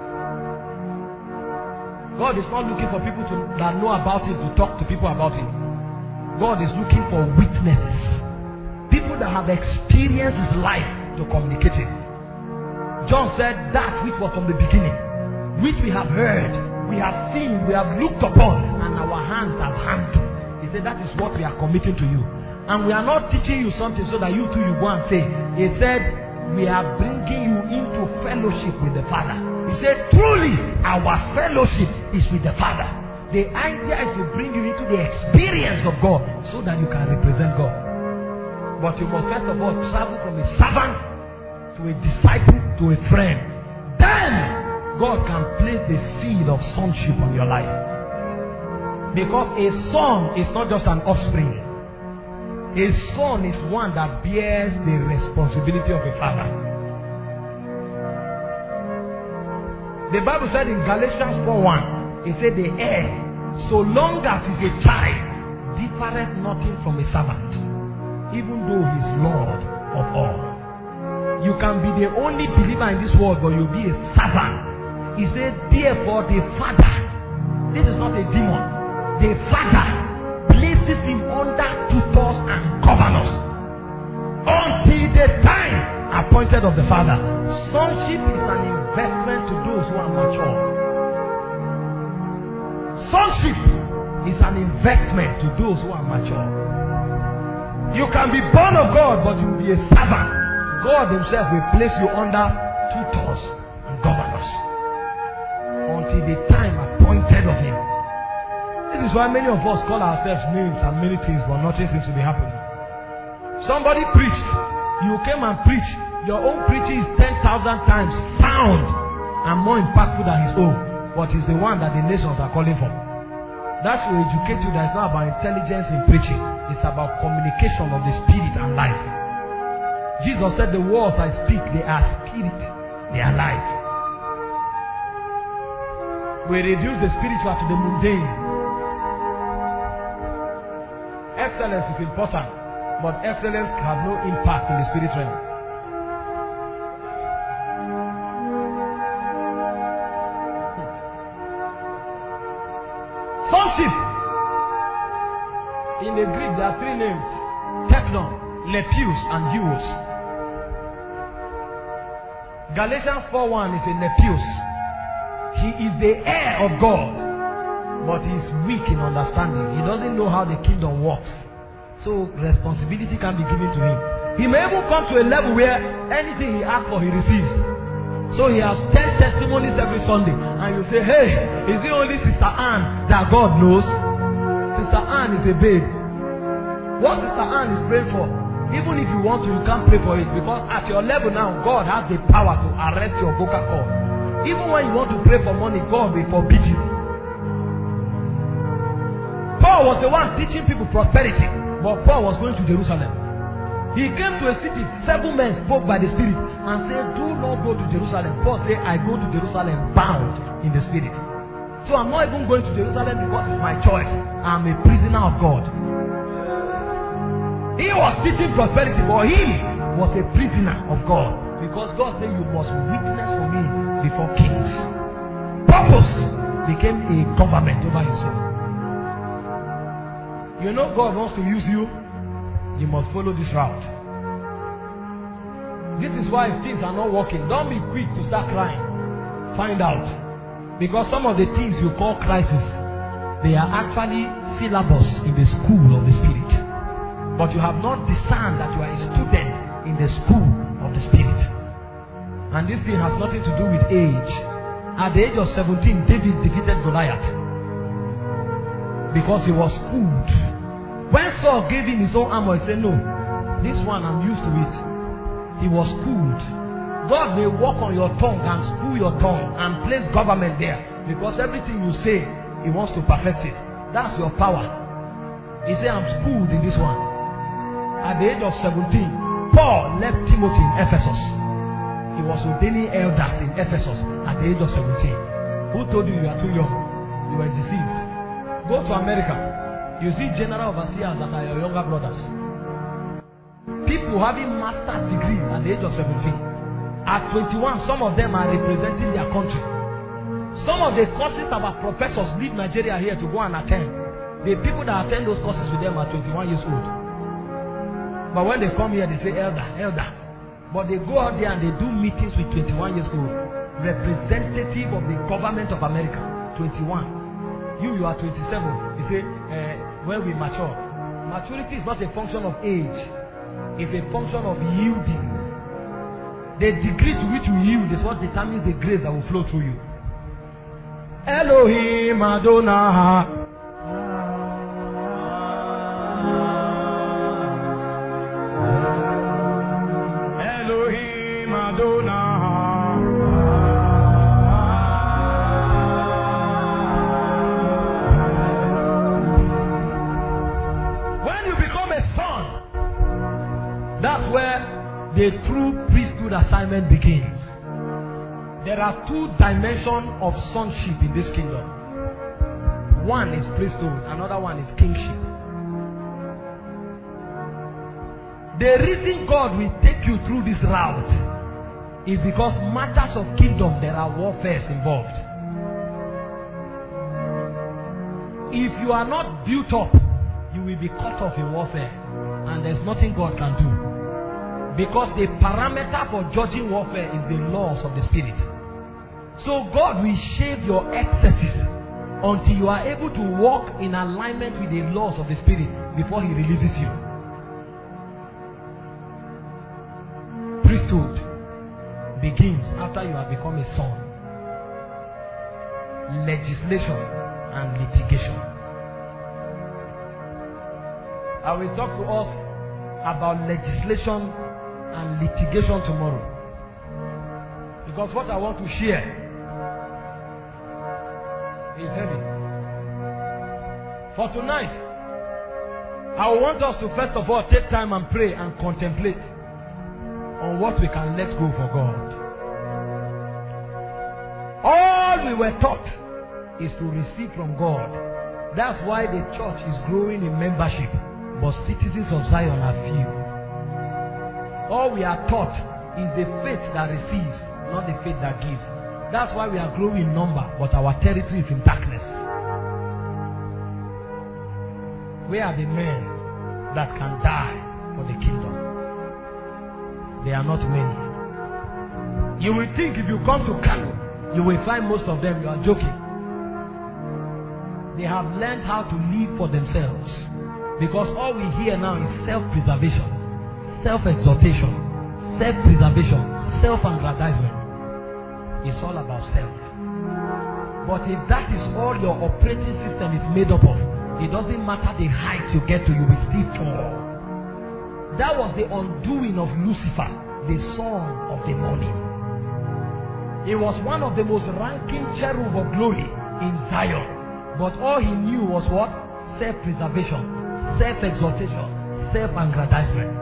Speaker 2: God is not looking for people to, that know about him to talk to people about him. God is looking for witnesses. People that have experienced his life to communicate it. John said that which was from the beginning, which we have heard, we have seen, we have looked upon, and our hands have handled. He said that is what we are committing to you. And we are not teaching you something so that you too you go and say. He said we are bringing you into fellowship with the Father. He said truly our fellowship is with the Father. The idea is to bring you into the experience of God so that you can represent God. But you must first of all travel from a servant to a disciple to a friend. Then God can place the seed of sonship on your life. Because a son is not just an offspring. A son is one that bears the responsibility of a father. The Bible said in Galatians four one, it said the heir, so long as he's a child, differeth nothing from a servant, even though he's Lord of all. You can be the only believer in this world, but you'll be a servant. He said, therefore the Father, this is not a demon, the Father places him under tutors and governors until the time appointed of the Father. Sonship is an investment to those who are mature. Sonship is an investment to those who are mature. You can be born of God, but you will be a servant. God himself will place you under tutors and governors until the time appointed of him. This is why many of us call ourselves names and many things, but nothing seems to be happening. Somebody preached, you came and preached. Your own preaching is ten thousand times sound and more impactful than his own. But it's the one that the nations are calling for. That should educate you that it's not about intelligence in preaching. It's about communication of the spirit and life. Jesus said the words I speak, they are spirit, they are life. We reduce the spiritual to the mundane. Excellence is important, but excellence has no impact in the spirit realm. Sonship. In the Greek, there are three names: Teknon, Nepios, and Huos. Galatians four one is a Nepios. He is the heir of God, but he is weak in understanding. He doesn't know how the kingdom works. So responsibility can be given to him. He may even come to a level where anything he asks for, he receives. So he has ten testimonies every Sunday. And you say, hey, is it only Sister Anne that God knows? Sister Anne is a babe. What Sister Anne is praying for, even if you want to, you can't pray for it. Because at your level now, God has the power to arrest your vocal cord. Even when you want to pray for money, God will forbid you. Paul was the one teaching people prosperity. But Paul was going to Jerusalem. He came to a city, seven men spoke by the Spirit and said, do not go to Jerusalem. Paul said, I go to Jerusalem bound in the Spirit. So I'm not even going to Jerusalem because it's my choice. I'm a prisoner of God. He was teaching prosperity, but he was a prisoner of God. Because God said you must witness for me before kings. Purpose became a government over his soul. You know God wants to use you. You must follow this route. This is why if things are not working, don't be quick to start crying. Find out. Because some of the things you call crisis, they are actually syllabus in the school of the Spirit. But you have not discerned that you are a student in the school of the Spirit. And this thing has nothing to do with age. At the age of seventeen, David defeated Goliath. Because he was schooled. When Saul gave him his own armor, he said, no, this one I'm used to it. He was schooled. God may walk on your tongue and school your tongue and place government there. Because everything you say, he wants to perfect it. That's your power. He said, I'm schooled in this one. At the age of seventeen, Paul left Timothy in Ephesus. He was ordaining elders in Ephesus at the age of seventeen. Who told you you are too young? You were deceived. Go to America. You see general overseers that are your younger brothers. People having master's degree at the age of seventeen. At twenty-one, some of them are representing their country. Some of the courses our professors leave Nigeria here to go and attend. The people that attend those courses with them are twenty-one years old. But when they come here, they say elder, elder. But they go out there and they do meetings with twenty-one years old. Representative of the government of America. twenty-one. You, you are twenty-seven. You say, uh, when we mature. Maturity is not a function of age. It's a function of yielding. The degree to which you yield is what determines the grace that will flow through you. Elohim Adonai. Elohim Adonai. When you become a son, that's where the true priesthood assignment begins. There are two dimensions of sonship in this kingdom. One is priesthood, another one is kingship. The reason God will take you through this route is because matters of kingdom, there are warfares involved. If you are not built up, you will be cut off in warfare, and there's nothing God can do. Because the parameter for judging warfare is the laws of the Spirit. So God will shave your excesses until you are able to walk in alignment with the laws of the Spirit before He releases you. Priesthood begins after you have become a son. Legislation and litigation. I will talk to us about legislation and litigation tomorrow. Because what I want to share is heavy. For tonight, I want us to first of all take time and pray and contemplate on what we can let go for God. All we were taught is to receive from God. That's why the church is growing in membership, but citizens of Zion are few. All we are taught is the faith that receives, not the faith that gives. That's why we are growing in number, but our territory is in darkness. Where are the men that can die for the kingdom? They are not many. You will think if you come to Kano, you will find most of them. You are joking. They have learned how to live for themselves. Because all we hear now is self-preservation, self-exaltation, self-preservation, self-aggrandizement. It's all about self. But if that is all your operating system is made up of, it doesn't matter the height you get to, you will still fall. That was the undoing of Lucifer, the son of the morning. He was one of the most ranking cherub of glory in Zion. But all he knew was what? Self-preservation, self-exaltation, self-aggrandizement.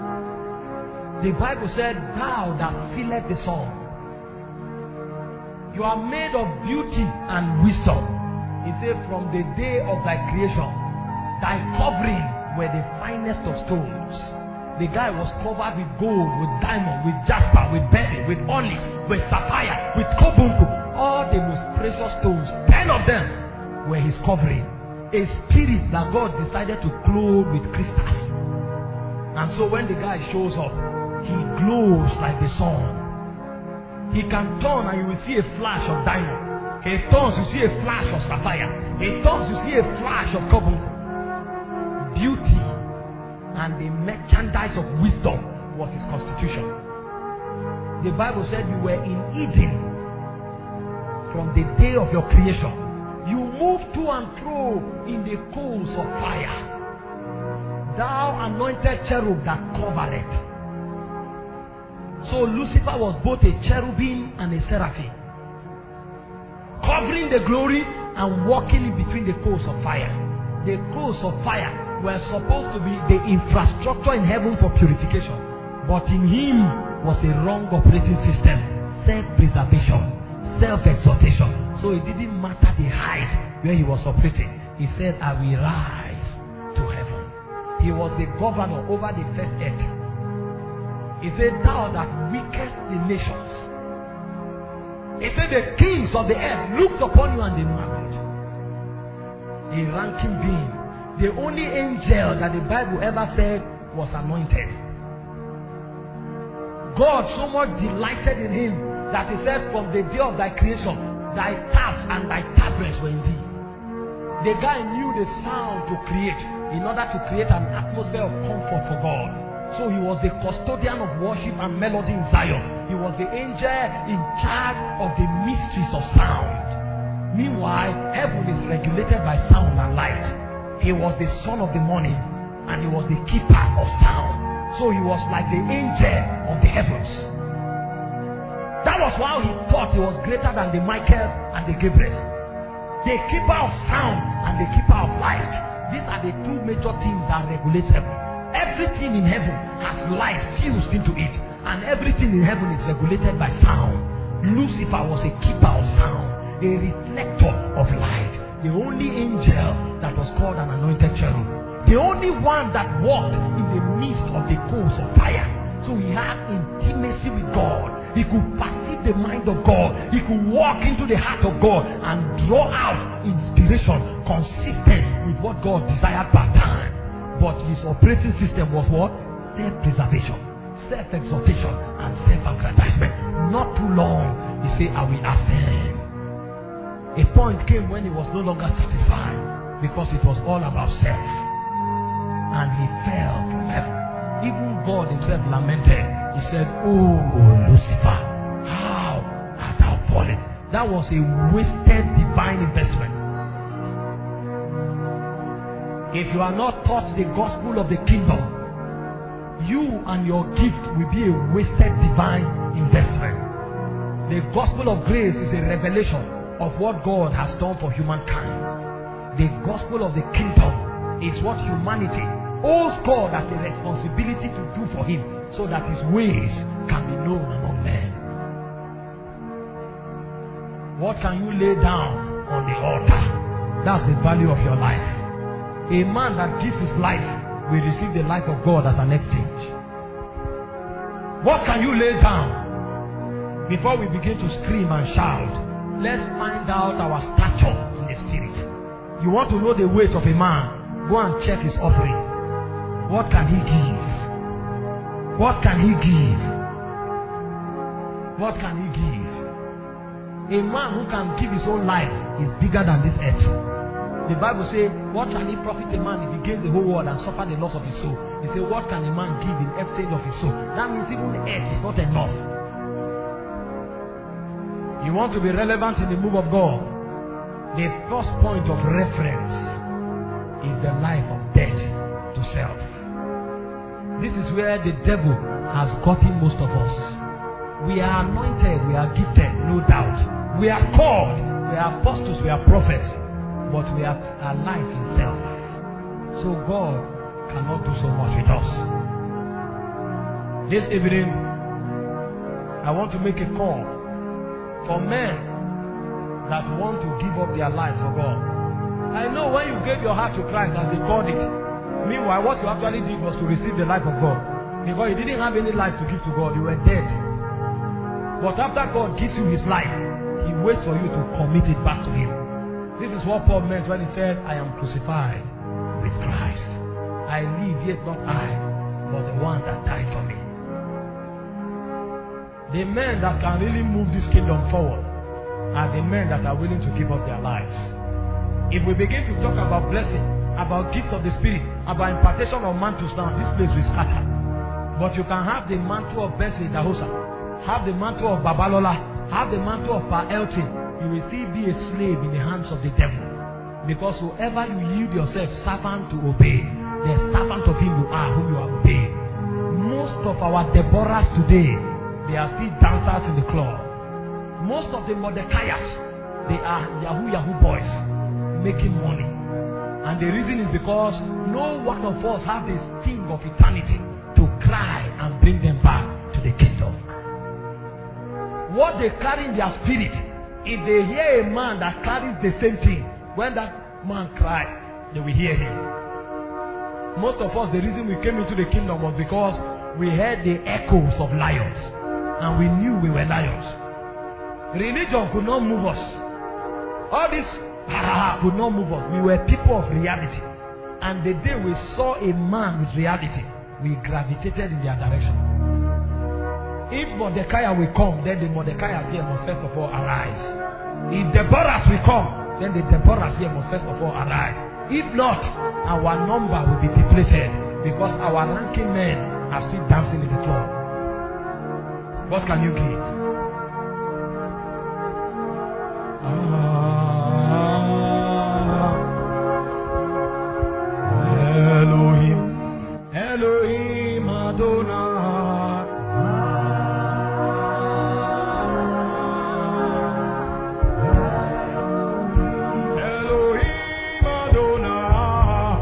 Speaker 2: The Bible said, thou that sealest the sun. You are made of beauty and wisdom. He said, from the day of thy creation, thy covering were the finest of stones. The guy was covered with gold, with diamond, with jasper, with beryl, with onyx, with sapphire, with carbuncle. All the most precious stones, ten of them were his covering. A spirit that God decided to clothe with crystals. And so when the guy shows up, he glows like the sun. He can turn and you will see a flash of diamond. He turns, you see a flash of sapphire. He turns, you see a flash of carbuncle. Beauty and the merchandise of wisdom was his constitution. The Bible said you were in Eden from the day of your creation. You moved to and fro in the coals of fire. Thou anointed cherub that covered it. So Lucifer was both a cherubim and a seraphim, covering the glory and walking in between the coals of fire. The coals of fire were supposed to be the infrastructure in heaven for purification. But in him was a wrong operating system, self-preservation, self-exaltation. So it didn't matter the height where he was operating. He said, I will rise to heaven. He was the governor over the first earth. He said, thou that weakest the nations. He said, the kings of the earth looked upon you and they marveled. A ranking being. The only angel that the Bible ever said was anointed. God so much delighted in him that he said, from the day of thy creation, thy taps and thy tabrets were indeed. The guy knew the sound to create in order to create an atmosphere of comfort for God. So he was the custodian of worship and melody in Zion. He was the angel in charge of the mysteries of sound. Meanwhile, heaven is regulated by sound and light. He was the son of the morning and he was the keeper of sound. So he was like the angel of the heavens. That was why he thought he was greater than the Michael and the Gabriel. The keeper of sound and the keeper of light. These are the two major things that regulate heaven. Everything in heaven has light fused into it. And everything in heaven is regulated by sound. Lucifer was a keeper of sound, a reflector of light. The only angel that was called an anointed cherub. The only one that walked in the midst of the coals of fire. So he had intimacy with God. He could perceive the mind of God. He could walk into the heart of God and draw out inspiration consistent with what God desired per time. But his operating system was what? Self-preservation, self-exaltation, and self-aggrandizement. Not too long, he said, I will ascend. A point came when he was no longer satisfied because it was all about self. And he fell from heaven. Even God himself lamented. He said, oh, Lucifer, how art thou fallen? That was a wasted divine investment. If you are not taught the gospel of the kingdom, you and your gift will be a wasted divine investment. The gospel of grace is a revelation of what God has done for humankind. The gospel of the kingdom is what humanity owes God as the responsibility to do for him, so that his ways can be known among men. What can you lay down on the altar? That's the value of your life. A man that gives his life will receive the life of God as an exchange. What can you lay down? Before we begin to scream and shout, let's find out our stature in the spirit. You want to know the weight of a man? Go and check his offering. What can he give? What can he give? What can he give? A man who can give his own life is bigger than this earth. The Bible says, what can he profit a man if he gains the whole world and suffer the loss of his soul? He said, what can a man give in exchange of his soul? That means even the earth is not enough. You want to be relevant in the move of God? The first point of reference is the life of death to self. This is where the devil has gotten most of us. We are anointed, we are gifted, no doubt. We are called, we are apostles, we are prophets, but we are alive in self. So God cannot do so much with us. This evening, I want to make a call for men that want to give up their lives for God. I know when you gave your heart to Christ, as they called it, meanwhile, what you actually did was to receive the life of God. Because you didn't have any life to give to God. You were dead. But after God gives you his life, he waits for you to commit it back to him. This is what Paul meant when he said, I am crucified with Christ. I live, yet not I, but the one that died for me. The men that can really move this kingdom forward are the men that are willing to give up their lives. If we begin to talk about blessing, about gifts of the Spirit, about impartation of mantles now, this place will scatter. But you can have the mantle of Bessie Dahosa, have the mantle of Babalola, have the mantle of Pa Elton. You will still be a slave in the hands of the devil. Because whoever you yield yourself servant to obey, the servant of him you are whom you are obeying. Most of our Deborahs today, they are still dancers in the club. Most of the Mordecai's, they are Yahoo Yahoo boys making money. And the reason is because no one of us have this sting of eternity to cry and bring them back to the kingdom. What they carry in their spirit, if they hear a man that carries the same thing, when that man cries, they will hear him. Most of us, the reason we came into the kingdom was because we heard the echoes of lions and we knew we were lions. Religion could not move us. All this could not move us. We were people of reality. And the day we saw a man with reality, we gravitated in their direction. If Mordecai will come, then the Mordecai here must first of all arise. If Deborahs will come, then the Deborahs here must first of all arise. If not, our number will be depleted because our ranking men are still dancing in the club. What can you give? Elohim, Elohim Adonai. Elohim Adonai.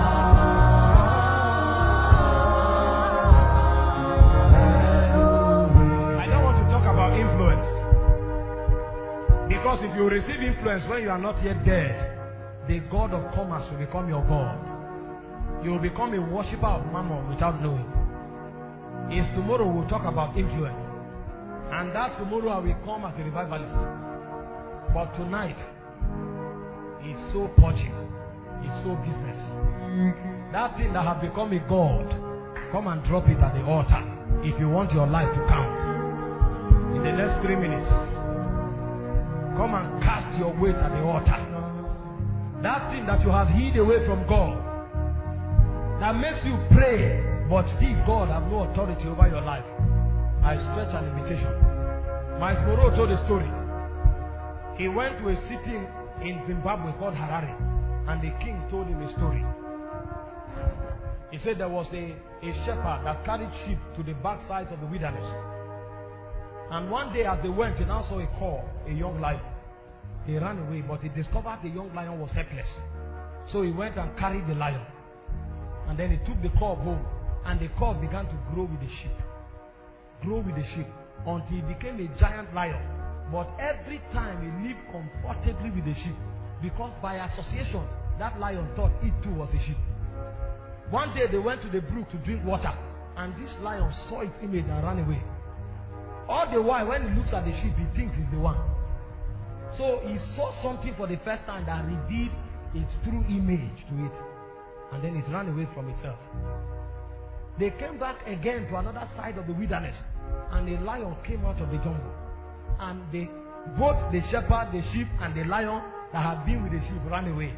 Speaker 2: I don't want to talk about influence. Because if you receive influence when you are not yet dead, the God of commerce will become your God. You will become a worshipper of mammon without knowing. Is tomorrow we'll talk about influence. And that tomorrow I will come as a revivalist. But tonight is so purging. It's so business. That thing that has become a God, come and drop it at the altar if you want your life to count. In the next three minutes, come and cast your weight at the altar. That thing that you have hid away from God, that makes you pray, but still God has no authority over your life. I stretch an invitation. Miles Moreau told a story. He went to a city in Zimbabwe called Harare, and the king told him a story. He said there was a, a shepherd that carried sheep to the backsides of the wilderness. And one day as they went, he now saw a cub, a young lion. He ran away, but he discovered the young lion was helpless. So he went and carried the lion. And then he took the cub home, and the cub began to grow with the sheep. Grow with the sheep until he became a giant lion. But every time he lived comfortably with the sheep, because by association, that lion thought it too was a sheep. One day they went to the brook to drink water, and this lion saw its image and ran away. All the while, when he looks at the sheep, he thinks he's the one. So he saw something for the first time that revealed its true image to it. And then it ran away from itself. They came back again to another side of the wilderness, and a lion came out of the jungle. And they, both the shepherd, the sheep, and the lion that had been with the sheep ran away.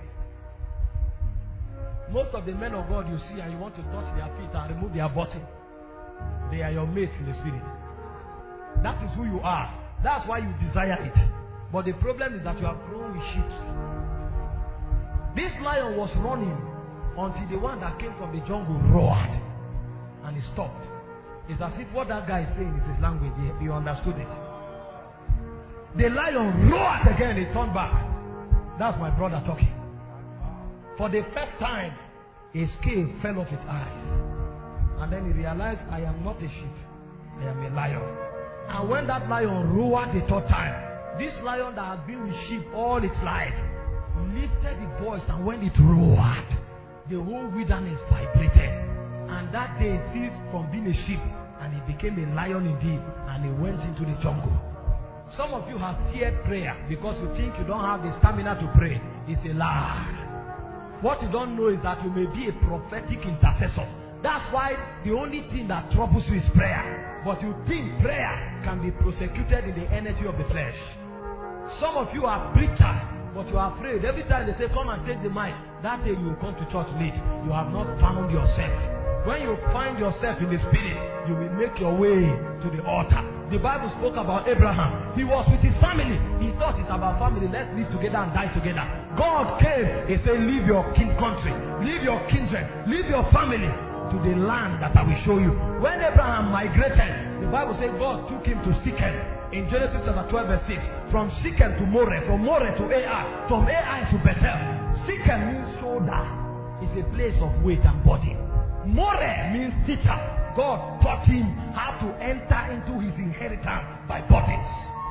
Speaker 2: Most of the men of God you see and you want to touch their feet and remove their bottom, they are your mates in the spirit. That is who you are. That's why you desire it. But the problem is that you are grown with sheep. This lion was running until the one that came from the jungle roared, and he stopped. It's as if what that guy is saying is his language. He, he understood it. The lion roared again. He turned back. That's my brother talking. For the first time, a scale fell off its eyes, and then he realized, I am not a sheep, I am a lion. And when that lion roared the third time, This lion that had been with sheep all its life lifted the voice, and when it roared, the whole wilderness vibrated. And that day it ceased from being a sheep, and it became a lion indeed, and it went into the jungle. Some of you have feared prayer because you think you don't have the stamina to pray. It's a lie. What you don't know is that you may be a prophetic intercessor. That's why the only thing that troubles you is prayer. But you think prayer can be prosecuted in the energy of the flesh. Some of you are preachers, but you are afraid. Every time they say, come and take the mic, that day you will come to church late. You have not found yourself. When you find yourself in the spirit, you will make your way to the altar. The Bible spoke about Abraham. He was with his family. He thought it's about family. Let's live together and die together. God came. He said, leave your kin country, leave your kindred, leave your family to the land that I will show you. When Abraham migrated, the Bible says God took him to Shechem. In Genesis chapter twelve verse six, from Shechem to Moreh, from Moreh to Ai, from Ai to Bethel. Shechem means shoulder. It's a place of weight and body. Moreh means teacher. God taught him how to enter into his inheritance by bodies.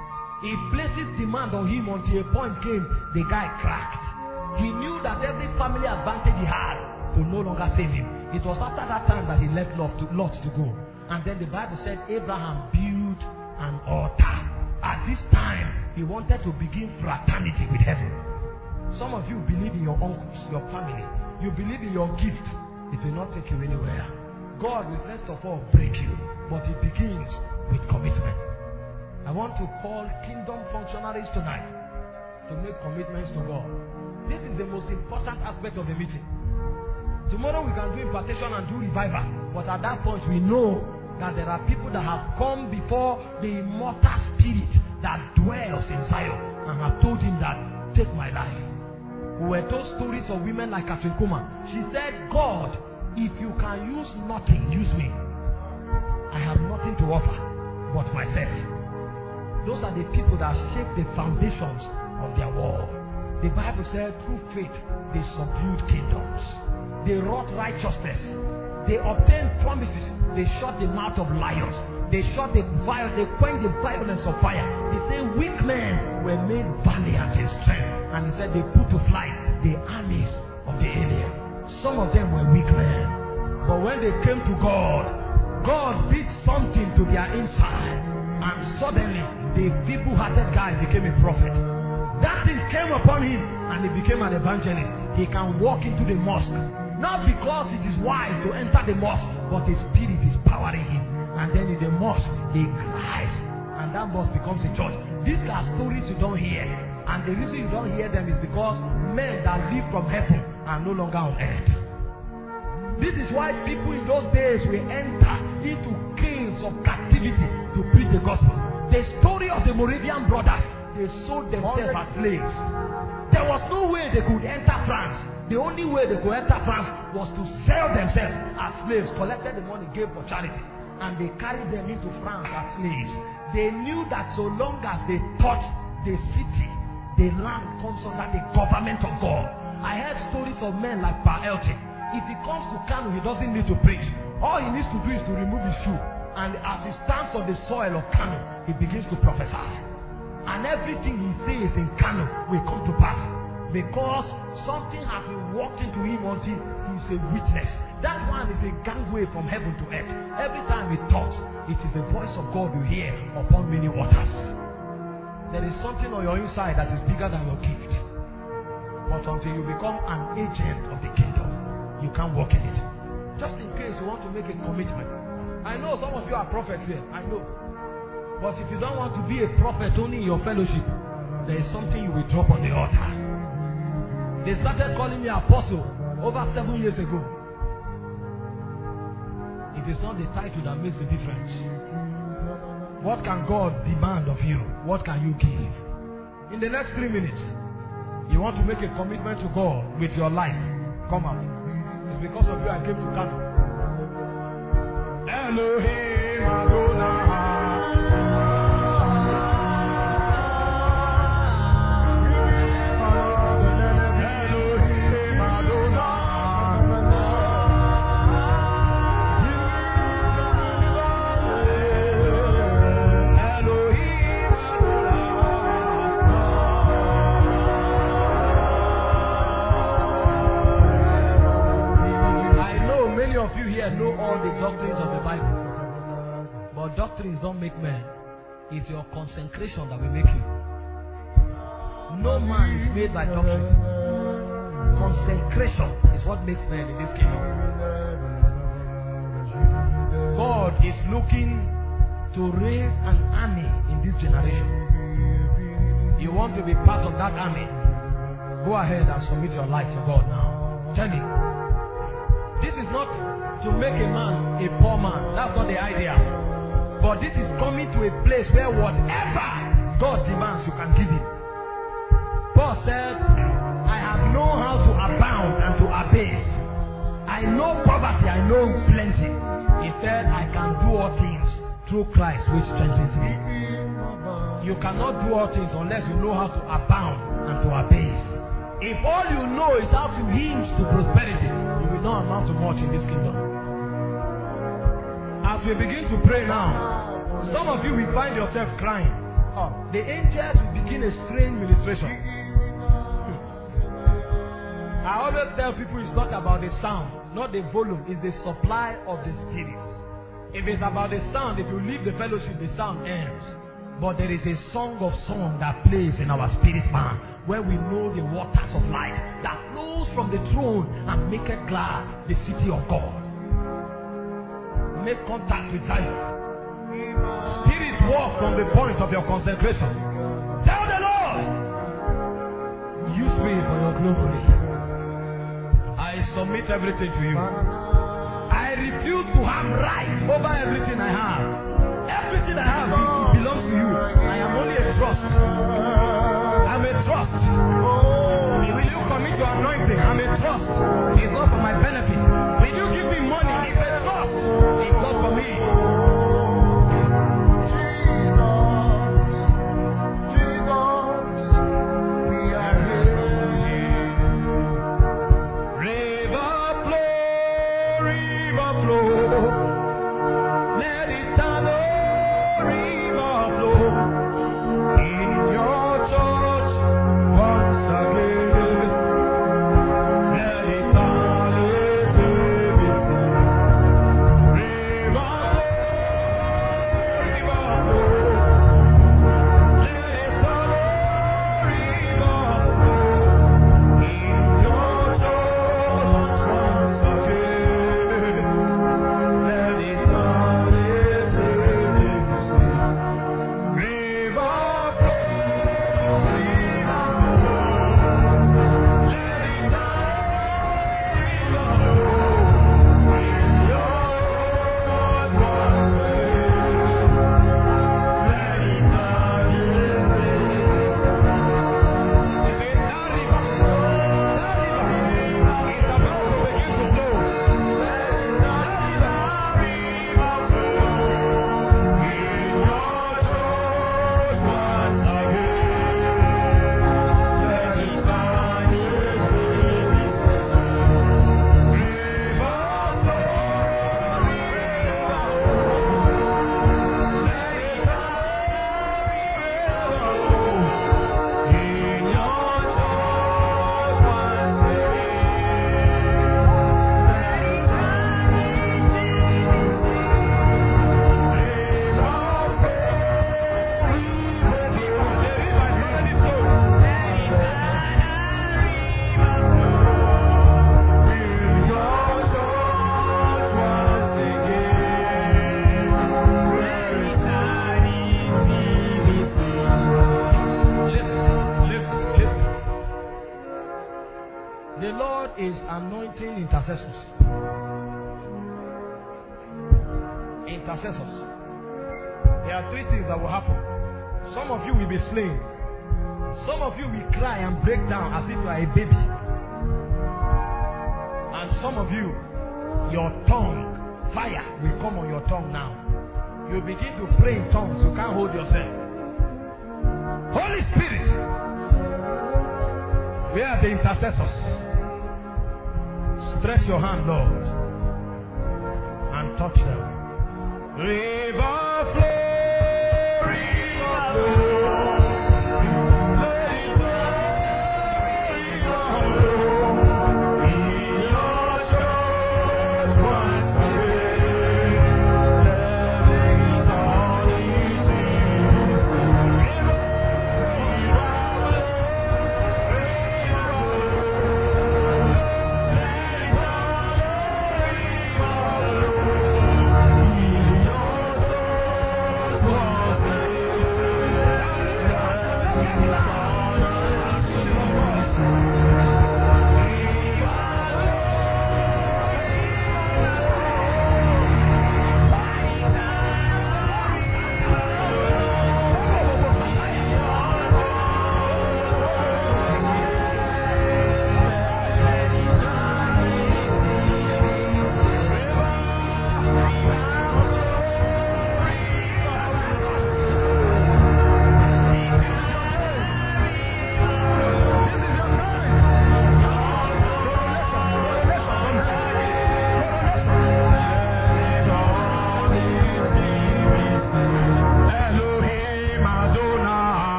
Speaker 2: He places demand on him until a point came, the guy cracked. He knew that every family advantage he had could no longer save him. It was after that time that he left Lot to, Lot to go. And then the Bible said Abraham built an altar. At this time, he wanted to begin fraternity with heaven. Some of you believe in your uncles, your family. You believe in your gift. It will not take you anywhere. God will first of all break you, but it begins with commitment. I want to call kingdom functionaries tonight to make commitments to God. This is the most important aspect of the meeting. Tomorrow we can do impartation and do revival, but at that point we know that there are people that have come before the immortal spirit that dwells in Zion and have told him that, take my life. We were told stories of women like Catherine Kuma. She said, God, if you can use nothing, use me. I have nothing to offer but myself. Those are the people that shape the foundations of their world. The Bible said through faith they subdued kingdoms. They wrought righteousness. They obtained promises. They shut the mouth of lions. They shut the violence. They quenched the violence of fire. They say weak men were made valiant in strength. And he said they put to flight the armies of the alien. Some of them were weak men. But when they came to God, God did something to their inside. And suddenly, the feeble-hearted guy became a prophet. That thing came upon him and he became an evangelist. He can walk into the mosque. Not because it is wise to enter the mosque, but his spirit is powering him. And then in the mosque, he cries. And that mosque becomes a church. These are stories you don't hear. And the reason you don't hear them is because men that live from heaven are no longer on earth. This is why people in those days will enter into caves of captivity to preach the gospel. The story of the Moravian brothers, they sold themselves as slaves. There was no way they could enter France. The only way they could enter France was to sell themselves as slaves, collected the money, gave for charity, and they carried them into France as slaves. They knew that so long as they touch the city, the land comes under the government of God. I heard stories of men like Pa Elton. If he comes to Kano, he doesn't need to preach. All he needs to do is to remove his shoe. And as he stands on the soil of Kano, he begins to prophesy. And everything he says in Kano will come to pass. Because something has been walked into him until he is a witness. That one is a gangway from heaven to earth. Every time he talks, it is the voice of God you hear upon many waters. There is something on your inside that is bigger than your gift. But until you become an agent of the kingdom, you can't walk in it. Just in case you want to make a commitment. I know some of you are prophets here. I know. But if you don't want to be a prophet only in your fellowship, there is something you will drop on the altar. They started calling me apostle over seven years ago. It is not the title that makes the difference. What can God demand of you? What can you give? In the next three minutes, you want to make a commitment to God with your life. Come out. It's because of you I came to Kano. Elohim Adonai. here know all the doctrines of the Bible. But doctrines don't make men. It's your consecration that will make you. No man is made by doctrine. Consecration is what makes men in this kingdom. God is looking to raise an army in this generation. You want to be part of that army? Go ahead and submit your life to God now. Tell him. This is not to make a man a poor man. That's not the idea. But this is coming to a place where whatever God demands, you can give him. Paul said, I have known how to abound and to abase. I know poverty, I know plenty. He said, I can do all things through Christ which strengthens me. You cannot do all things unless you know how to abound and to abase. If all you know is how to hinge to prosperity, you will not amount to much in this kingdom. As we begin to pray now, some of you will find yourself crying. The angels will begin a strange ministration. I always tell people it's not about the sound, not the volume, it's the supply of the Spirit. If it's about the sound, if you leave the fellowship, the sound ends. But there is a song of song that plays in our spirit man, where we know the waters of life that flows from the throne and make it glad the city of God. Make contact with Zion. Spirits walk from the point of your consecration. Tell the Lord, use me for your glory. I submit everything to you. I refuse to have right over everything I have. Everything I have belongs to you. I am only a trust. I'm a trust. Will you commit your anointing? I'm a trust. It's not for my benefit. Will you give me money? It's a trust. It's not for me. Intercessors. Intercessors. There are three things that will happen. Some of you will be slain. Some of you will cry and break down as if you are a baby. And some of you, your tongue, fire will come on your tongue now. You begin to pray in tongues. You can't hold yourself. Holy Spirit, we are the intercessors. Stretch your hand, Lord, and touch them. River flow, river flow. Let it flow, river flow. In your church once again.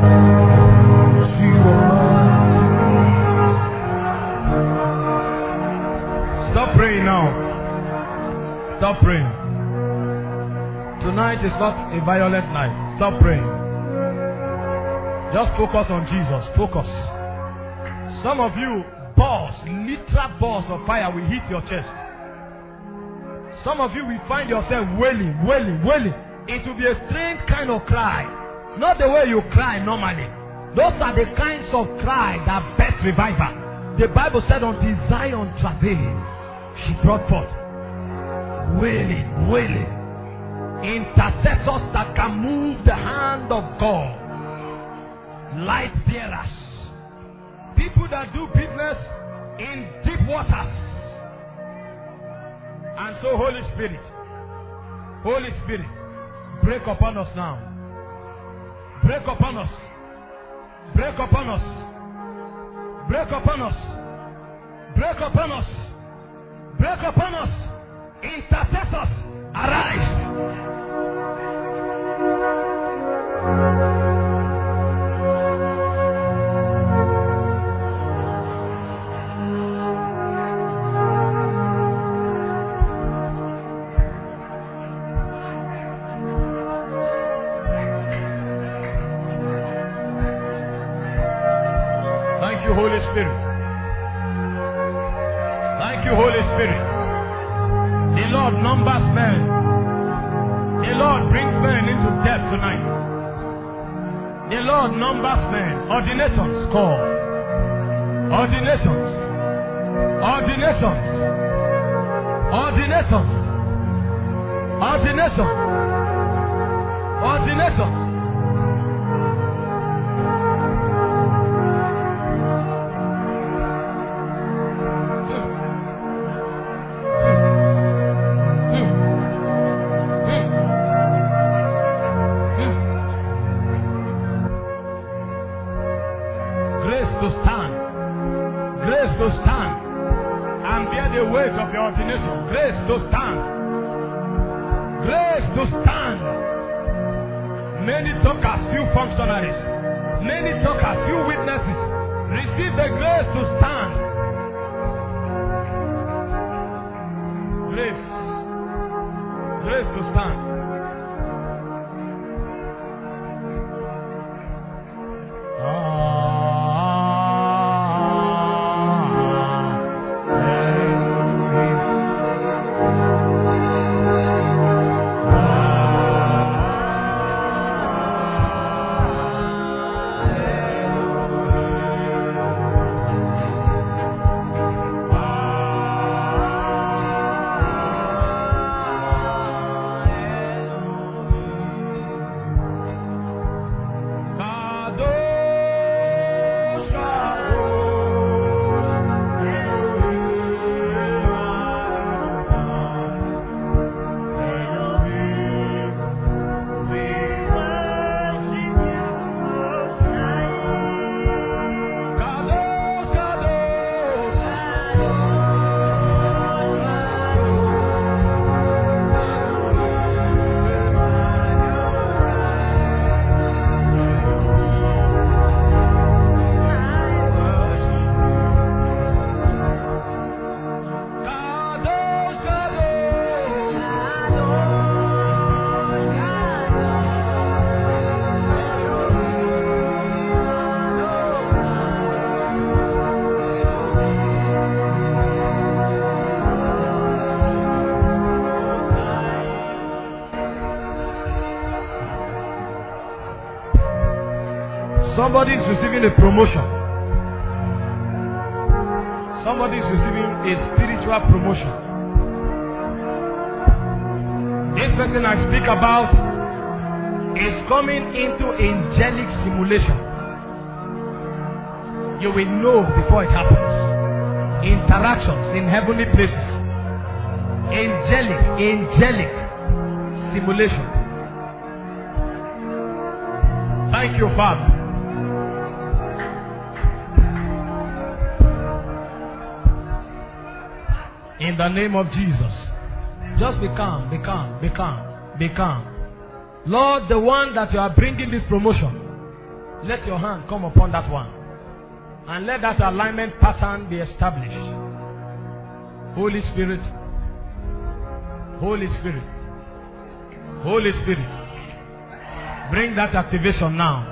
Speaker 2: Stop praying now. Stop praying. Tonight is not a violent night. Stop praying. Just focus on Jesus. Focus. Some of you, balls, literal balls of fire will hit your chest. Some of you will find yourself wailing, wailing, wailing. It will be a strange kind of cry. Not the way you cry normally. Those are the kinds of cry that birth revival. The Bible said until Zion travailed, she brought forth wailing, wailing. Intercessors that can move the hand of God. Light bearers. People that do business in deep waters. And so Holy Spirit, Holy Spirit, break upon us now. Break upon us. Break upon us. Break upon us. Break upon us. Break upon us. Intercessors, arise. Thank you, Holy Spirit. Thank you, Holy Spirit. The Lord numbers men. The Lord brings men into depth tonight. The Lord numbers men. Ordinations call. Ordinations. Ordinations. Ordinations. Ordinations. Ordinations. To stand, grace to stand and bear the weight of your ordination, grace to stand, grace to stand. Many talkers, few functionaries, many talkers, few witnesses. Receive the grace to stand. Grace, grace to stand. Somebody is receiving a promotion. Somebody is receiving a spiritual promotion. This person I speak about is coming into angelic simulation. You will know before it happens. Interactions in heavenly places. Angelic, angelic simulation. Thank you, Father. In the name of Jesus. Just be calm, be calm, be calm, be calm. Lord, the one that you are bringing this promotion, let your hand come upon that one. And let that alignment pattern be established. Holy Spirit, Holy Spirit, Holy Spirit, bring that activation now.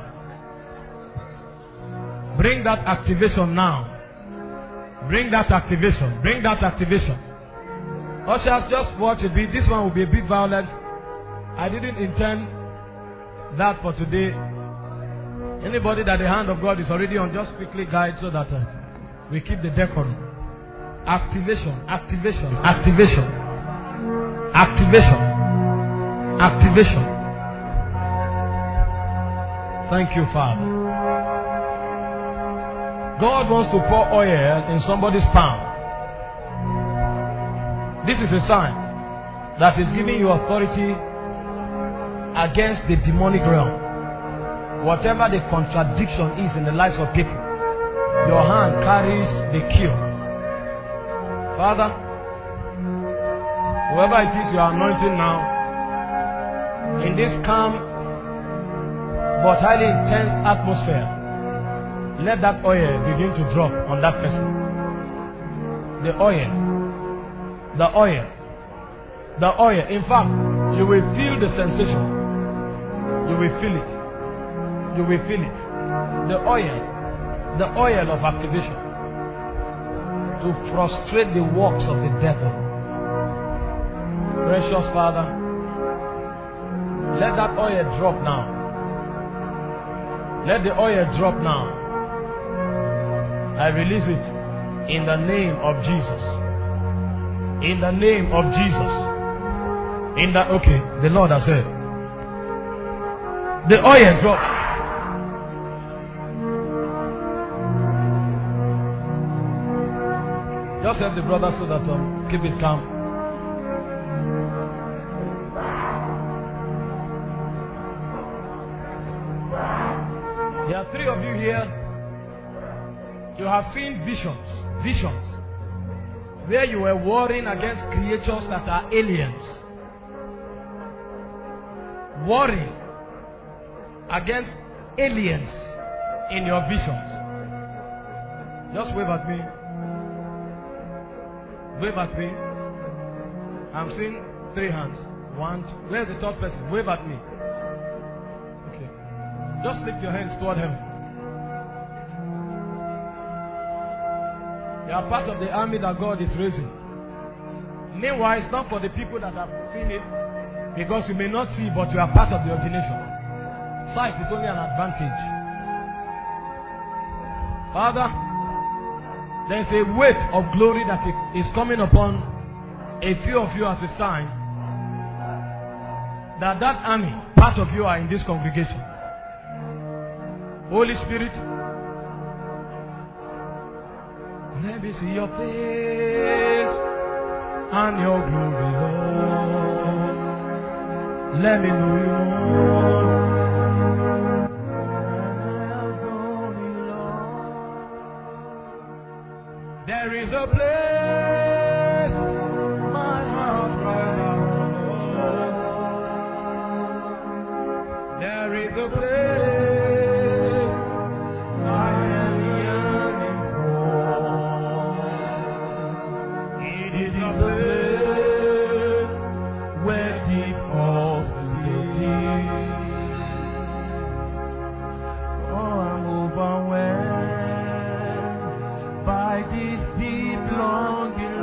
Speaker 2: Bring that activation now. Bring that activation. Bring that activation. Ushers, just watch a bit. This one will be a bit violent. I didn't intend that for today. Anybody that the hand of God is already on, just quickly guide so that uh, we keep the decorum. Activation, activation, activation, activation, activation. Thank you, Father. God wants to pour oil in somebody's palm. This is a sign that is giving you authority against the demonic realm. Whatever the contradiction is in the lives of people, your hand carries the cure. Father, whoever it is you are anointing now, in this calm but highly intense atmosphere, let that oil begin to drop on that person. The oil, the oil, the oil. In fact, you will feel the sensation. You will feel it. You will feel it. The oil, the oil of activation to frustrate the works of the devil. Precious Father, let that oil drop now. Let the oil drop now. I release it in the name of Jesus. In the name of Jesus. In the, okay, the Lord has said. The oil drop. Just help the brother so that um, keep it calm. There are three of you here. You have seen visions, visions, where you were warring against creatures that are aliens. Warring against aliens in your visions. Just wave at me. Wave at me. I'm seeing three hands. One, two. Where's the third person? Wave at me. Okay. Just lift your hands toward heaven. You are part of the army that God is raising. Meanwhile, it's not for the people that have seen it, because you may not see, but you are part of the ordination. Sight is only an advantage. Father, there is a weight of glory that is coming upon a few of you as a sign that that army, part of you, are in this congregation. Holy Spirit, let me see your face and your glory, Lord. Let me know you more. There is a place my heart cries out. There is a place I am yearning for. It is a place where deep calls to deep. Oh, I'm overwhelmed by this deep longing.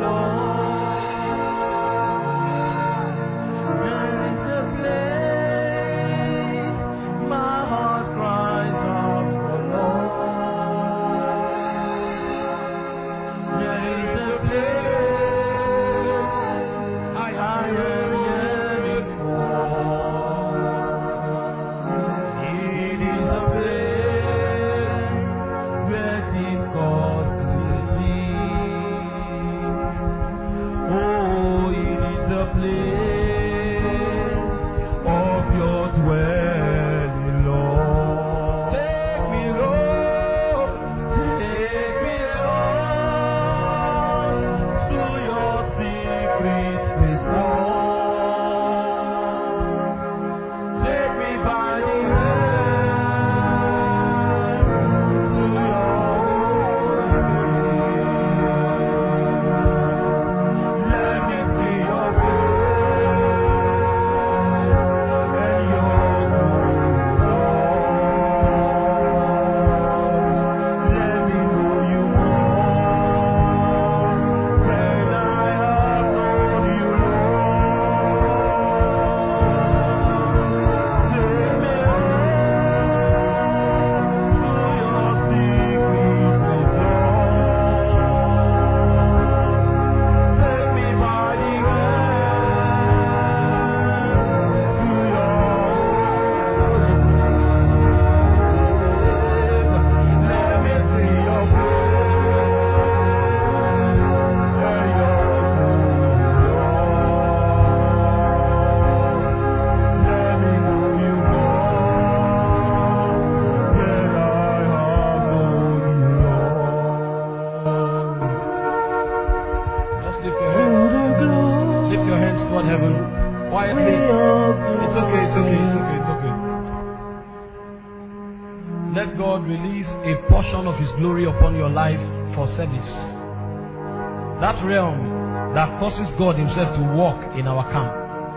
Speaker 2: release a portion of His glory upon your life for service. That realm that causes God Himself to walk in our camp.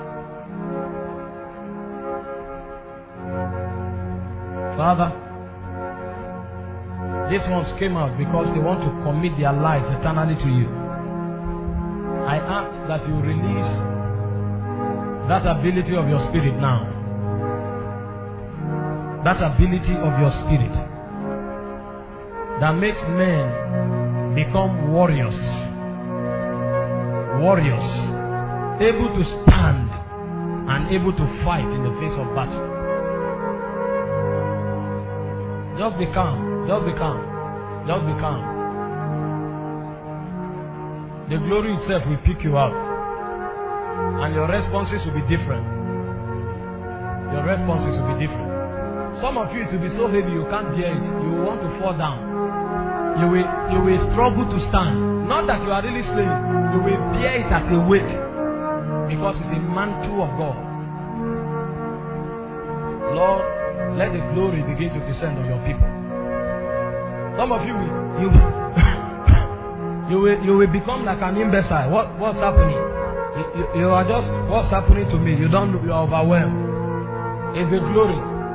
Speaker 2: Father, these ones came out because they want to commit their lives eternally to You. I ask that You release that ability of Your Spirit now. That ability of Your Spirit that makes men become warriors. Warriors. Able to stand and able to fight in the face of battle. Just be calm. Just be calm. Just be calm. The glory itself will pick you up. And your responses will be different. Your responses will be different. Some of you, it will be so heavy you can't bear it. You will want to fall down. You will, you will struggle to stand. Not that you are really slaying. You will bear it as a weight. Because it's a mantle of God. Lord, let the glory begin to descend on Your people. Some of you, you, you, will, you will become like an imbecile. What, what's happening? You, you, you are just, what's happening to me? You don't know, you are overwhelmed. It's the glory.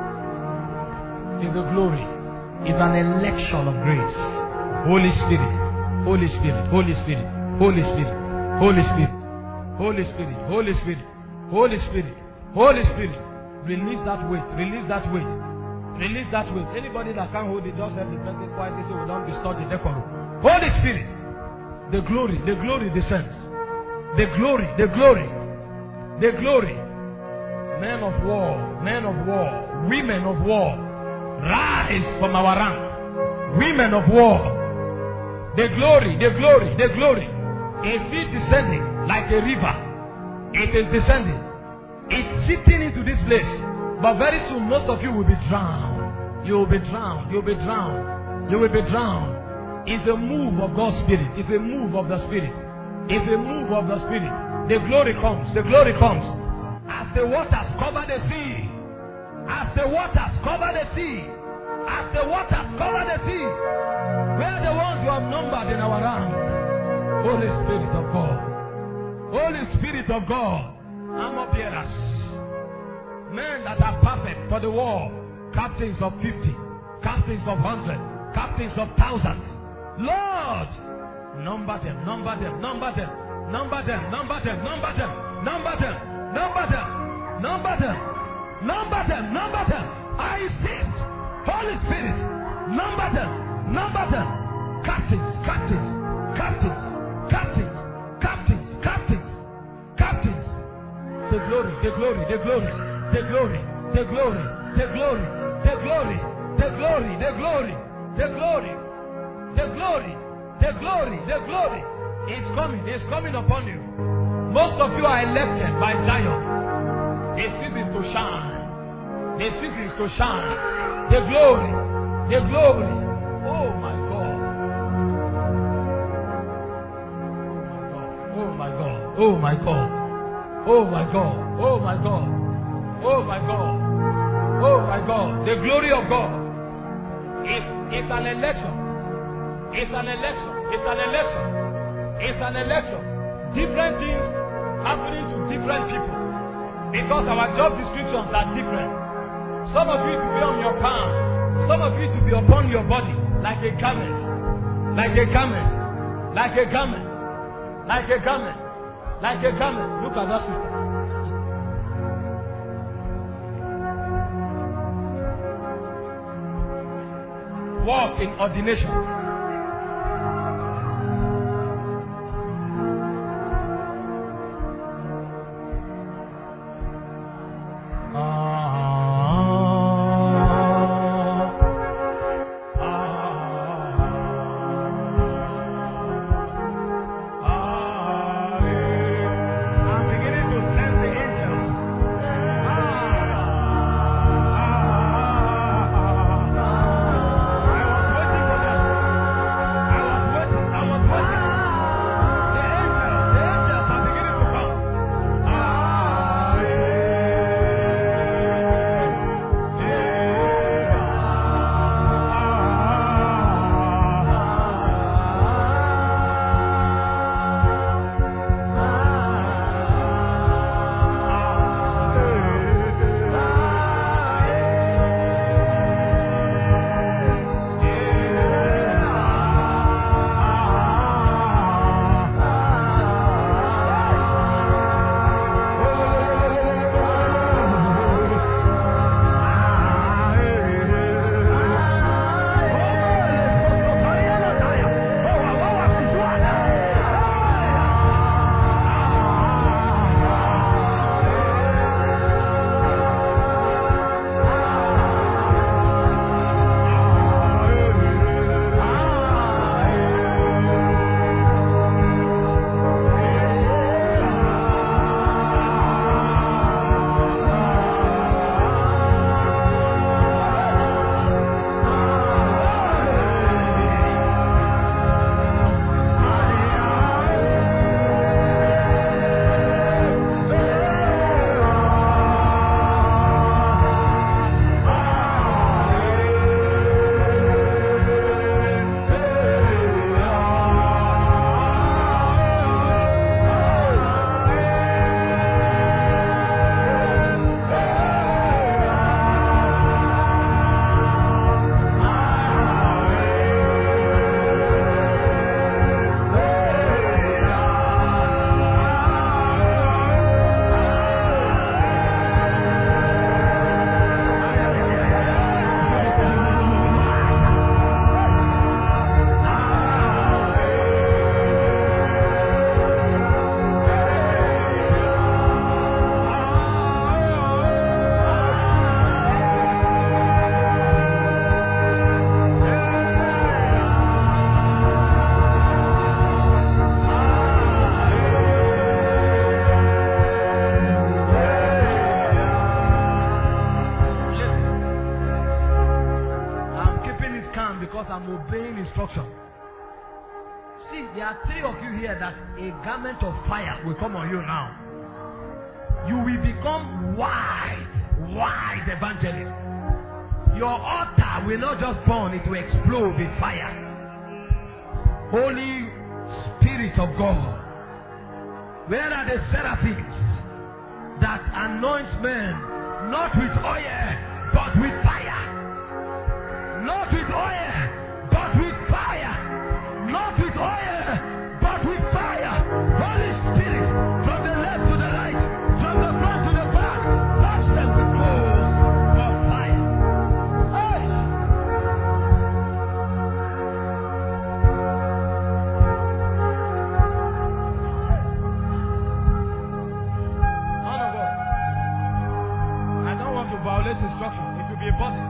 Speaker 2: It's the glory. It's an election of grace. Holy Spirit, Holy Spirit, Holy Spirit, Holy Spirit, Holy Spirit, Holy Spirit, Holy Spirit, Holy Spirit, Holy Spirit. Release that weight, release that weight, release that weight. Anybody that can't hold it, just have the person quietly so we don't distort the decorum. Holy Spirit, the glory, the glory descends. The glory, the glory, the glory. Men of war, men of war, women of war, rise from our rank. Women of war. The glory, the glory, the glory is still descending like a river. It is descending. It's sitting into this place. But very soon, most of you will be drowned. You will be drowned. You will be drowned. You will be drowned. It's a move of God's Spirit. It's a move of the Spirit. It's a move of the Spirit. The glory comes. The glory comes. As the waters cover the sea. As the waters cover the sea. As the waters cover the sea. We are the ones who have numbered in our rank. Holy Spirit of God. Holy Spirit of God. Armor bearers. Men that are perfect for the war. Captains of fifty. Captains of hundred. Captains of thousands. Lord. Number them. Number them. Number them. Number them. Number them. Number them. Number them. Number them. Number them. Number them. Number them. I insist. Holy Spirit. Number them. Number them. Captains. Captains. Captains. Captains. Captains. Captains. Captains. The glory. The glory. The glory. The glory. The glory. The glory. The glory. The glory. The glory. The glory. The glory. The glory. The glory. It's coming. It's coming upon you. Most of you are elected by Zion. The season to shine. The season is to shine. The glory. The glory. Oh my God. Oh my God. Oh my God. Oh my God. Oh my God. Oh my God. Oh my God. The glory of God. It's, it's an election. It's an election. It's an election. It's an election. Different things happening to different people. Because our job descriptions are different. Some of you to be on your palm. Some of you to be upon your body. Like a garment. Like a garment. Like a garment. Like a garment. Like a garment. Look at that sister. Walk in ordination. I'm obeying instruction. See, there are three of you here that a garment of fire will come on you now. You will become wide, wide evangelist. Your altar will not just burn, it will explode with fire. Holy Spirit of God, where are the seraphims that anoints men not with oil but with fire? Not with oil but with fire. Not with oil but with fire. Holy Spirit, from the left to the right, from the front to the back, touch them with coals of fire. Hey. Man of God, I don't want to violate instruction. It will be a body.